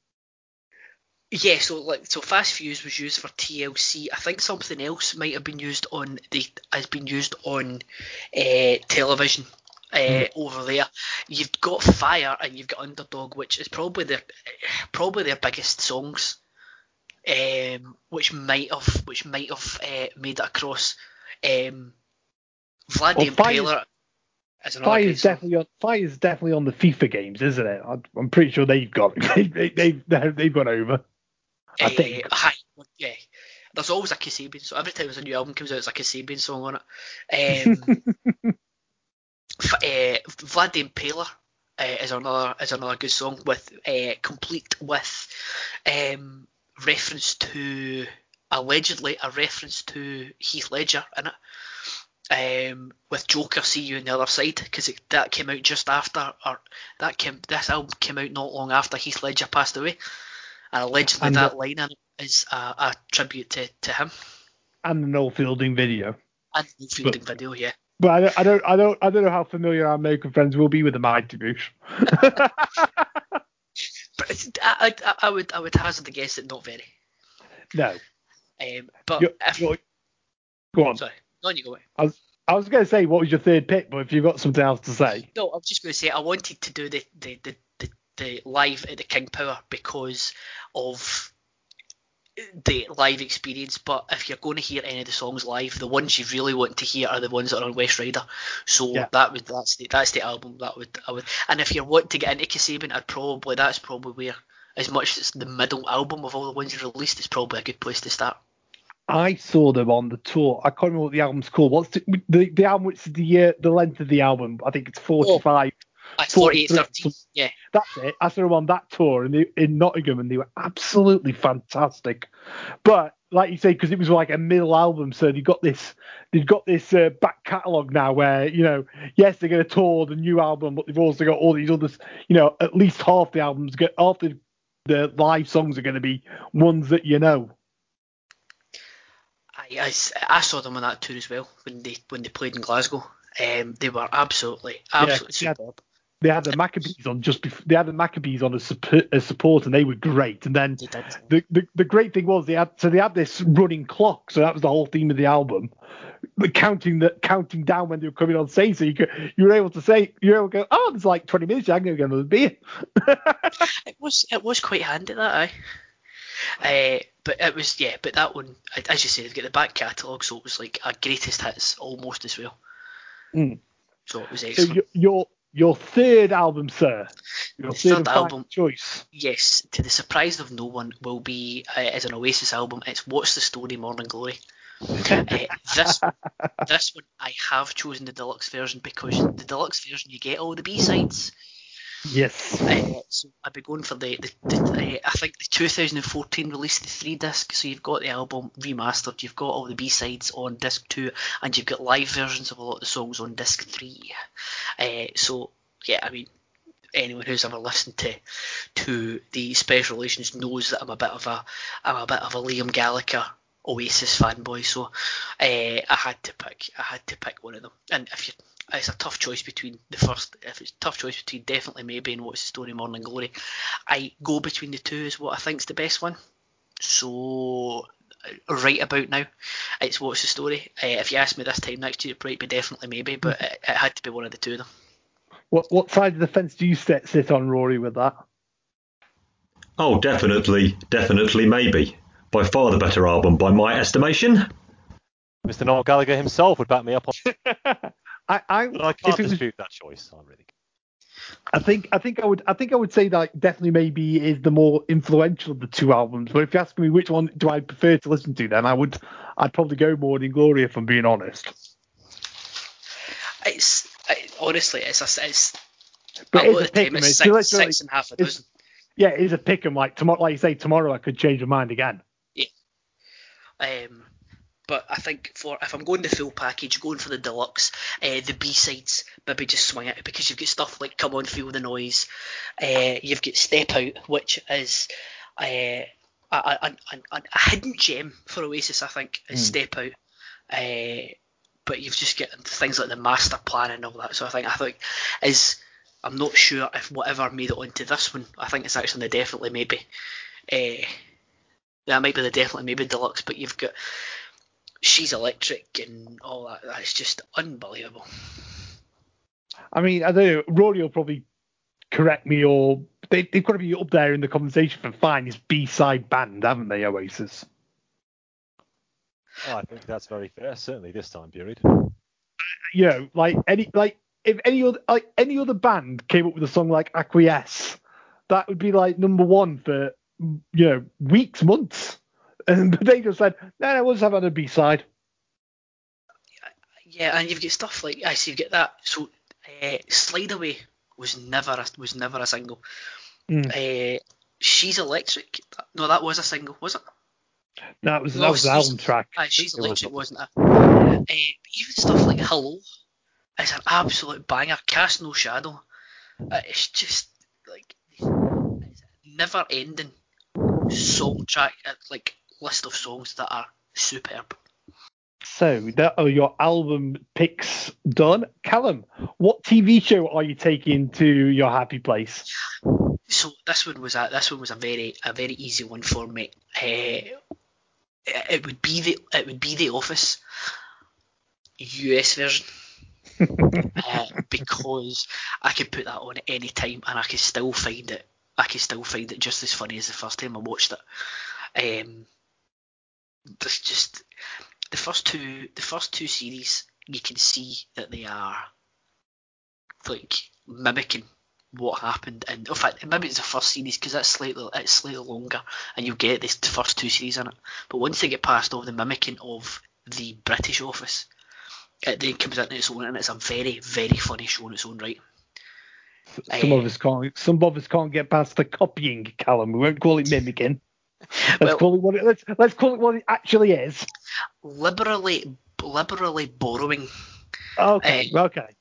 Speaker 2: Yeah, so like so Fast Fuse was used for T L C. I think something else might have been used on the has been used on uh, television uh, mm. over there. You've got Fire and you've got Underdog, which is probably their probably their biggest songs, um, which might have which might have uh, made it across. Um, Vlad
Speaker 3: Well,
Speaker 2: the Impaler is another
Speaker 3: Fire
Speaker 2: great
Speaker 3: is
Speaker 2: song.
Speaker 3: definitely on Fire is definitely on the FIFA games, isn't it? I'm, I'm pretty sure they've got they, they, they've they've gone over. I
Speaker 2: Uh,
Speaker 3: think.
Speaker 2: Hi, yeah. There's always a Kasabian, so every time there's a new album comes out, there's a Kasabian song on it. Um, f- uh, Vlad the Impaler uh, is another is another good song with uh, complete with um, reference to allegedly a reference to Heath Ledger in it. Um, with Joker, See You on the Other Side, because that came out just after, or that came this album came out not long after Heath Ledger passed away. And allegedly
Speaker 3: and
Speaker 2: that
Speaker 3: the,
Speaker 2: line in it is a, a tribute to, to him.
Speaker 3: And the Noel Fielding video.
Speaker 2: And the Fielding
Speaker 3: but,
Speaker 2: video, yeah.
Speaker 3: But I don't, I don't, I don't, I don't know how familiar our American friends will be with the Mighty Boosh.
Speaker 2: But it's, I, I, I would, I would hazard the guess that not very.
Speaker 3: No.
Speaker 2: Um, but
Speaker 3: you're,
Speaker 2: if,
Speaker 3: you're, go on.
Speaker 2: Sorry, on you go.
Speaker 3: I was, I was going to say what was your third pick, but if you've got something else to say.
Speaker 2: No, I was just going to say I wanted to do the the, the, the, the live at the King Power because of the live experience, but if you're going to hear any of the songs live, the ones you really want to hear are the ones that are on West Rider. So
Speaker 3: Yeah.
Speaker 2: that would that's the that's the album that would I would. And if you're wanting to get into Kasabian, I'd probably that's probably where, as much as it's the middle album of all the ones you released, it's probably a good place to start.
Speaker 3: I saw them on the tour. I can't remember what the album's called. What's the the, the album? Which is the uh, the length of the album? I think it's forty-five.
Speaker 2: I forty-eight thirteen. Yeah.
Speaker 3: That's it. I saw them on that tour in, the, in Nottingham, and they were absolutely fantastic. But like you say, because it was like a middle album, so they got this, they've got this uh, back catalogue now, where you know, yes, they're going to tour the new album, but they've also got all these others. You know, at least half the albums, get half the the live songs are going to be ones that you know.
Speaker 2: I, I, I saw them on that tour as well when they when they played in Glasgow. Um, they were absolutely absolutely
Speaker 3: Yeah,
Speaker 2: superb.
Speaker 3: They had the Maccabees on just before, they had the Maccabees on as support, as support, and they were great. And then the, the the great thing was they had so they had this running clock, so that was the whole theme of the album. The counting the counting down when they were coming on stage, so you could you were able to say you were able to go, oh, there's like twenty minutes, I'm going to get another beer.
Speaker 2: It was it was quite handy that, aye. Uh, but it was yeah, but that one, as you say, they've got the back catalogue, so it was like a greatest hits almost as well.
Speaker 3: Mm.
Speaker 2: So it was
Speaker 3: So
Speaker 2: excellent.
Speaker 3: your, your your third album, sir. Your
Speaker 2: The
Speaker 3: third,
Speaker 2: third
Speaker 3: and final
Speaker 2: album,
Speaker 3: choice.
Speaker 2: yes, to the surprise of no one, will be uh, as an Oasis album. It's What's the Story, Morning Glory. uh, this this one I have chosen the deluxe version because the deluxe version you get all the B sides.
Speaker 3: Yes.
Speaker 2: Uh, so I'd be going for the, the, the uh, I think the two thousand fourteen release, the three disc. So you've got the album remastered, you've got all the B sides on disc two, and you've got live versions of a lot of the songs on disc three. Uh, so yeah, I mean, anyone who's ever listened to to the Special Relations knows that I'm a bit of a I'm a bit of a Liam Gallagher Oasis fanboy. So uh, I had to pick I had to pick one of them. And if you it's a tough choice between the first. If it's a tough choice between Definitely Maybe and What's the Story, Morning Glory, I go between the two is what I think's the best one. So right about now, it's What's the Story. Uh, if you ask me this time next year, it'd probably be Definitely Maybe, but it, it had to be one of the two of them.
Speaker 3: What what side of the fence do you sit sit on, Rory, with that?
Speaker 5: Oh, definitely, definitely Maybe. By far the better album, by my estimation.
Speaker 4: Mister Noel Gallagher himself would back me up on.
Speaker 3: I I,
Speaker 4: But I can't
Speaker 3: if it was,
Speaker 4: dispute that choice. I really.
Speaker 3: I think I think I would I think I would say that Definitely Maybe is the more influential of the two albums. But if you ask me which one do I prefer to listen to, then I would I'd probably go Morning Glory if I'm being honest.
Speaker 2: It's I, honestly, it's a it's.
Speaker 3: But
Speaker 2: a
Speaker 3: it's
Speaker 2: lot
Speaker 3: a
Speaker 2: of the time
Speaker 3: pick 'em.
Speaker 2: it's
Speaker 3: It's
Speaker 2: six,
Speaker 3: literally-
Speaker 2: six and a half a dozen.
Speaker 3: Yeah, it is a pick 'em. Like tomorrow, like you say, tomorrow I could change my mind again.
Speaker 2: Yeah. Um. But I think for if I'm going the full package, going for the deluxe, uh, the B sides maybe just swing it because you've got stuff like Come On Feel the Noise, uh, you've got Step Out, which is uh, a, a, a, a hidden gem for Oasis, I think, is
Speaker 3: Mm.
Speaker 2: Step Out. Uh, but you've just got things like the Master Plan and all that. So I think I think is I'm not sure if whatever made it onto this one. I think it's actually the Definitely Maybe. Uh, that might be the Definitely Maybe deluxe, but you've got She's Electric and all that. That's just unbelievable.
Speaker 3: I mean, I don't know. Rory will probably correct me, or they, they've got to be up there in the conversation for finest B-side band, haven't they, Oasis?
Speaker 4: Oh, I think that's very fair. Certainly this time period.
Speaker 3: You know, like any like if any other like any other band came up with a song like Acquiesce, that would be like number one for you know weeks, months. And they just said, no, no, we'll just have it on a B-side.
Speaker 2: Yeah, and you've got stuff like I see. You've got that. So uh, Slide Away was never a, was never a single.
Speaker 3: Mm.
Speaker 2: Uh, She's Electric. No, that was a single, was it?
Speaker 3: No, it was
Speaker 2: No,
Speaker 3: that was the
Speaker 2: She's-
Speaker 3: album track.
Speaker 2: Uh, She's
Speaker 4: It was
Speaker 2: Electric,
Speaker 4: not.
Speaker 2: wasn't it? Uh, even stuff like Hello is an absolute banger. Cast No Shadow. Uh, it's just like it's never ending song track uh, like list of songs that are superb.
Speaker 3: So that are your album picks done. Callum, what T V show are you taking to your happy place?
Speaker 2: So this one was a this one was a very a very easy one for me. Uh, it would be the it would be The Office U S version. uh, because I could put that on at any time and I could still find it I could still find it just as funny as the first time I watched it. Um, there's just the first two the first two series, you can see that they are like mimicking what happened, and in fact maybe it's the first series because that's slightly it's slightly longer and you get this first two series in it, but once they get past all the mimicking of the British office, it then comes into its own, and it's a very very funny show in its own right.
Speaker 3: Some
Speaker 2: uh,
Speaker 3: of us can't some of us can't get past the copying, Callum. We won't call it mimicking. Let's
Speaker 2: well,
Speaker 3: call it what it let's let's call it what it actually is.
Speaker 2: liberally liberally borrowing.
Speaker 3: Okay,
Speaker 2: uh,
Speaker 3: okay.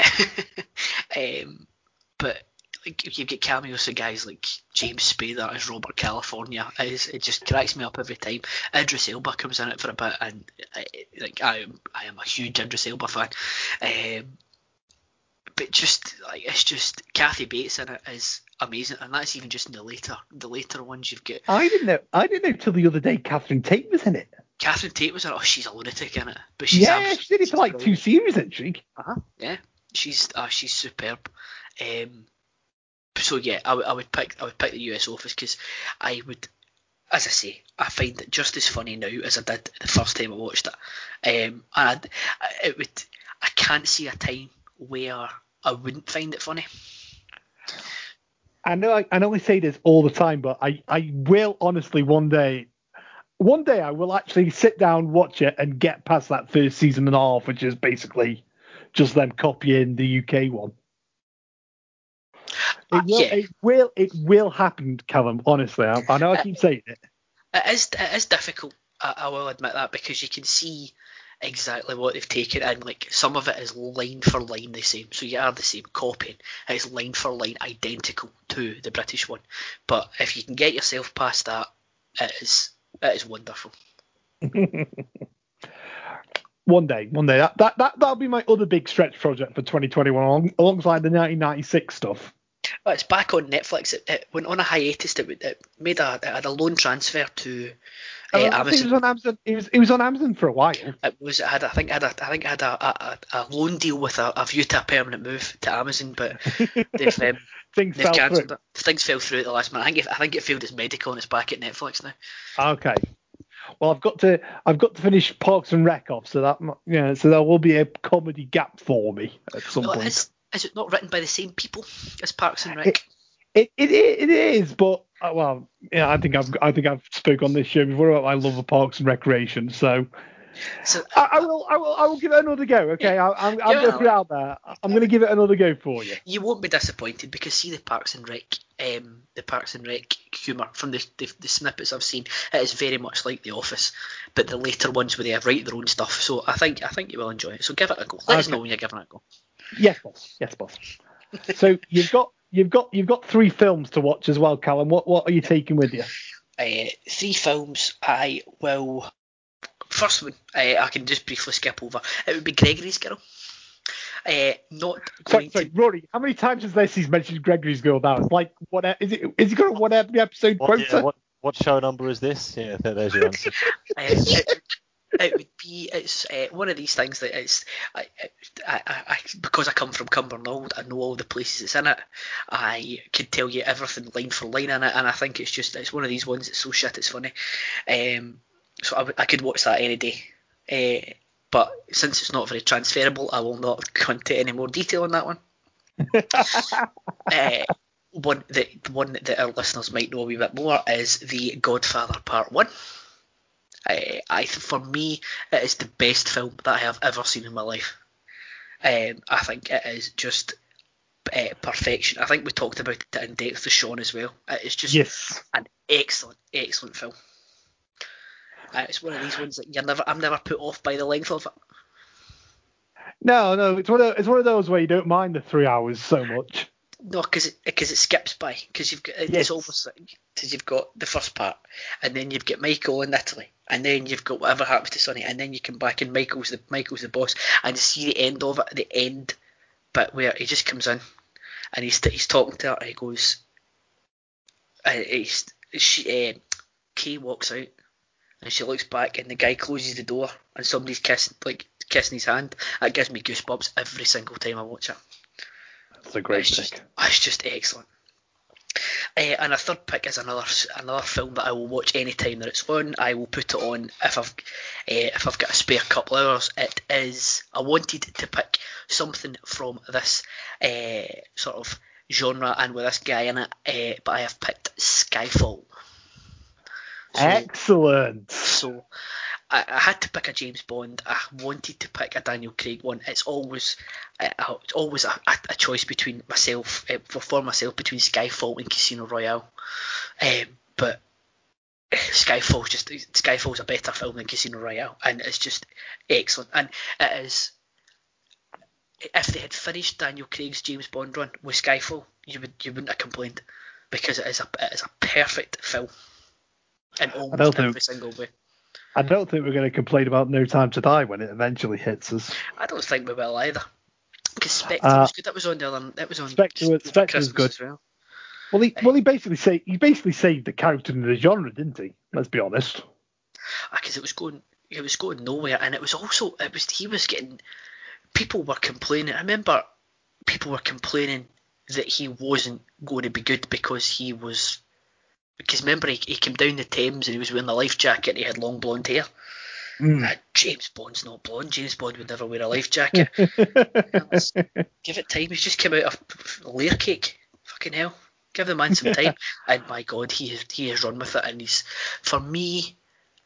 Speaker 2: um, but like, you get cameos of guys like James Spader as Robert California. It, is, it just cracks me up every time. Idris Elba comes in it for a bit, and I, like I am, I am a huge Idris Elba fan. Um, but just like it's just Kathy Bates in it is amazing, and that's even just in the later, the later ones you've got.
Speaker 3: I didn't know. I didn't know till the other day. Catherine Tate was in it.
Speaker 2: Catherine Tate was in it. Oh, she's a lunatic in it, but she's
Speaker 3: Yeah,
Speaker 2: absolutely,
Speaker 3: she did it for like two series, didn't she?
Speaker 2: Uh huh. Yeah, she's uh, she's superb. Um, so yeah, I, w- I would pick I would pick the U S office because I would, as I say, I find it just as funny now as I did the first time I watched it. Um, and I, it would I can't see a time where I wouldn't find it funny.
Speaker 3: I know. I, I know. I say this all the time, but I, I will honestly one day, one day I will actually sit down, watch it, and get past that first season and a half, which is basically just them copying the U K one. It
Speaker 2: Uh,
Speaker 3: will.
Speaker 2: yeah.
Speaker 3: It will. It will happen, Callum. Honestly, I, I know I keep saying it.
Speaker 2: It is it is difficult. I, I will admit that, because you can see exactly what they've taken, and like some of it is line for line the same. So you are the same copying. It's line for line identical to the British one. But if you can get yourself past that, it is it is wonderful.
Speaker 3: One day, one day. That that that that'll be my other big stretch project for twenty twenty-one, along, alongside the nineteen ninety-six stuff.
Speaker 2: Well, it's back on Netflix. It, it went on a hiatus. It, it made a it had a loan transfer to uh,
Speaker 3: Oh, I think it
Speaker 2: Amazon.
Speaker 3: was on Amazon. It was it was on Amazon for a while.
Speaker 2: It was it had I think it had a I think it had a, a, a loan deal with a, a view to a permanent move to Amazon, but they've um,
Speaker 3: Things
Speaker 2: they've
Speaker 3: fell
Speaker 2: cancelled
Speaker 3: through.
Speaker 2: it. Things fell through at the last minute. I think it, I think it failed its medical and it's back at Netflix now.
Speaker 3: Okay. Well, I've got to I've got to finish Parks and Rec off, so that m- yeah, so there will be a comedy gap for me at some
Speaker 2: Well,
Speaker 3: point.
Speaker 2: is is it not written by the same people as Parks and Rec?
Speaker 3: It, it it i- it is, but uh, well, yeah, I think I've I think I've spoke on this show before about my love of Parks and Recreation, so
Speaker 2: So
Speaker 3: I, I will I will I will give it another go. Okay, I, I'm I'm
Speaker 2: give it
Speaker 3: going to
Speaker 2: a
Speaker 3: put it out there. I'm going to give it another go for you.
Speaker 2: you won't be disappointed, because see the Parks and Rec, um, the Parks and Rec humour from the, the the snippets I've seen, it is very much like The Office, but the later ones where they write their own stuff. So I think I think you will enjoy it. So give it a go. Let us
Speaker 3: Okay.
Speaker 2: know when you're giving it a go.
Speaker 3: Yes, boss. Yes, boss. So you've got you've got you've got three films to watch as well, Callum. What what are you taking with you?
Speaker 2: Uh, three films I will. First one, uh, I can just briefly skip over. It would be Gregory's Girl. Uh, not
Speaker 3: Sorry,
Speaker 2: going
Speaker 3: sorry,
Speaker 2: to.
Speaker 3: Rory. How many times has Leslie's mentioned Gregory's Girl now? It's like what e- is it? Is he got a one every episode
Speaker 4: What,
Speaker 3: quota?
Speaker 4: yeah, what, what show number is this? Yeah, there- there's your answer.
Speaker 2: Uh, it, it would be it's uh, one of these things that it's I, I, I, I because I come from Cumbernauld, I know all the places it's in it. I could tell you everything line for line in it, and I think it's just it's one of these ones that's so shit it's funny. Um, so I, w- I could watch that any day. Uh, but since it's not very transferable, I will not go into any more detail on that one. uh, one the, the one that our listeners might know a wee bit more is The Godfather Part One. I, I for me, it is the best film that I have ever seen in my life. Um, I think it is just uh, perfection. I think we talked about it in depth with Sean as well. It is just
Speaker 3: Yes.
Speaker 2: an excellent, excellent film. Uh, it's one of these ones that you're never, I'm never put off by the length of it.
Speaker 3: No, no. It's one of it's one of those where you don't mind the three hours so much.
Speaker 2: No, because it, because it skips by. Because you've got it's
Speaker 3: Yes.
Speaker 2: almost like because you've got the first part, and then you've got Michael in Italy, and then you've got whatever happens to Sonny, and then you come back and Michael's the Michael's the boss, and you see the end of it, the end bit where he just comes in, and he's he's talking to her, and he goes, uh, he's she uh, Kay walks out, and she looks back, and the guy closes the door, and somebody's kissing like kissing his hand. That gives me goosebumps every single time I watch it.
Speaker 3: That's a great
Speaker 2: It's
Speaker 3: pick.
Speaker 2: just, it's just excellent. Uh, and a third pick is another another film that I will watch any time that it's on. I will put it on if I've uh, if I've got a spare couple hours. It is I wanted to pick something from this uh, sort of genre and with this guy in it, uh, but I have picked Skyfall. So,
Speaker 3: Excellent.
Speaker 2: So I, I had to pick a James Bond. I wanted to pick a Daniel Craig one. It's always uh, it's always a, a, a choice between myself uh, for, for myself between Skyfall and Casino Royale. Um, but Skyfall's just Skyfall's a better film than Casino Royale, and it's just excellent. And it is. If they had finished Daniel Craig's James Bond run with Skyfall, you would you wouldn't have complained, because it is a it is a perfect film in almost every think, single way.
Speaker 3: I don't think we're going to complain about No Time to Die when it eventually hits us.
Speaker 2: I don't think we will either. Because Spectre
Speaker 3: uh,
Speaker 2: was good. That was on the other. That was on.
Speaker 3: Spectre, Spectre was good
Speaker 2: as well.
Speaker 3: Well, he well he basically saved he basically saved the character in the genre, didn't he? Let's be honest.
Speaker 2: Because it was going it was going nowhere, and it was also it was he was getting. People were complaining. I remember people were complaining that he wasn't going to be good because he was. Because remember, he, he came down the Thames and he was wearing a life jacket and he had long blonde hair. Mm. Uh, James Bond's not blonde. James Bond would never wear a life jacket. Give it time. He's just come out of layer cake. Fucking hell. Give the man some time. And my God, he has, he has run with it. And he's, for me,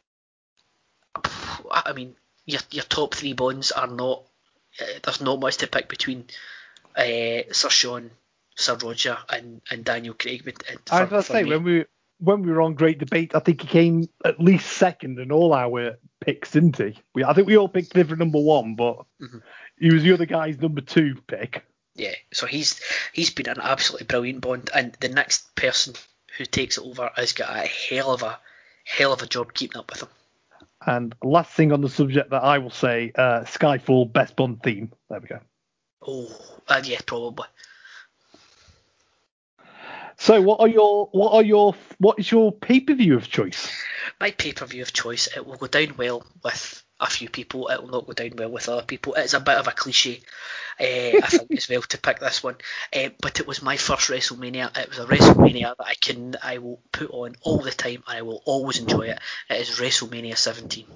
Speaker 2: I mean, your your top three Bonds are not. Uh, there's not much to pick between uh, Sir Sean, Sir Roger, and, and Daniel Craig. But, and for,
Speaker 3: I was going to say, me, when we when we were on Great Debate, I think he came at least second in all our picks, didn't he? We, I think we all picked different number one, but mm-hmm. he was the other guy's number two pick.
Speaker 2: Yeah, so he's he's been an absolutely brilliant Bond, and the next person who takes it over has got a hell of a hell of a job keeping up with him.
Speaker 3: And last thing on the subject that I will say, uh, Skyfall, best Bond theme. There we go.
Speaker 2: Oh, uh, yeah, probably.
Speaker 3: So, what are your what are your what is your pay per view of choice?
Speaker 2: My pay per view of choice. It will go down well with a few people. It will not go down well with other people. It's a bit of a cliche, uh, I think, as well, to pick this one. Uh, but it was my first WrestleMania. It was a WrestleMania that I can I will put on all the time, and I will always enjoy it. It is WrestleMania seventeen.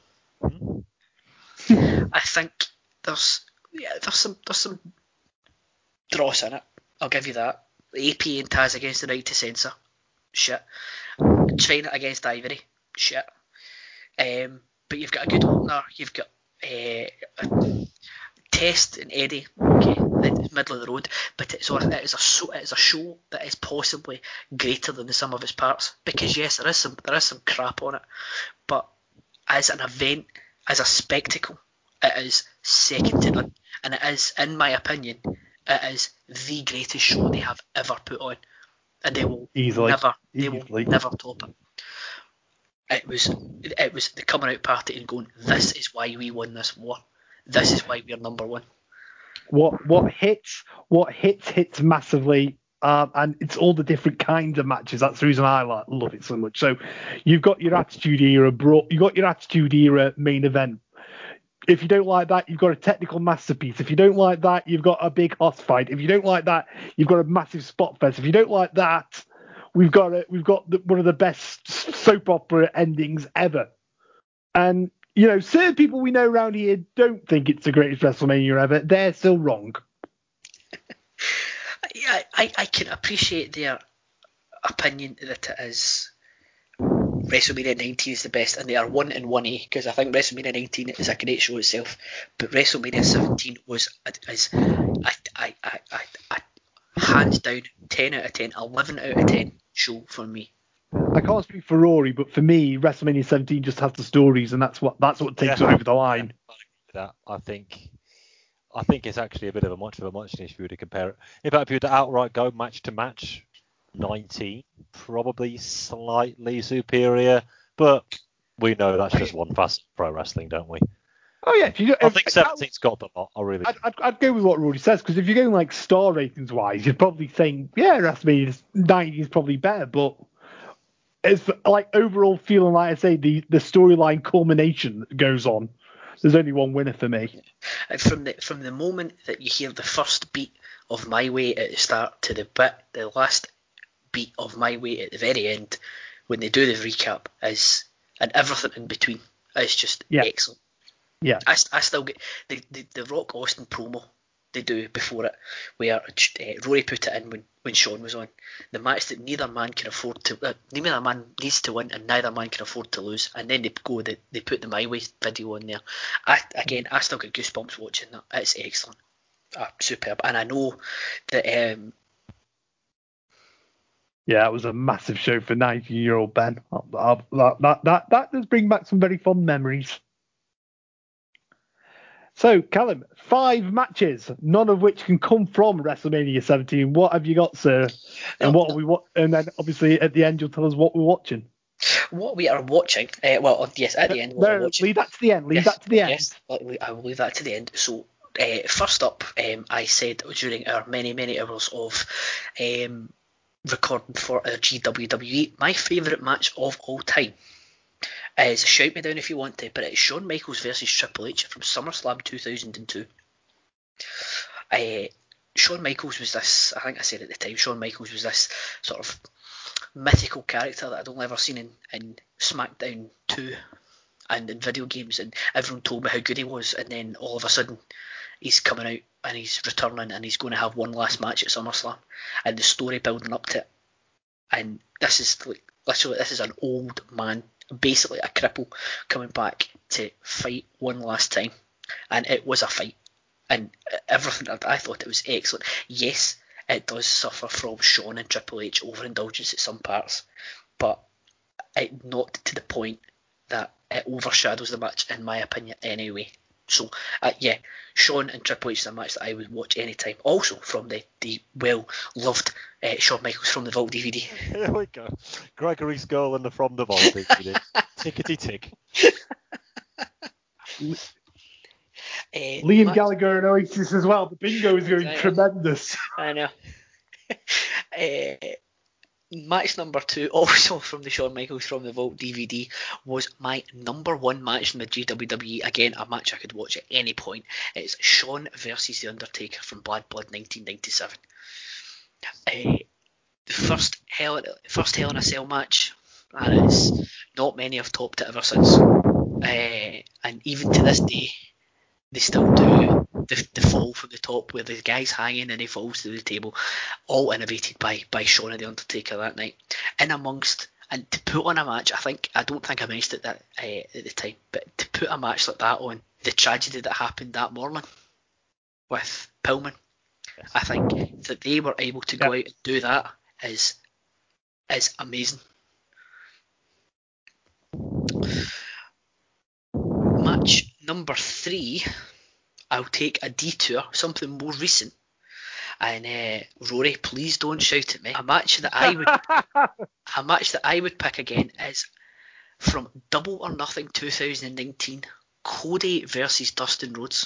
Speaker 2: I think there's yeah there's some there's some dross in it. I'll give you that. A P and Taz against the Right to Censor. Shit. Chyna against Ivory. Shit. Um, but you've got a good opener. You've got uh, Test and Eddie. Okay, it's middle of the road. But it's a, it is a show. It is a show that is possibly greater than the sum of its parts. Because yes, there is some there is some crap on it. But as an event, as a spectacle, it is second to none. And it is, in my opinion, it is the greatest show they have ever put on, and they will
Speaker 3: Easily.
Speaker 2: never, they
Speaker 3: Easily.
Speaker 2: will never top it. It was, it was the coming out party and going, this is why we won this war. This is why we're number one.
Speaker 3: What what hits, what hits hits massively, um, and it's all the different kinds of matches. That's the reason I like, love it so much. So you've got your Attitude Era, bro. You got your Attitude Era main event. If you don't like that, you've got a technical masterpiece. If you don't like that, you've got a big hoss fight. If you don't like that, you've got a massive spot fest. If you don't like that, we've got a, we've got the, one of the best soap opera endings ever. And you know, certain people we know around here don't think it's the greatest WrestleMania ever. They're still wrong.
Speaker 2: Yeah, I, I can appreciate their opinion that it is. WrestleMania nineteen is the best, and they are one and one A, because I think WrestleMania nineteen is a great show itself, but WrestleMania seventeen was is a, a, a, a, a hands down ten out of ten, eleven out of ten show for me.
Speaker 3: I can't speak for Rory, but for me, WrestleMania seventeen just has the stories, and that's what that's what takes
Speaker 4: yeah,
Speaker 3: it over the line.
Speaker 4: That I think, I think it's actually a bit of a much of a muchness if you were to compare it. In fact, if you were to outright go match to match, nineteen probably slightly superior, but we know that's just one facet of pro wrestling, don't we?
Speaker 3: Oh yeah, if you, if,
Speaker 4: I think seventeen's got the lot. I really.
Speaker 3: I'd, I'd, I'd go with what Rory says, because if you're going like star ratings wise, you're probably saying yeah, WrestleMania nineteen is probably better, but it's like overall feeling like I say the the storyline culmination that goes on. There's only one winner for me.
Speaker 2: And from the from the moment that you hear the first beat of My Way at the start to the bit, the last beat of My Way at the very end when they do the recap is, and everything in between is just
Speaker 3: Yeah.
Speaker 2: excellent.
Speaker 3: Yeah.
Speaker 2: I, I still get the, the the Rock Austin promo they do before it, where uh, Rory put it in when, when Shawn was on. The match that neither man can afford to, uh, neither man needs to win, and neither man can afford to lose. And then they go, they, they put the My Way video on there. I again, I still get goosebumps watching that. It's excellent, uh, superb. And I know that. Um,
Speaker 3: Yeah, it was a massive show for nineteen-year-old Ben. That, that, that, that does bring back some very fond memories. So, Callum, five matches, none of which can come from WrestleMania seventeen. What have you got, sir? And
Speaker 2: No,
Speaker 3: what
Speaker 2: no.
Speaker 3: are we wa- And then, obviously, at the end, you'll tell us what we're watching.
Speaker 2: What we are watching, uh, well, yes, at the end, what
Speaker 3: No,
Speaker 2: we're watching.
Speaker 3: leave that to the end. Leave
Speaker 2: yes,
Speaker 3: that to the end.
Speaker 2: Yes, I will leave that to the end. So, uh, first up, um, I said during our many, many hours of um, recording for our G W W E, my favourite match of all time is, shout me down if you want to, but it's Shawn Michaels versus Triple H from SummerSlam two thousand two. Uh, Shawn Michaels was this, I think I said at the time, Shawn Michaels was this sort of mythical character that I'd only ever seen in, in SmackDown two and in video games, and everyone told me how good he was, and then all of a sudden he's coming out and he's returning and he's going to have one last match at SummerSlam, and the story building up to it, and this is like literally this is an old man, basically a cripple, coming back to fight one last time, and it was a fight, and everything. I thought it was excellent. Yes, it does suffer from Shawn and Triple H overindulgence at some parts, but it not to the point that it overshadows the match, in my opinion, anyway. So, uh, yeah, Shawn and Triple H is a match that I would watch anytime. Also, from the, the well-loved uh, Shawn Michaels From the Vault D V D.
Speaker 4: Here we go. Gregory Skull and the From the Vault D V D. Tickety tick.
Speaker 2: Uh,
Speaker 3: Liam
Speaker 2: match-
Speaker 3: Gallagher and Oasis as well. The bingo is going
Speaker 2: I know.
Speaker 3: tremendous.
Speaker 2: I know. uh, match number two, also from the Shawn Michaels From the Vault D V D, was my number one match in the G W W E. Again, a match I could watch at any point. It's Shawn versus The Undertaker from Bad Blood nineteen ninety-seven. Uh, the first Hell, first Hell in a Cell match, and it's not many have topped it ever since. Uh, and even to this day, they still do the, the fall from the top where the guy's hanging and he falls through the table, all innovated by by Shawn and The Undertaker that night. In amongst, and to put on a match, I think I don't think I mentioned it that uh, at the time, but to put a match like that on, the tragedy that happened that morning with Pillman, I think that they were able to go
Speaker 3: Yep.
Speaker 2: out and do that is is amazing. Match number three, I'll take a detour, something more recent. And uh, Rory, please don't shout at me. A match that I would, a match that I would pick again is from Double or Nothing twenty nineteen, Cody versus Dustin Rhodes.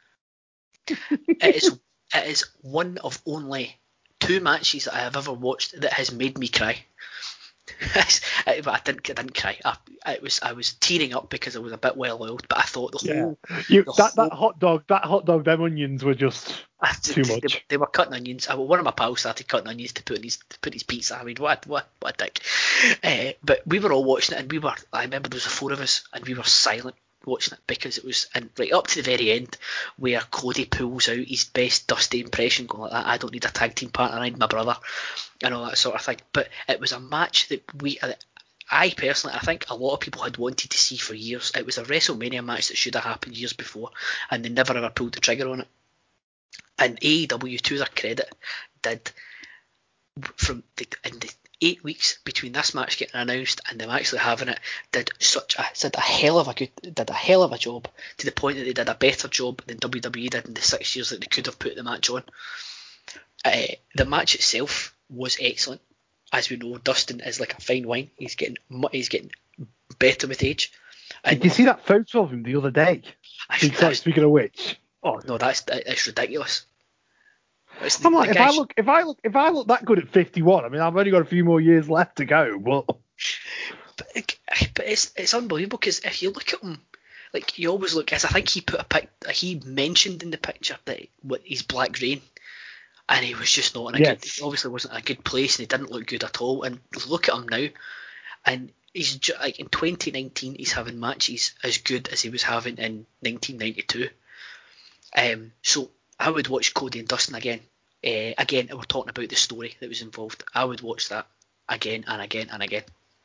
Speaker 2: it is, it is one of only two matches that I have ever watched that has made me cry. But I didn't, I didn't cry. I, it was, I was tearing up because I was a bit well oiled. But I thought the
Speaker 3: Yeah.
Speaker 2: whole,
Speaker 3: You,
Speaker 2: the
Speaker 3: that,
Speaker 2: whole
Speaker 3: that hot dog, that hot dog, them onions were just
Speaker 2: I,
Speaker 3: too
Speaker 2: they,
Speaker 3: much.
Speaker 2: They were cutting onions. I, one of my pals started cutting onions to put in his to put in his pizza. I mean, what what what a dick. Uh, but we were all watching it, and we were. I remember there was a four of us, and we were silent watching it because it was, and right up to the very end where Cody pulls out his best Dusty impression, going like that. I don't need a tag team partner. I need my brother, and all that sort of thing. But it was a match that we. Uh, I personally, I think a lot of people had wanted to see for years. It was a WrestleMania match that should have happened years before, and they never ever pulled the trigger on it. And A E W, to their credit, did from the, in the eight weeks between this match getting announced and them actually having it, did such a did a hell of a good did a hell of a job, to the point that they did a better job than W W E did in the six years that they could have put the match on. Uh, the match itself was excellent. As we know, Dustin is like a fine wine. He's getting he's getting better with age. And
Speaker 3: Did you see that photo of him the other day?
Speaker 2: I,
Speaker 3: Speaking, sorry, speaking of which,
Speaker 2: oh no, that's that's ridiculous. It's the,
Speaker 3: I'm like,
Speaker 2: the
Speaker 3: if
Speaker 2: guy
Speaker 3: I
Speaker 2: sh-
Speaker 3: look, if I look, if I look that good at fifty-one, I mean, I've only got a few more years left to go. But
Speaker 2: But, but it's it's unbelievable because if you look at him, like you always look, as I think he put a pic, he mentioned in the picture that what he's Black Rain, and he was just not in a
Speaker 3: Yes.
Speaker 2: good. He obviously wasn't in a good place, and he didn't look good at all. And look at him now, and he's ju- like in twenty nineteen, he's having matches as good as he was having in nineteen ninety-two. Um, so I would watch Cody and Dustin again. Uh, again, we're talking about the story that was involved. I would watch that again and again and again.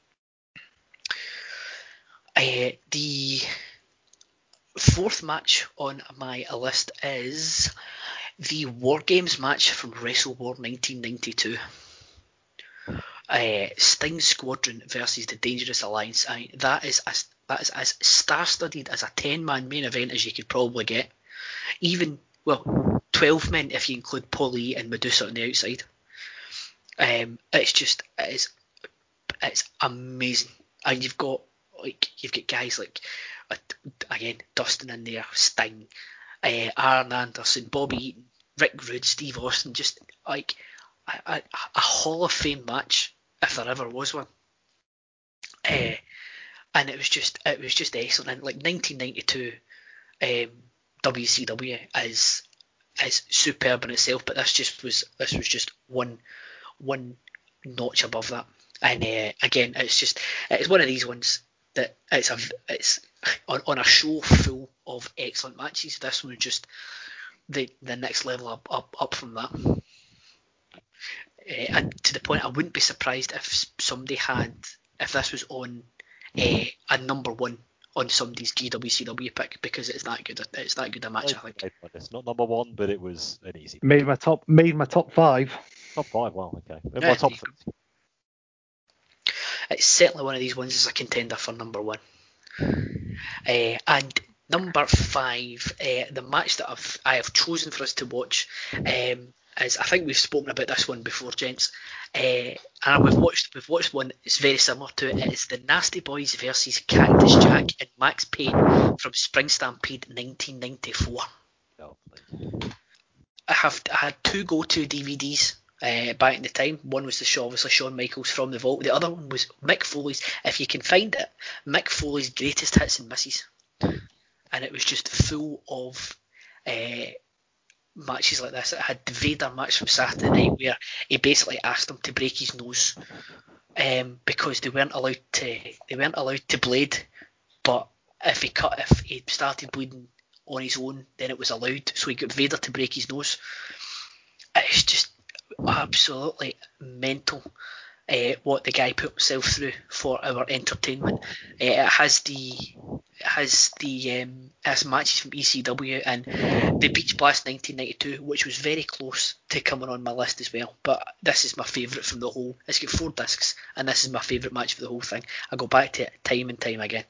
Speaker 2: Uh, the fourth match on my list is the War Games match from Wrestle War nineteen ninety-two. Uh, Sting Squadron versus the Dangerous Alliance. I mean, that is as that is as star-studded as a ten-man main event as you could probably get. Even well, twelve men if you include Paulie and Medusa on the outside. Um, it's just it is it's amazing, and you've got like you've got guys like uh, again Dustin in there, Sting, uh, Arn Anderson, Bobby Eaton, Rick Rude, Steve Austin, just like a, a, a Hall of Fame match if there ever was one. Uh, and it was just it was just excellent. And like nineteen ninety-two, um, W C W is is superb in itself, but this just was this was just one one notch above that. And uh, again, it's just it's one of these ones that it's a it's on, on a show full of excellent matches. This one was just the the next level up up up from that. Uh, and to the point, I wouldn't be surprised if somebody had if this was on uh, a number one on somebody's G W C W pick, because it's that good. It's that good a match, I think.
Speaker 4: It's not number one, but it was an easy.
Speaker 3: Made my top made my top five.
Speaker 4: Top five, well, okay. In
Speaker 2: Yeah,
Speaker 4: my top
Speaker 2: you
Speaker 4: three.
Speaker 2: It's certainly one of these ones as a contender for number one. Uh, and number five, uh, the match that I've I have chosen for us to watch, um, is I think we've spoken about this one before, gents. Uh, and we've watched we've watched one that's very similar to it. It is the Nasty Boys versus Cactus Jack and Max Payne from Spring Stampede nineteen ninety-four.
Speaker 4: No,
Speaker 2: I have I had two go-to D V Ds uh, back in the time. One was the show, obviously Shawn Michaels From the Vault. The other one was Mick Foley's, if you can find it, Mick Foley's Greatest Hits and Misses. And it was just full of uh, matches like this. It had the Vader match from Saturday Night where he basically asked him to break his nose um, because they weren't allowed to they weren't allowed to blade, but if he cut if he started bleeding on his own, then it was allowed. So he got Vader to break his nose. It's just absolutely mental uh, what the guy put himself through for our entertainment. Uh, it has the it has the um, it has matches from E C W and the Beach Blast nineteen ninety-two, which was very close to coming on my list as well. But this is my favourite from the whole. It's got four discs, and this is my favourite match for the whole thing. I go back to it time and time again.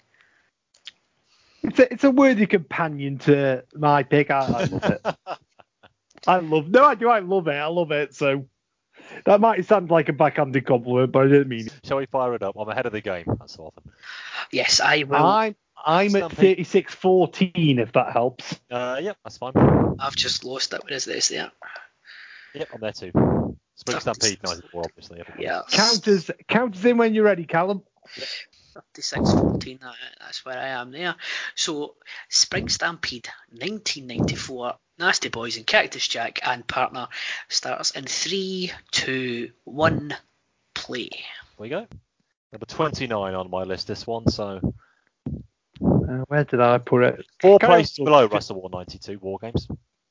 Speaker 3: It's a, it's a worthy companion to my pick. I, I love it. I love. No, I do. I love it. I love it. So that might sound like a backhanded compliment, but I didn't mean it.
Speaker 4: Shall we fire it up? I'm ahead of the game. That's often.
Speaker 2: Yes, I will.
Speaker 3: I'm I'm at thirty-six fourteen, if that helps.
Speaker 4: Uh, yep, that's fine.
Speaker 2: I've just lost it. What is this there?
Speaker 4: Yep, I'm there too. Spring Stampede ninety-four, obviously. Everybody.
Speaker 2: Yeah.
Speaker 3: Counters counters in when you're ready, Callum.
Speaker 2: thirty-six fourteen, that, that's where I am there. So, Spring Stampede nineteen ninety-four, Nasty Boys and Cactus Jack and partner starts in three, two, one, play.
Speaker 4: There we go. Number twenty-nine on my list, this one, so...
Speaker 3: Uh, where did I put it?
Speaker 4: Four
Speaker 3: Can I-
Speaker 4: places below Wrestle War ninety-two War Games.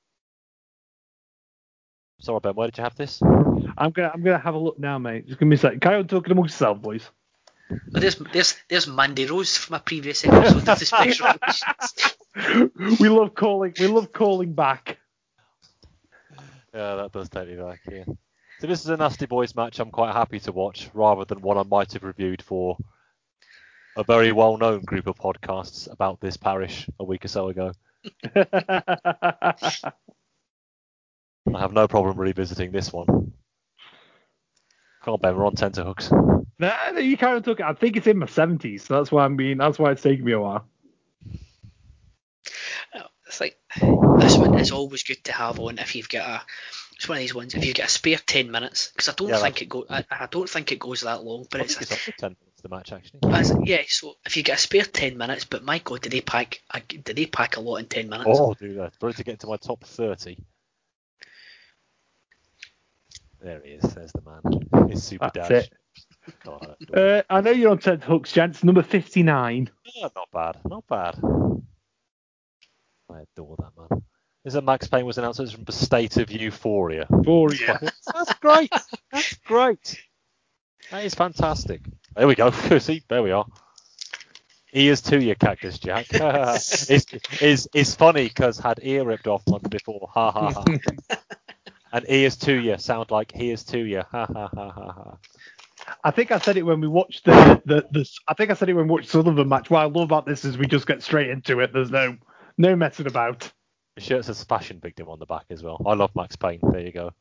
Speaker 4: Sorry, Ben, where did you have this?
Speaker 3: I'm gonna I'm gonna have a look now, mate. Just give me a second. Carry on talking amongst yourself, boys.
Speaker 2: Oh, there's, there's, there's Mandy Rose from a previous episode of the Special Relations.
Speaker 3: we love calling we love calling back.
Speaker 4: Yeah, that does take me back, yeah. So this is a Nasty Boys match I'm quite happy to watch, rather than one I might have reviewed for a very well-known group of podcasts about this parish a week or so ago. I have no problem revisiting this one. Come on, Ben, we're on tenterhooks.
Speaker 3: No, no, you carry on talking. I think it's in my seventies, so that's why I'm being. That's why it's taking me a while.
Speaker 2: It's like, this one is always good to have on if you've got a. It's one of these ones if you've got a spare ten minutes, because I don't
Speaker 4: Yeah,
Speaker 2: think it go. I, I don't think it goes that long, but
Speaker 4: I
Speaker 2: it's.
Speaker 4: think it's up to ten minutes, the match, actually.
Speaker 2: As, yeah, so if you get a spare ten minutes, but my God, do they pack? A, do they pack a lot in ten minutes?
Speaker 4: Oh, do that. For it to get to my top thirty. There he is. There's the man. His super
Speaker 3: That's
Speaker 4: dash.
Speaker 3: it.
Speaker 4: God, I adore
Speaker 3: Uh, I know you're on Ted Hooks, gents. Number fifty-nine.
Speaker 4: Yeah, not bad, not bad. I adore that man. Is that Max Payne was announced as from the State of Euphoria?
Speaker 3: Euphoria.
Speaker 4: That's great. That's great. That is fantastic. There we go. See, there we are. He is to you, Cactus Jack. it's, it's, it's funny because had ear ripped off months before. Ha ha ha. And he is to you sound like he is to you. Ha ha ha ha ha.
Speaker 3: I think I said it when we watched the, the the. I think I said it when we watched Sullivan match. What I love about this is we just get straight into it. There's no no messing about.
Speaker 4: The shirt says fashion victim on the back as well. I love Max Payne. There you go.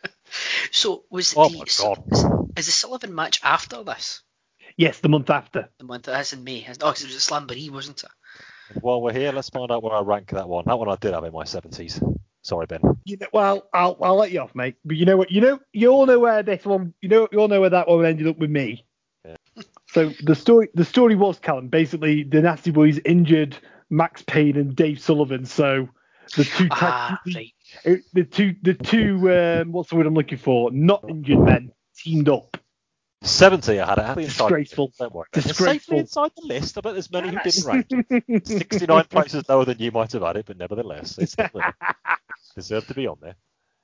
Speaker 2: So was
Speaker 4: Oh
Speaker 2: the
Speaker 4: my
Speaker 2: Su-
Speaker 4: God.
Speaker 2: is the Sullivan match after this?
Speaker 3: Yes, the month after.
Speaker 2: The month that's in May. Oh, 'cause it was at Slamboree, wasn't it?
Speaker 4: And while we're here, let's find out where I rank that one. That one I did have in my seventies. Sorry, Ben.
Speaker 3: You know, well, I'll I'll let you off, mate. But you know what? You know you all know where this one. You know you all know where that one ended up with me.
Speaker 4: Yeah.
Speaker 3: So the story the story was, Callum, basically the Nasty Boys injured Max Payne and Dave Sullivan. So the two
Speaker 2: Ah,
Speaker 3: tag,
Speaker 2: right.
Speaker 3: the, the two the two um, what's the word I'm looking for? Not injured men teamed up.
Speaker 4: seventy I had it. Happily inside.
Speaker 3: Disgraceful.
Speaker 4: Don't worry. It's
Speaker 3: Disgraceful.
Speaker 4: safely inside the list. I bet there's many who
Speaker 2: Yes.
Speaker 4: didn't rank it. sixty-nine places lower than you might have had it, but nevertheless, it's still there. Deserved to be on there.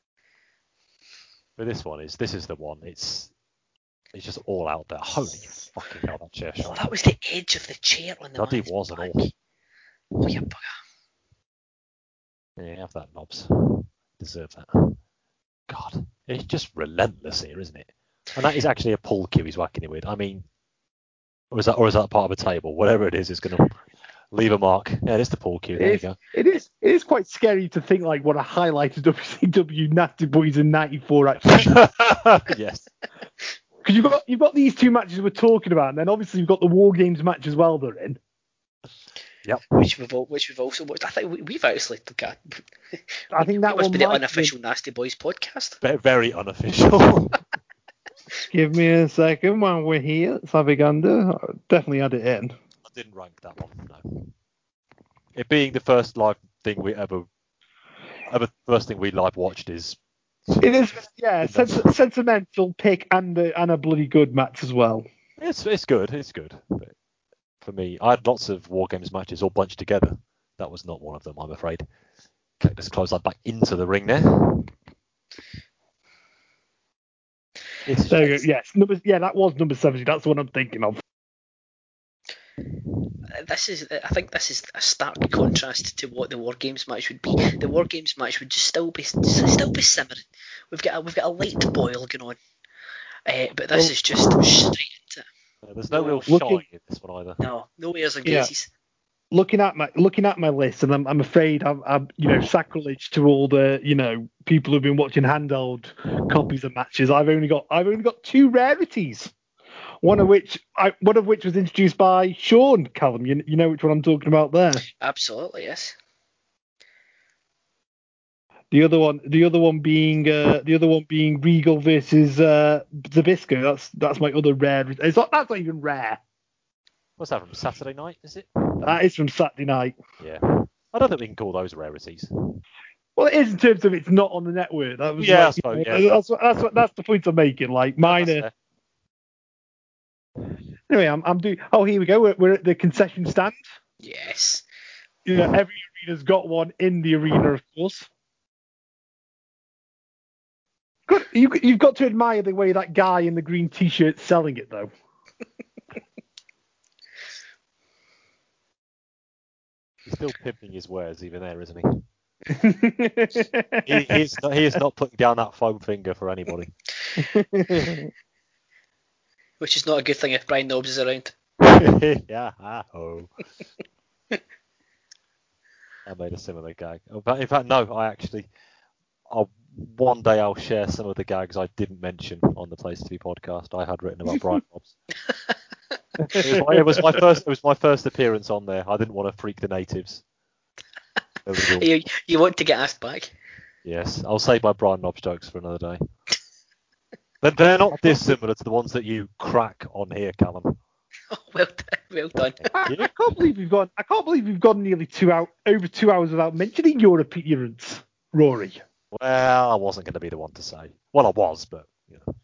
Speaker 4: But this one is this is the one. It's it's just all out there. Holy fucking hell, that chair
Speaker 2: Oh,
Speaker 4: shot.
Speaker 2: that was the edge of the chair on the
Speaker 4: Bloody
Speaker 2: man's
Speaker 4: was and
Speaker 2: back.
Speaker 4: all.
Speaker 2: Oh, you bugger.
Speaker 4: Yeah, have that, knobs. Deserve that. God, it's just relentless here, isn't it? And that is actually a pull cue he's whacking it with. I mean, or is that or is that part of a table? Whatever it is, it's going to leave a mark. Yeah, it is the pull cue. There
Speaker 3: It
Speaker 4: you
Speaker 3: is,
Speaker 4: go.
Speaker 3: it is it is quite scary to think like what a highlighted W C W Nasty Boys in ninety-four actually.
Speaker 4: Yes.
Speaker 3: Because you've got you've got these two matches we're talking about, and then obviously you've got the War Games match as well. They're in.
Speaker 4: Yep.
Speaker 2: Which we've al- which we've also watched. I think we, we've actually look at.
Speaker 3: I think that
Speaker 2: we must
Speaker 3: one
Speaker 2: be the
Speaker 3: might
Speaker 2: unofficial Nasty Boys podcast.
Speaker 4: Ve- Very unofficial.
Speaker 3: Give me a second while we're here. Let's have a gander. I'll definitely add it in.
Speaker 4: I didn't rank that one. No. It being the first live thing we ever, ever first thing we live watched is.
Speaker 3: It is, yeah, senti- sentimental pick and a, and a bloody good match as well.
Speaker 4: It's it's good. It's good. But for me, I had lots of War Games matches all bunched together. That was not one of them, I'm afraid. Cactus clothesline back into the ring there. It's
Speaker 3: There you go. Yes, number, yeah, that was number seventy. That's what I'm thinking of.
Speaker 2: This is, I think, this is a stark contrast to what the War Games match would be. The War Games match would just still be still be simmering. We've got a, we've got a light boil going on, uh, but this
Speaker 3: Well-
Speaker 2: is just straight into it.
Speaker 4: Uh, There's no
Speaker 2: No,
Speaker 4: real
Speaker 3: looking-
Speaker 4: shine in this one either.
Speaker 2: No, no airs and
Speaker 3: Yeah.
Speaker 2: graces.
Speaker 3: Looking at my looking at my list, and I'm I'm afraid I'm, I'm you know sacrilege to all the you know people who've been watching handheld copies of matches. I've only got I've only got two rarities. One of which I one of which was introduced by Sean Callum. You you know which one I'm talking about there.
Speaker 2: Absolutely, yes.
Speaker 3: The other one, the other one being uh, the other one being Regal versus uh, Zabisco. That's that's my other rare. It's not that's not even rare.
Speaker 4: What's that from Saturday night? Is it?
Speaker 3: That is from Saturday night.
Speaker 4: Yeah. I don't think we can call those rarities.
Speaker 3: Well, it is in terms of it's not on the network. That was
Speaker 4: Yeah, I
Speaker 3: like,
Speaker 4: suppose,
Speaker 3: you know,
Speaker 4: yeah.
Speaker 3: that's what that's what that's the point I'm making. Like mine
Speaker 4: That's
Speaker 3: are.
Speaker 4: fair.
Speaker 3: Anyway, I'm I'm doing. Oh, here we go. We're, we're at the concession stand.
Speaker 2: Yes.
Speaker 3: You know, every arena's got one in the arena, of course. Good. You you've got to admire the way that guy in the green t-shirt's selling it, though.
Speaker 4: He's still pimping his wares even there, isn't he? he he's not, he is not putting down that foam finger for anybody.
Speaker 2: Which is not a good thing if Brian Knobs is around.
Speaker 4: Yeah. Oh. I made a similar gag. In fact, in fact, no, I actually. I'll, one day I'll share some of the gags I didn't mention on the Place to Be podcast I had written about Brian Knobs. It was, my, it was my first. It was my first appearance on there. I didn't want to freak the natives. It was all-
Speaker 2: You, you want to get asked back?
Speaker 4: Yes, I'll save my Brian Knobs jokes for another day. But they're not dissimilar to the ones that you crack on here, Callum.
Speaker 2: Oh, well done, well done.
Speaker 3: I, I can't believe we've gone. I can't believe we've gone nearly two out over two hours without mentioning your appearance, Rory.
Speaker 4: Well, I wasn't going to be the one to say. Well, I was, but you know.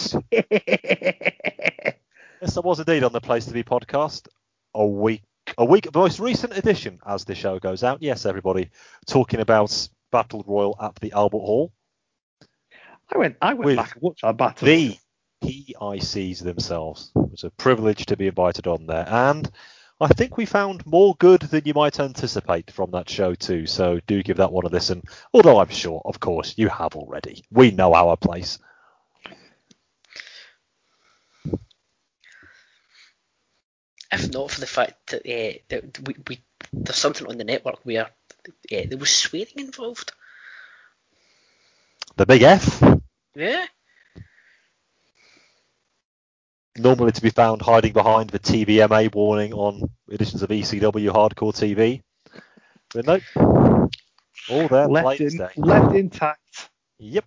Speaker 4: Yes, I was indeed on the Place to Be podcast. A week, a week, the most recent edition as the show goes out. Yes, everybody, talking about Battle Royal at the Albert Hall.
Speaker 3: I went, I went
Speaker 4: With
Speaker 3: back and watched our battle.
Speaker 4: The P I Cs themselves. It was a privilege to be invited on there, and I think we found more good than you might anticipate from that show too. So do give that one a listen. Although I'm sure, of course, you have already. We know our place.
Speaker 2: If not for the fact that, uh, that we, we there's something on the network where uh, there was swearing involved.
Speaker 4: The big F.
Speaker 2: Yeah.
Speaker 4: Normally to be found hiding behind the T V M A warning on editions of E C W Hardcore T V. But nope. All there,
Speaker 3: left,
Speaker 4: plain
Speaker 3: in,
Speaker 4: as day.
Speaker 3: left intact.
Speaker 4: Yep.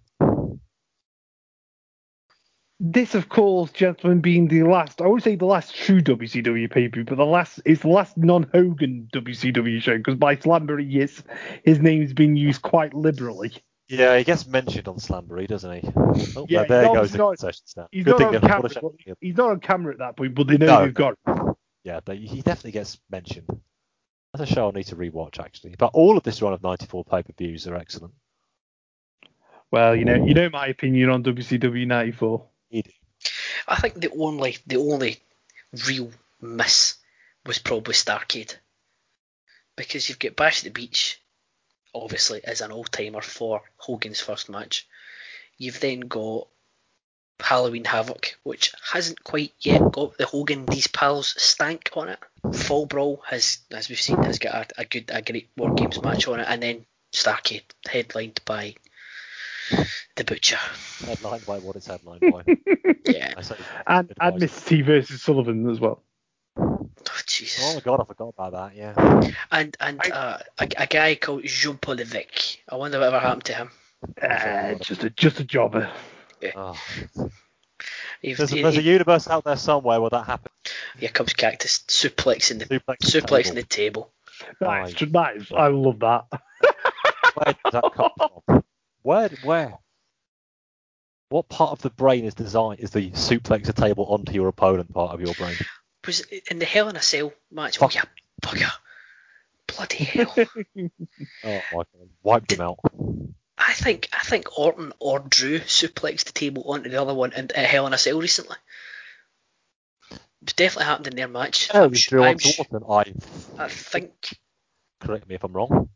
Speaker 3: This, of course, gentlemen, being the last, I won't say the last true W C W pay-per-view, but the last, it's the last non-Hogan W C W show, because by Slamboree, yes, his name's been used quite liberally.
Speaker 4: Yeah, he gets mentioned on Slamboree, doesn't he? Oh,
Speaker 3: Yeah,
Speaker 4: there
Speaker 3: he's
Speaker 4: goes the
Speaker 3: not-
Speaker 4: concession stand.
Speaker 3: He's
Speaker 4: Good
Speaker 3: not,
Speaker 4: thing
Speaker 3: on
Speaker 4: they put a
Speaker 3: camera,
Speaker 4: shot-
Speaker 3: but he's not on camera at that point, but they know
Speaker 4: No,
Speaker 3: they've got him.
Speaker 4: Yeah, but he definitely gets mentioned. That's a show I need to rewatch, actually. But all of this run of ninety-four pay-per-views are excellent.
Speaker 3: Well, you know, you know my opinion on W C W ninety-four.
Speaker 4: He did.
Speaker 2: I think the only the only real miss was probably Starrcade, because you've got Bash at the Beach, obviously as an all-timer for Hogan's first match. You've then got Halloween Havoc, which hasn't quite yet got the Hogan These Pals stank on it. Fall Brawl has, as we've seen, has got a, a good, a great War Games match on it, and then Starrcade, headlined by the Butcher.
Speaker 4: Headlined by what it's headlined by.
Speaker 2: Yeah.
Speaker 4: I say,
Speaker 3: And, and
Speaker 4: advice.
Speaker 3: Mister T versus Sullivan as well.
Speaker 2: Oh Jesus.
Speaker 4: Oh my god, I forgot about that, yeah.
Speaker 2: And and uh, a, a guy called Jean Polivic. I wonder whatever happened to him.
Speaker 3: Uh, just a just a jobber.
Speaker 4: Oh.
Speaker 2: He,
Speaker 4: There's, a,
Speaker 2: he,
Speaker 4: there's a
Speaker 2: he,
Speaker 4: universe out there somewhere where that happened.
Speaker 2: here comes Cactus suplexing the
Speaker 4: Suplex
Speaker 2: suplexing
Speaker 4: the
Speaker 2: the table.
Speaker 3: That is,
Speaker 4: Fine.
Speaker 3: that is, I love that.
Speaker 4: Where does that come from? Where, where? What part of the brain is designed is the suplex a table onto your opponent part of your brain?
Speaker 2: Was it in the Hell in a Cell match?
Speaker 4: Fuck.
Speaker 2: Oh yeah, bugger. Bloody hell.
Speaker 4: Oh my god, wiped him out.
Speaker 2: I think I think Orton or Drew suplexed the table onto the other one in at Hell in a Cell recently. It's definitely happened in their match.
Speaker 4: Oh,
Speaker 2: I'm
Speaker 4: it was
Speaker 2: su-
Speaker 4: Drew
Speaker 2: I'm
Speaker 4: onto
Speaker 2: su-
Speaker 4: Orton. I
Speaker 2: I think
Speaker 4: correct me if I'm wrong.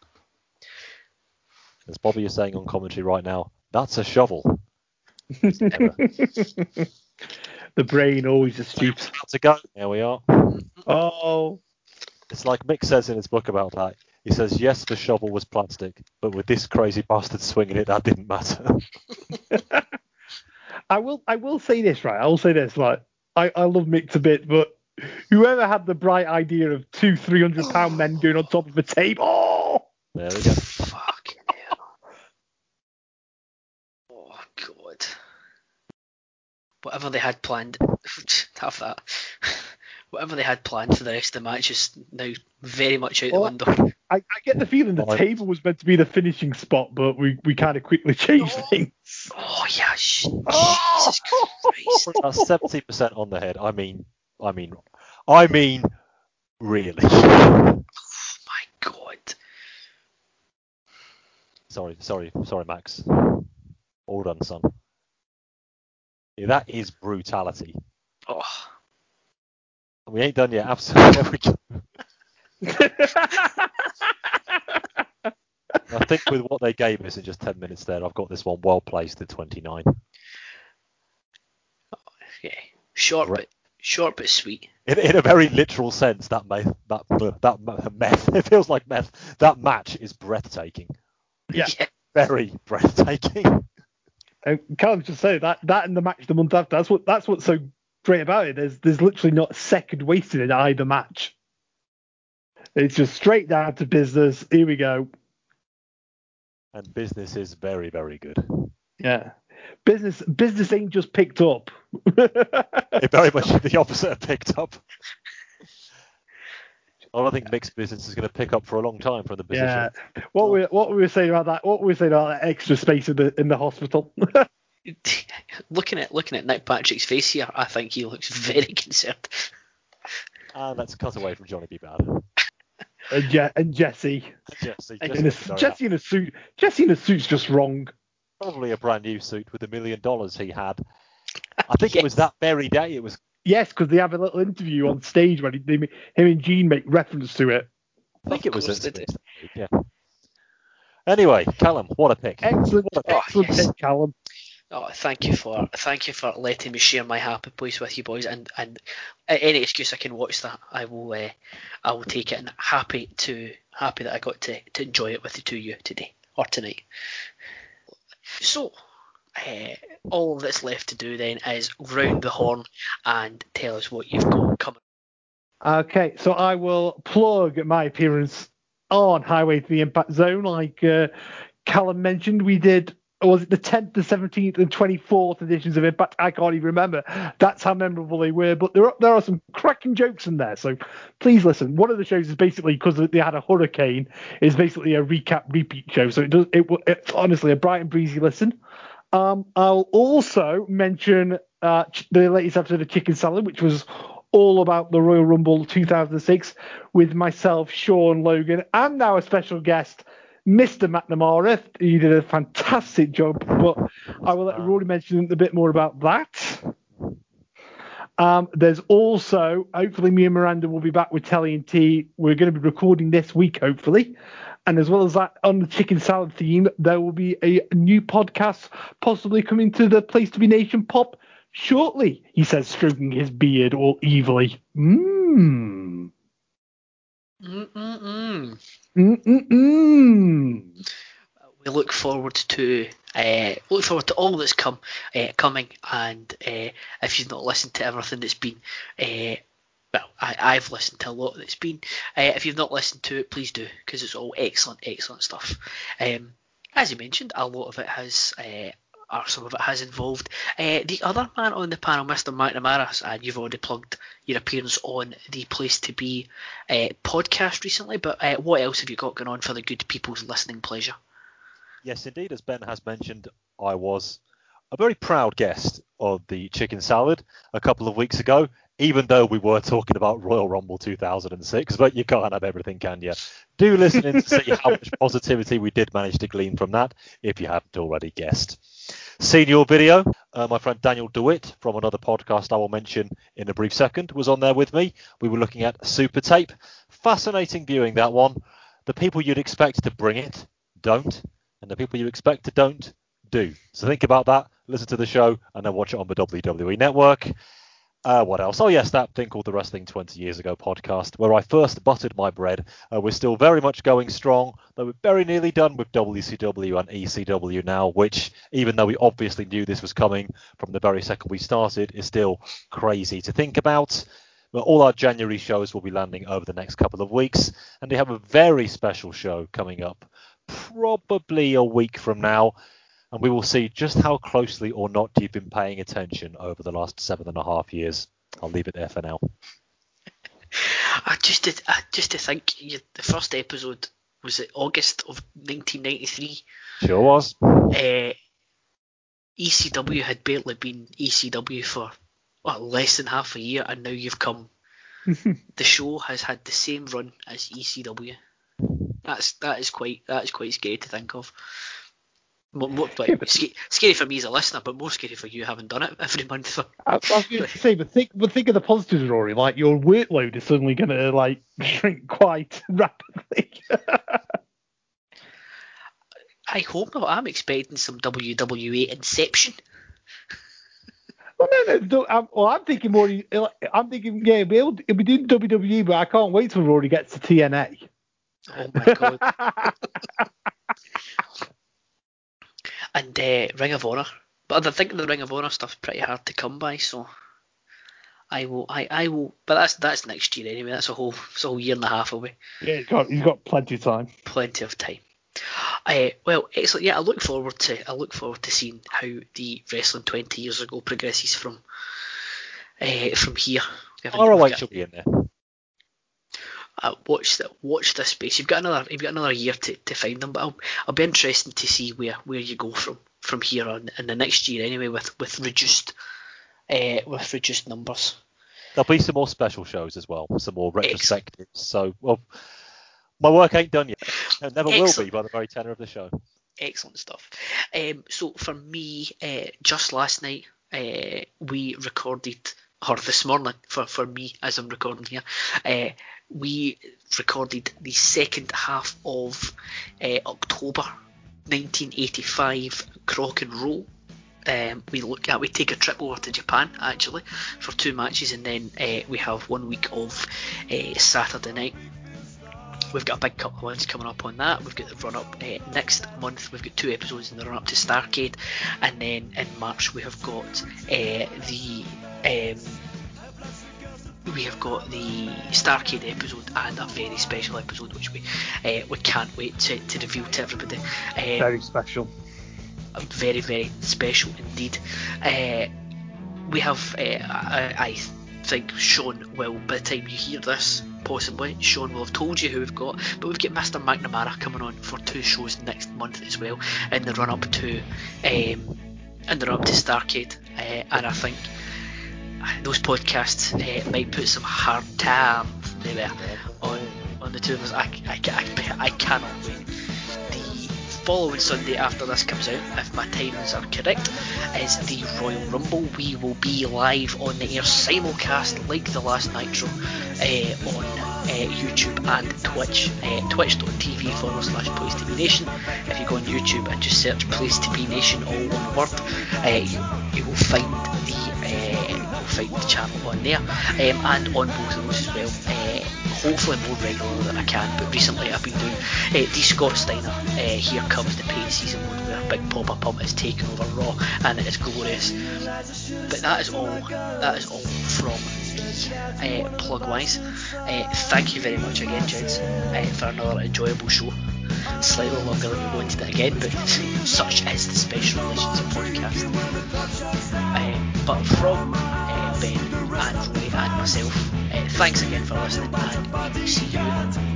Speaker 4: As Bobby is saying on commentary right now, that's a shovel.
Speaker 3: The brain always astute.
Speaker 4: About to go. There we are.
Speaker 3: Oh,
Speaker 4: It's like Mick says in his book about that. He says, yes, the shovel was plastic, but with this crazy bastard swinging it, that didn't matter.
Speaker 3: I will. I will say this, right? I will say this, right? I, I love Mick a bit, but whoever had the bright idea of two three hundred pound men going on top of a table? Oh!
Speaker 4: There we go.
Speaker 2: fucking hell. Oh god. Whatever they had planned, have that. Whatever they had planned for the rest of the match is now very much out
Speaker 3: Well,
Speaker 2: the window.
Speaker 3: I, I get the feeling the
Speaker 4: Oh, I-
Speaker 3: table was meant to be the finishing spot, but we, we kind of quickly changed
Speaker 2: Oh.
Speaker 3: things.
Speaker 2: Oh yeah, sh-
Speaker 3: Oh.
Speaker 2: Jesus Christ.
Speaker 4: That's seventy percent on the head. I mean, I mean, I mean, really.
Speaker 2: Oh my god.
Speaker 4: Sorry, sorry, sorry, Max. All done, son. Yeah, that is brutality.
Speaker 2: Oh.
Speaker 4: We ain't done yet. Absolutely. I think with what they gave us in just ten minutes there, I've got this one well placed at twenty-nine.
Speaker 2: Yeah. Short
Speaker 4: Right.
Speaker 2: but short but sweet.
Speaker 4: In, in a very literal sense, that meth, that that meth, it feels like meth. That match is breathtaking.
Speaker 3: Yeah.
Speaker 2: Yeah.
Speaker 4: Very breathtaking.
Speaker 3: And can't I just say that that and the match the month after. That's what that's what's so great about it. There's there's literally not a second wasted in either match. It's just straight down to business. Here we go.
Speaker 4: And business is very, very good.
Speaker 3: Yeah, business business ain't just picked up.
Speaker 4: It very much the opposite of picked up. I don't think mixed business is going to pick up for a long time from the position.
Speaker 3: Yeah. What we what we were saying about that? What were we saying about that extra space in the in the hospital?
Speaker 2: looking at looking at Nick Patrick's face here, I think he looks very concerned.
Speaker 4: And let's cut away from Johnny B. Bad.
Speaker 3: and, Je- and Jesse.
Speaker 4: Jesse.
Speaker 3: And
Speaker 4: Jesse,
Speaker 3: in a,
Speaker 4: looking very
Speaker 3: Jesse in a suit. Jesse in a suit's just wrong.
Speaker 4: Probably a brand new suit with a million dollars he had. I think yes. It was that very day. It was.
Speaker 3: Yes, because they have a little interview on stage where he, they, him and Gene make reference to it.
Speaker 4: I think it was it. Yeah. Anyway, Callum, what a pick!
Speaker 3: Excellent,
Speaker 2: oh,
Speaker 3: excellent
Speaker 2: yes.
Speaker 3: pick, Callum.
Speaker 2: Oh, thank you for thank you for letting me share my happy place with you boys, and and any excuse I can watch that, I will uh, I will take it, and happy to happy that I got to, to enjoy it with the two of you today or tonight. So, uh, all that's left to do then is round the horn and tell us what you've got coming.
Speaker 3: Okay, so I will plug my appearance on Highway to the Impact Zone, like uh, Callum mentioned. We did. Was it the tenth, the seventeenth, and twenty-fourth editions of Impact? I can't even remember. That's how memorable they were. But there are, there are some cracking jokes in there. So please listen. One of the shows is basically, because they had a hurricane, is basically a recap repeat show. So it does. It, it's honestly a bright and breezy listen. Um, I'll also mention uh, the latest episode of Chicken Salad, which was all about the Royal Rumble two thousand six with myself, Sean, Logan, and our special guest, Mister McNamara. He did a fantastic job, but I will let Rory mention a bit more about that. Um, there's also, hopefully me and Miranda will be back with Telly and T. We're going to be recording this week, hopefully. And as well as that, on the Chicken Salad theme, there will be a new podcast possibly coming to the Place to Be Nation Pop shortly, he says, stroking his beard all evilly. Mmm.
Speaker 2: Mm-mm-mm.
Speaker 3: Mm-mm-mm.
Speaker 2: We look forward to uh, look forward to all that's come uh, coming, and uh, if you've not listened to everything that's been, uh, well, I, I've listened to a lot that's been. Uh, if you've not listened to it, please do, because it's all excellent, excellent stuff. Um, as you mentioned, a lot of it has. Uh, or some of it has involved uh, the other man on the panel, Mister McNamara, and you've already plugged your appearance on the Place to Be uh, podcast recently, but uh, what else have you got going on for the good people's listening pleasure?
Speaker 4: Yes, indeed, as Ben has mentioned, I was a very proud guest of the Chicken Salad a couple of weeks ago, even though we were talking about Royal Rumble two thousand six, but you can't have everything, can you? Do listen in to see how much positivity we did manage to glean from that, if you haven't already guessed. Senior video, uh, my friend Daniel DeWitt from another podcast I will mention in a brief second was on there with me. We were looking at Super Tape. Fascinating viewing, that one. The people you'd expect to bring it don't, and the people you expect to don't do. So think about that, listen to the show, and then watch it on the W W E Network. Uh, what else? Oh, yes, that thing called the Wrestling twenty Years Ago podcast, where I first buttered my bread. Uh, we're still very much going strong, though we're very nearly done with W C W and E C W now, which, even though we obviously knew this was coming from the very second we started, is still crazy to think about. But all our January shows will be landing over the next couple of weeks, and we have a very special show coming up probably a week from now. And we will see just how closely or not you've been paying attention over the last seven and a half years. I'll leave it there for now.
Speaker 2: I just to, I, just to think, you, the first episode was it August of nineteen ninety-three.
Speaker 4: Sure was.
Speaker 2: Uh, E C W had barely been E C W for well, less than half a year, and now you've come. The show has had the same run as E C W. That's that is quite that is quite scary to think of. More, more, like, yeah, sc- scary for me as a listener, but more scary for you having done it every month.
Speaker 3: I, I was going to say, but think, but think of the positives, Rory. Like your workload is suddenly going to like shrink quite rapidly.
Speaker 2: I hope not. I'm expecting some W W E Inception.
Speaker 3: Well, no, no. no I'm, well, I'm thinking more. I'm thinking, yeah, he'll be, able to, he'll be doing W W E, but I can't wait till Rory gets to T N A.
Speaker 2: Oh my god. And uh, Ring of Honor, but I think the Ring of Honor stuff's pretty hard to come by. So I will, I, I will, but that's that's next year anyway. That's a whole, it's a whole year and a half away.
Speaker 3: Yeah, he's got, he's got plenty of time.
Speaker 2: Plenty of time. Uh, well, excellent. Yeah, I look forward to, I look forward to seeing how the wrestling twenty years ago progresses from, uh, from here.
Speaker 4: R O H will be in there.
Speaker 2: Uh, watch the, watch this space. You've got another you've got another year to, to find them, but I'll, I'll be interested to see where, where you go from from here on in the next year anyway, with with reduced uh, with reduced numbers.
Speaker 4: There'll be some more special shows as well, some more retrospectives. So, well, my work ain't done yet. It never
Speaker 2: Excellent.
Speaker 4: will be by the very tenor of the show.
Speaker 2: Excellent stuff. Um, so for me, uh, just last night uh, we recorded, or this morning for, for me as I'm recording here, uh, we recorded the second half of uh, October nineteen eighty-five Crock and Roll. Um, we look at we take a trip over to Japan actually for two matches, and then uh, we have one week of uh, Saturday night. We've got a big couple of ones coming up on that. We've got the run up uh, next month. We've got two episodes in the run up to Starrcade, and then in March we have got uh, the um, we have got the Starrcade episode and a very special episode which we uh, we can't wait to, to reveal to everybody. Um,
Speaker 3: Very special.
Speaker 2: Very very special indeed. Uh, we have uh, I, I think Sean will, by the time you hear this, possibly Sean will have told you who we've got, but we've got Mister McNamara coming on for two shows next month as well in the run up to um, in the run up to Starrcade, uh, and I think those podcasts uh, might put some hard times there on on the two of us. I, I, I, I cannot wait. The following Sunday after this comes out, if my timings are correct, is the Royal Rumble. We will be live on the air simulcast like the last Nitro uh, on uh, YouTube and Twitch, uh, twitch.tv forward slash Place to Be Nation. If you go on YouTube and just search Place to Be Nation, all one word, uh, you, you will find the uh, you will find the channel on there, um, and on both of those as well. Uh, hopefully more regularly than I can, but recently I've been doing uh, D. Scott Steiner, uh, Here Comes the Pain season one, where Big Papa Pump is taking over Raw, and it is glorious. But that is all. That is all from me, uh, plug wise. Uh, thank you very much again, gents, uh, for another enjoyable show. Slightly longer than we're going to do again, but such is the Special Relations podcast. Uh, but from uh, Ben and Roy and myself, uh, thanks again for listening, and we will see you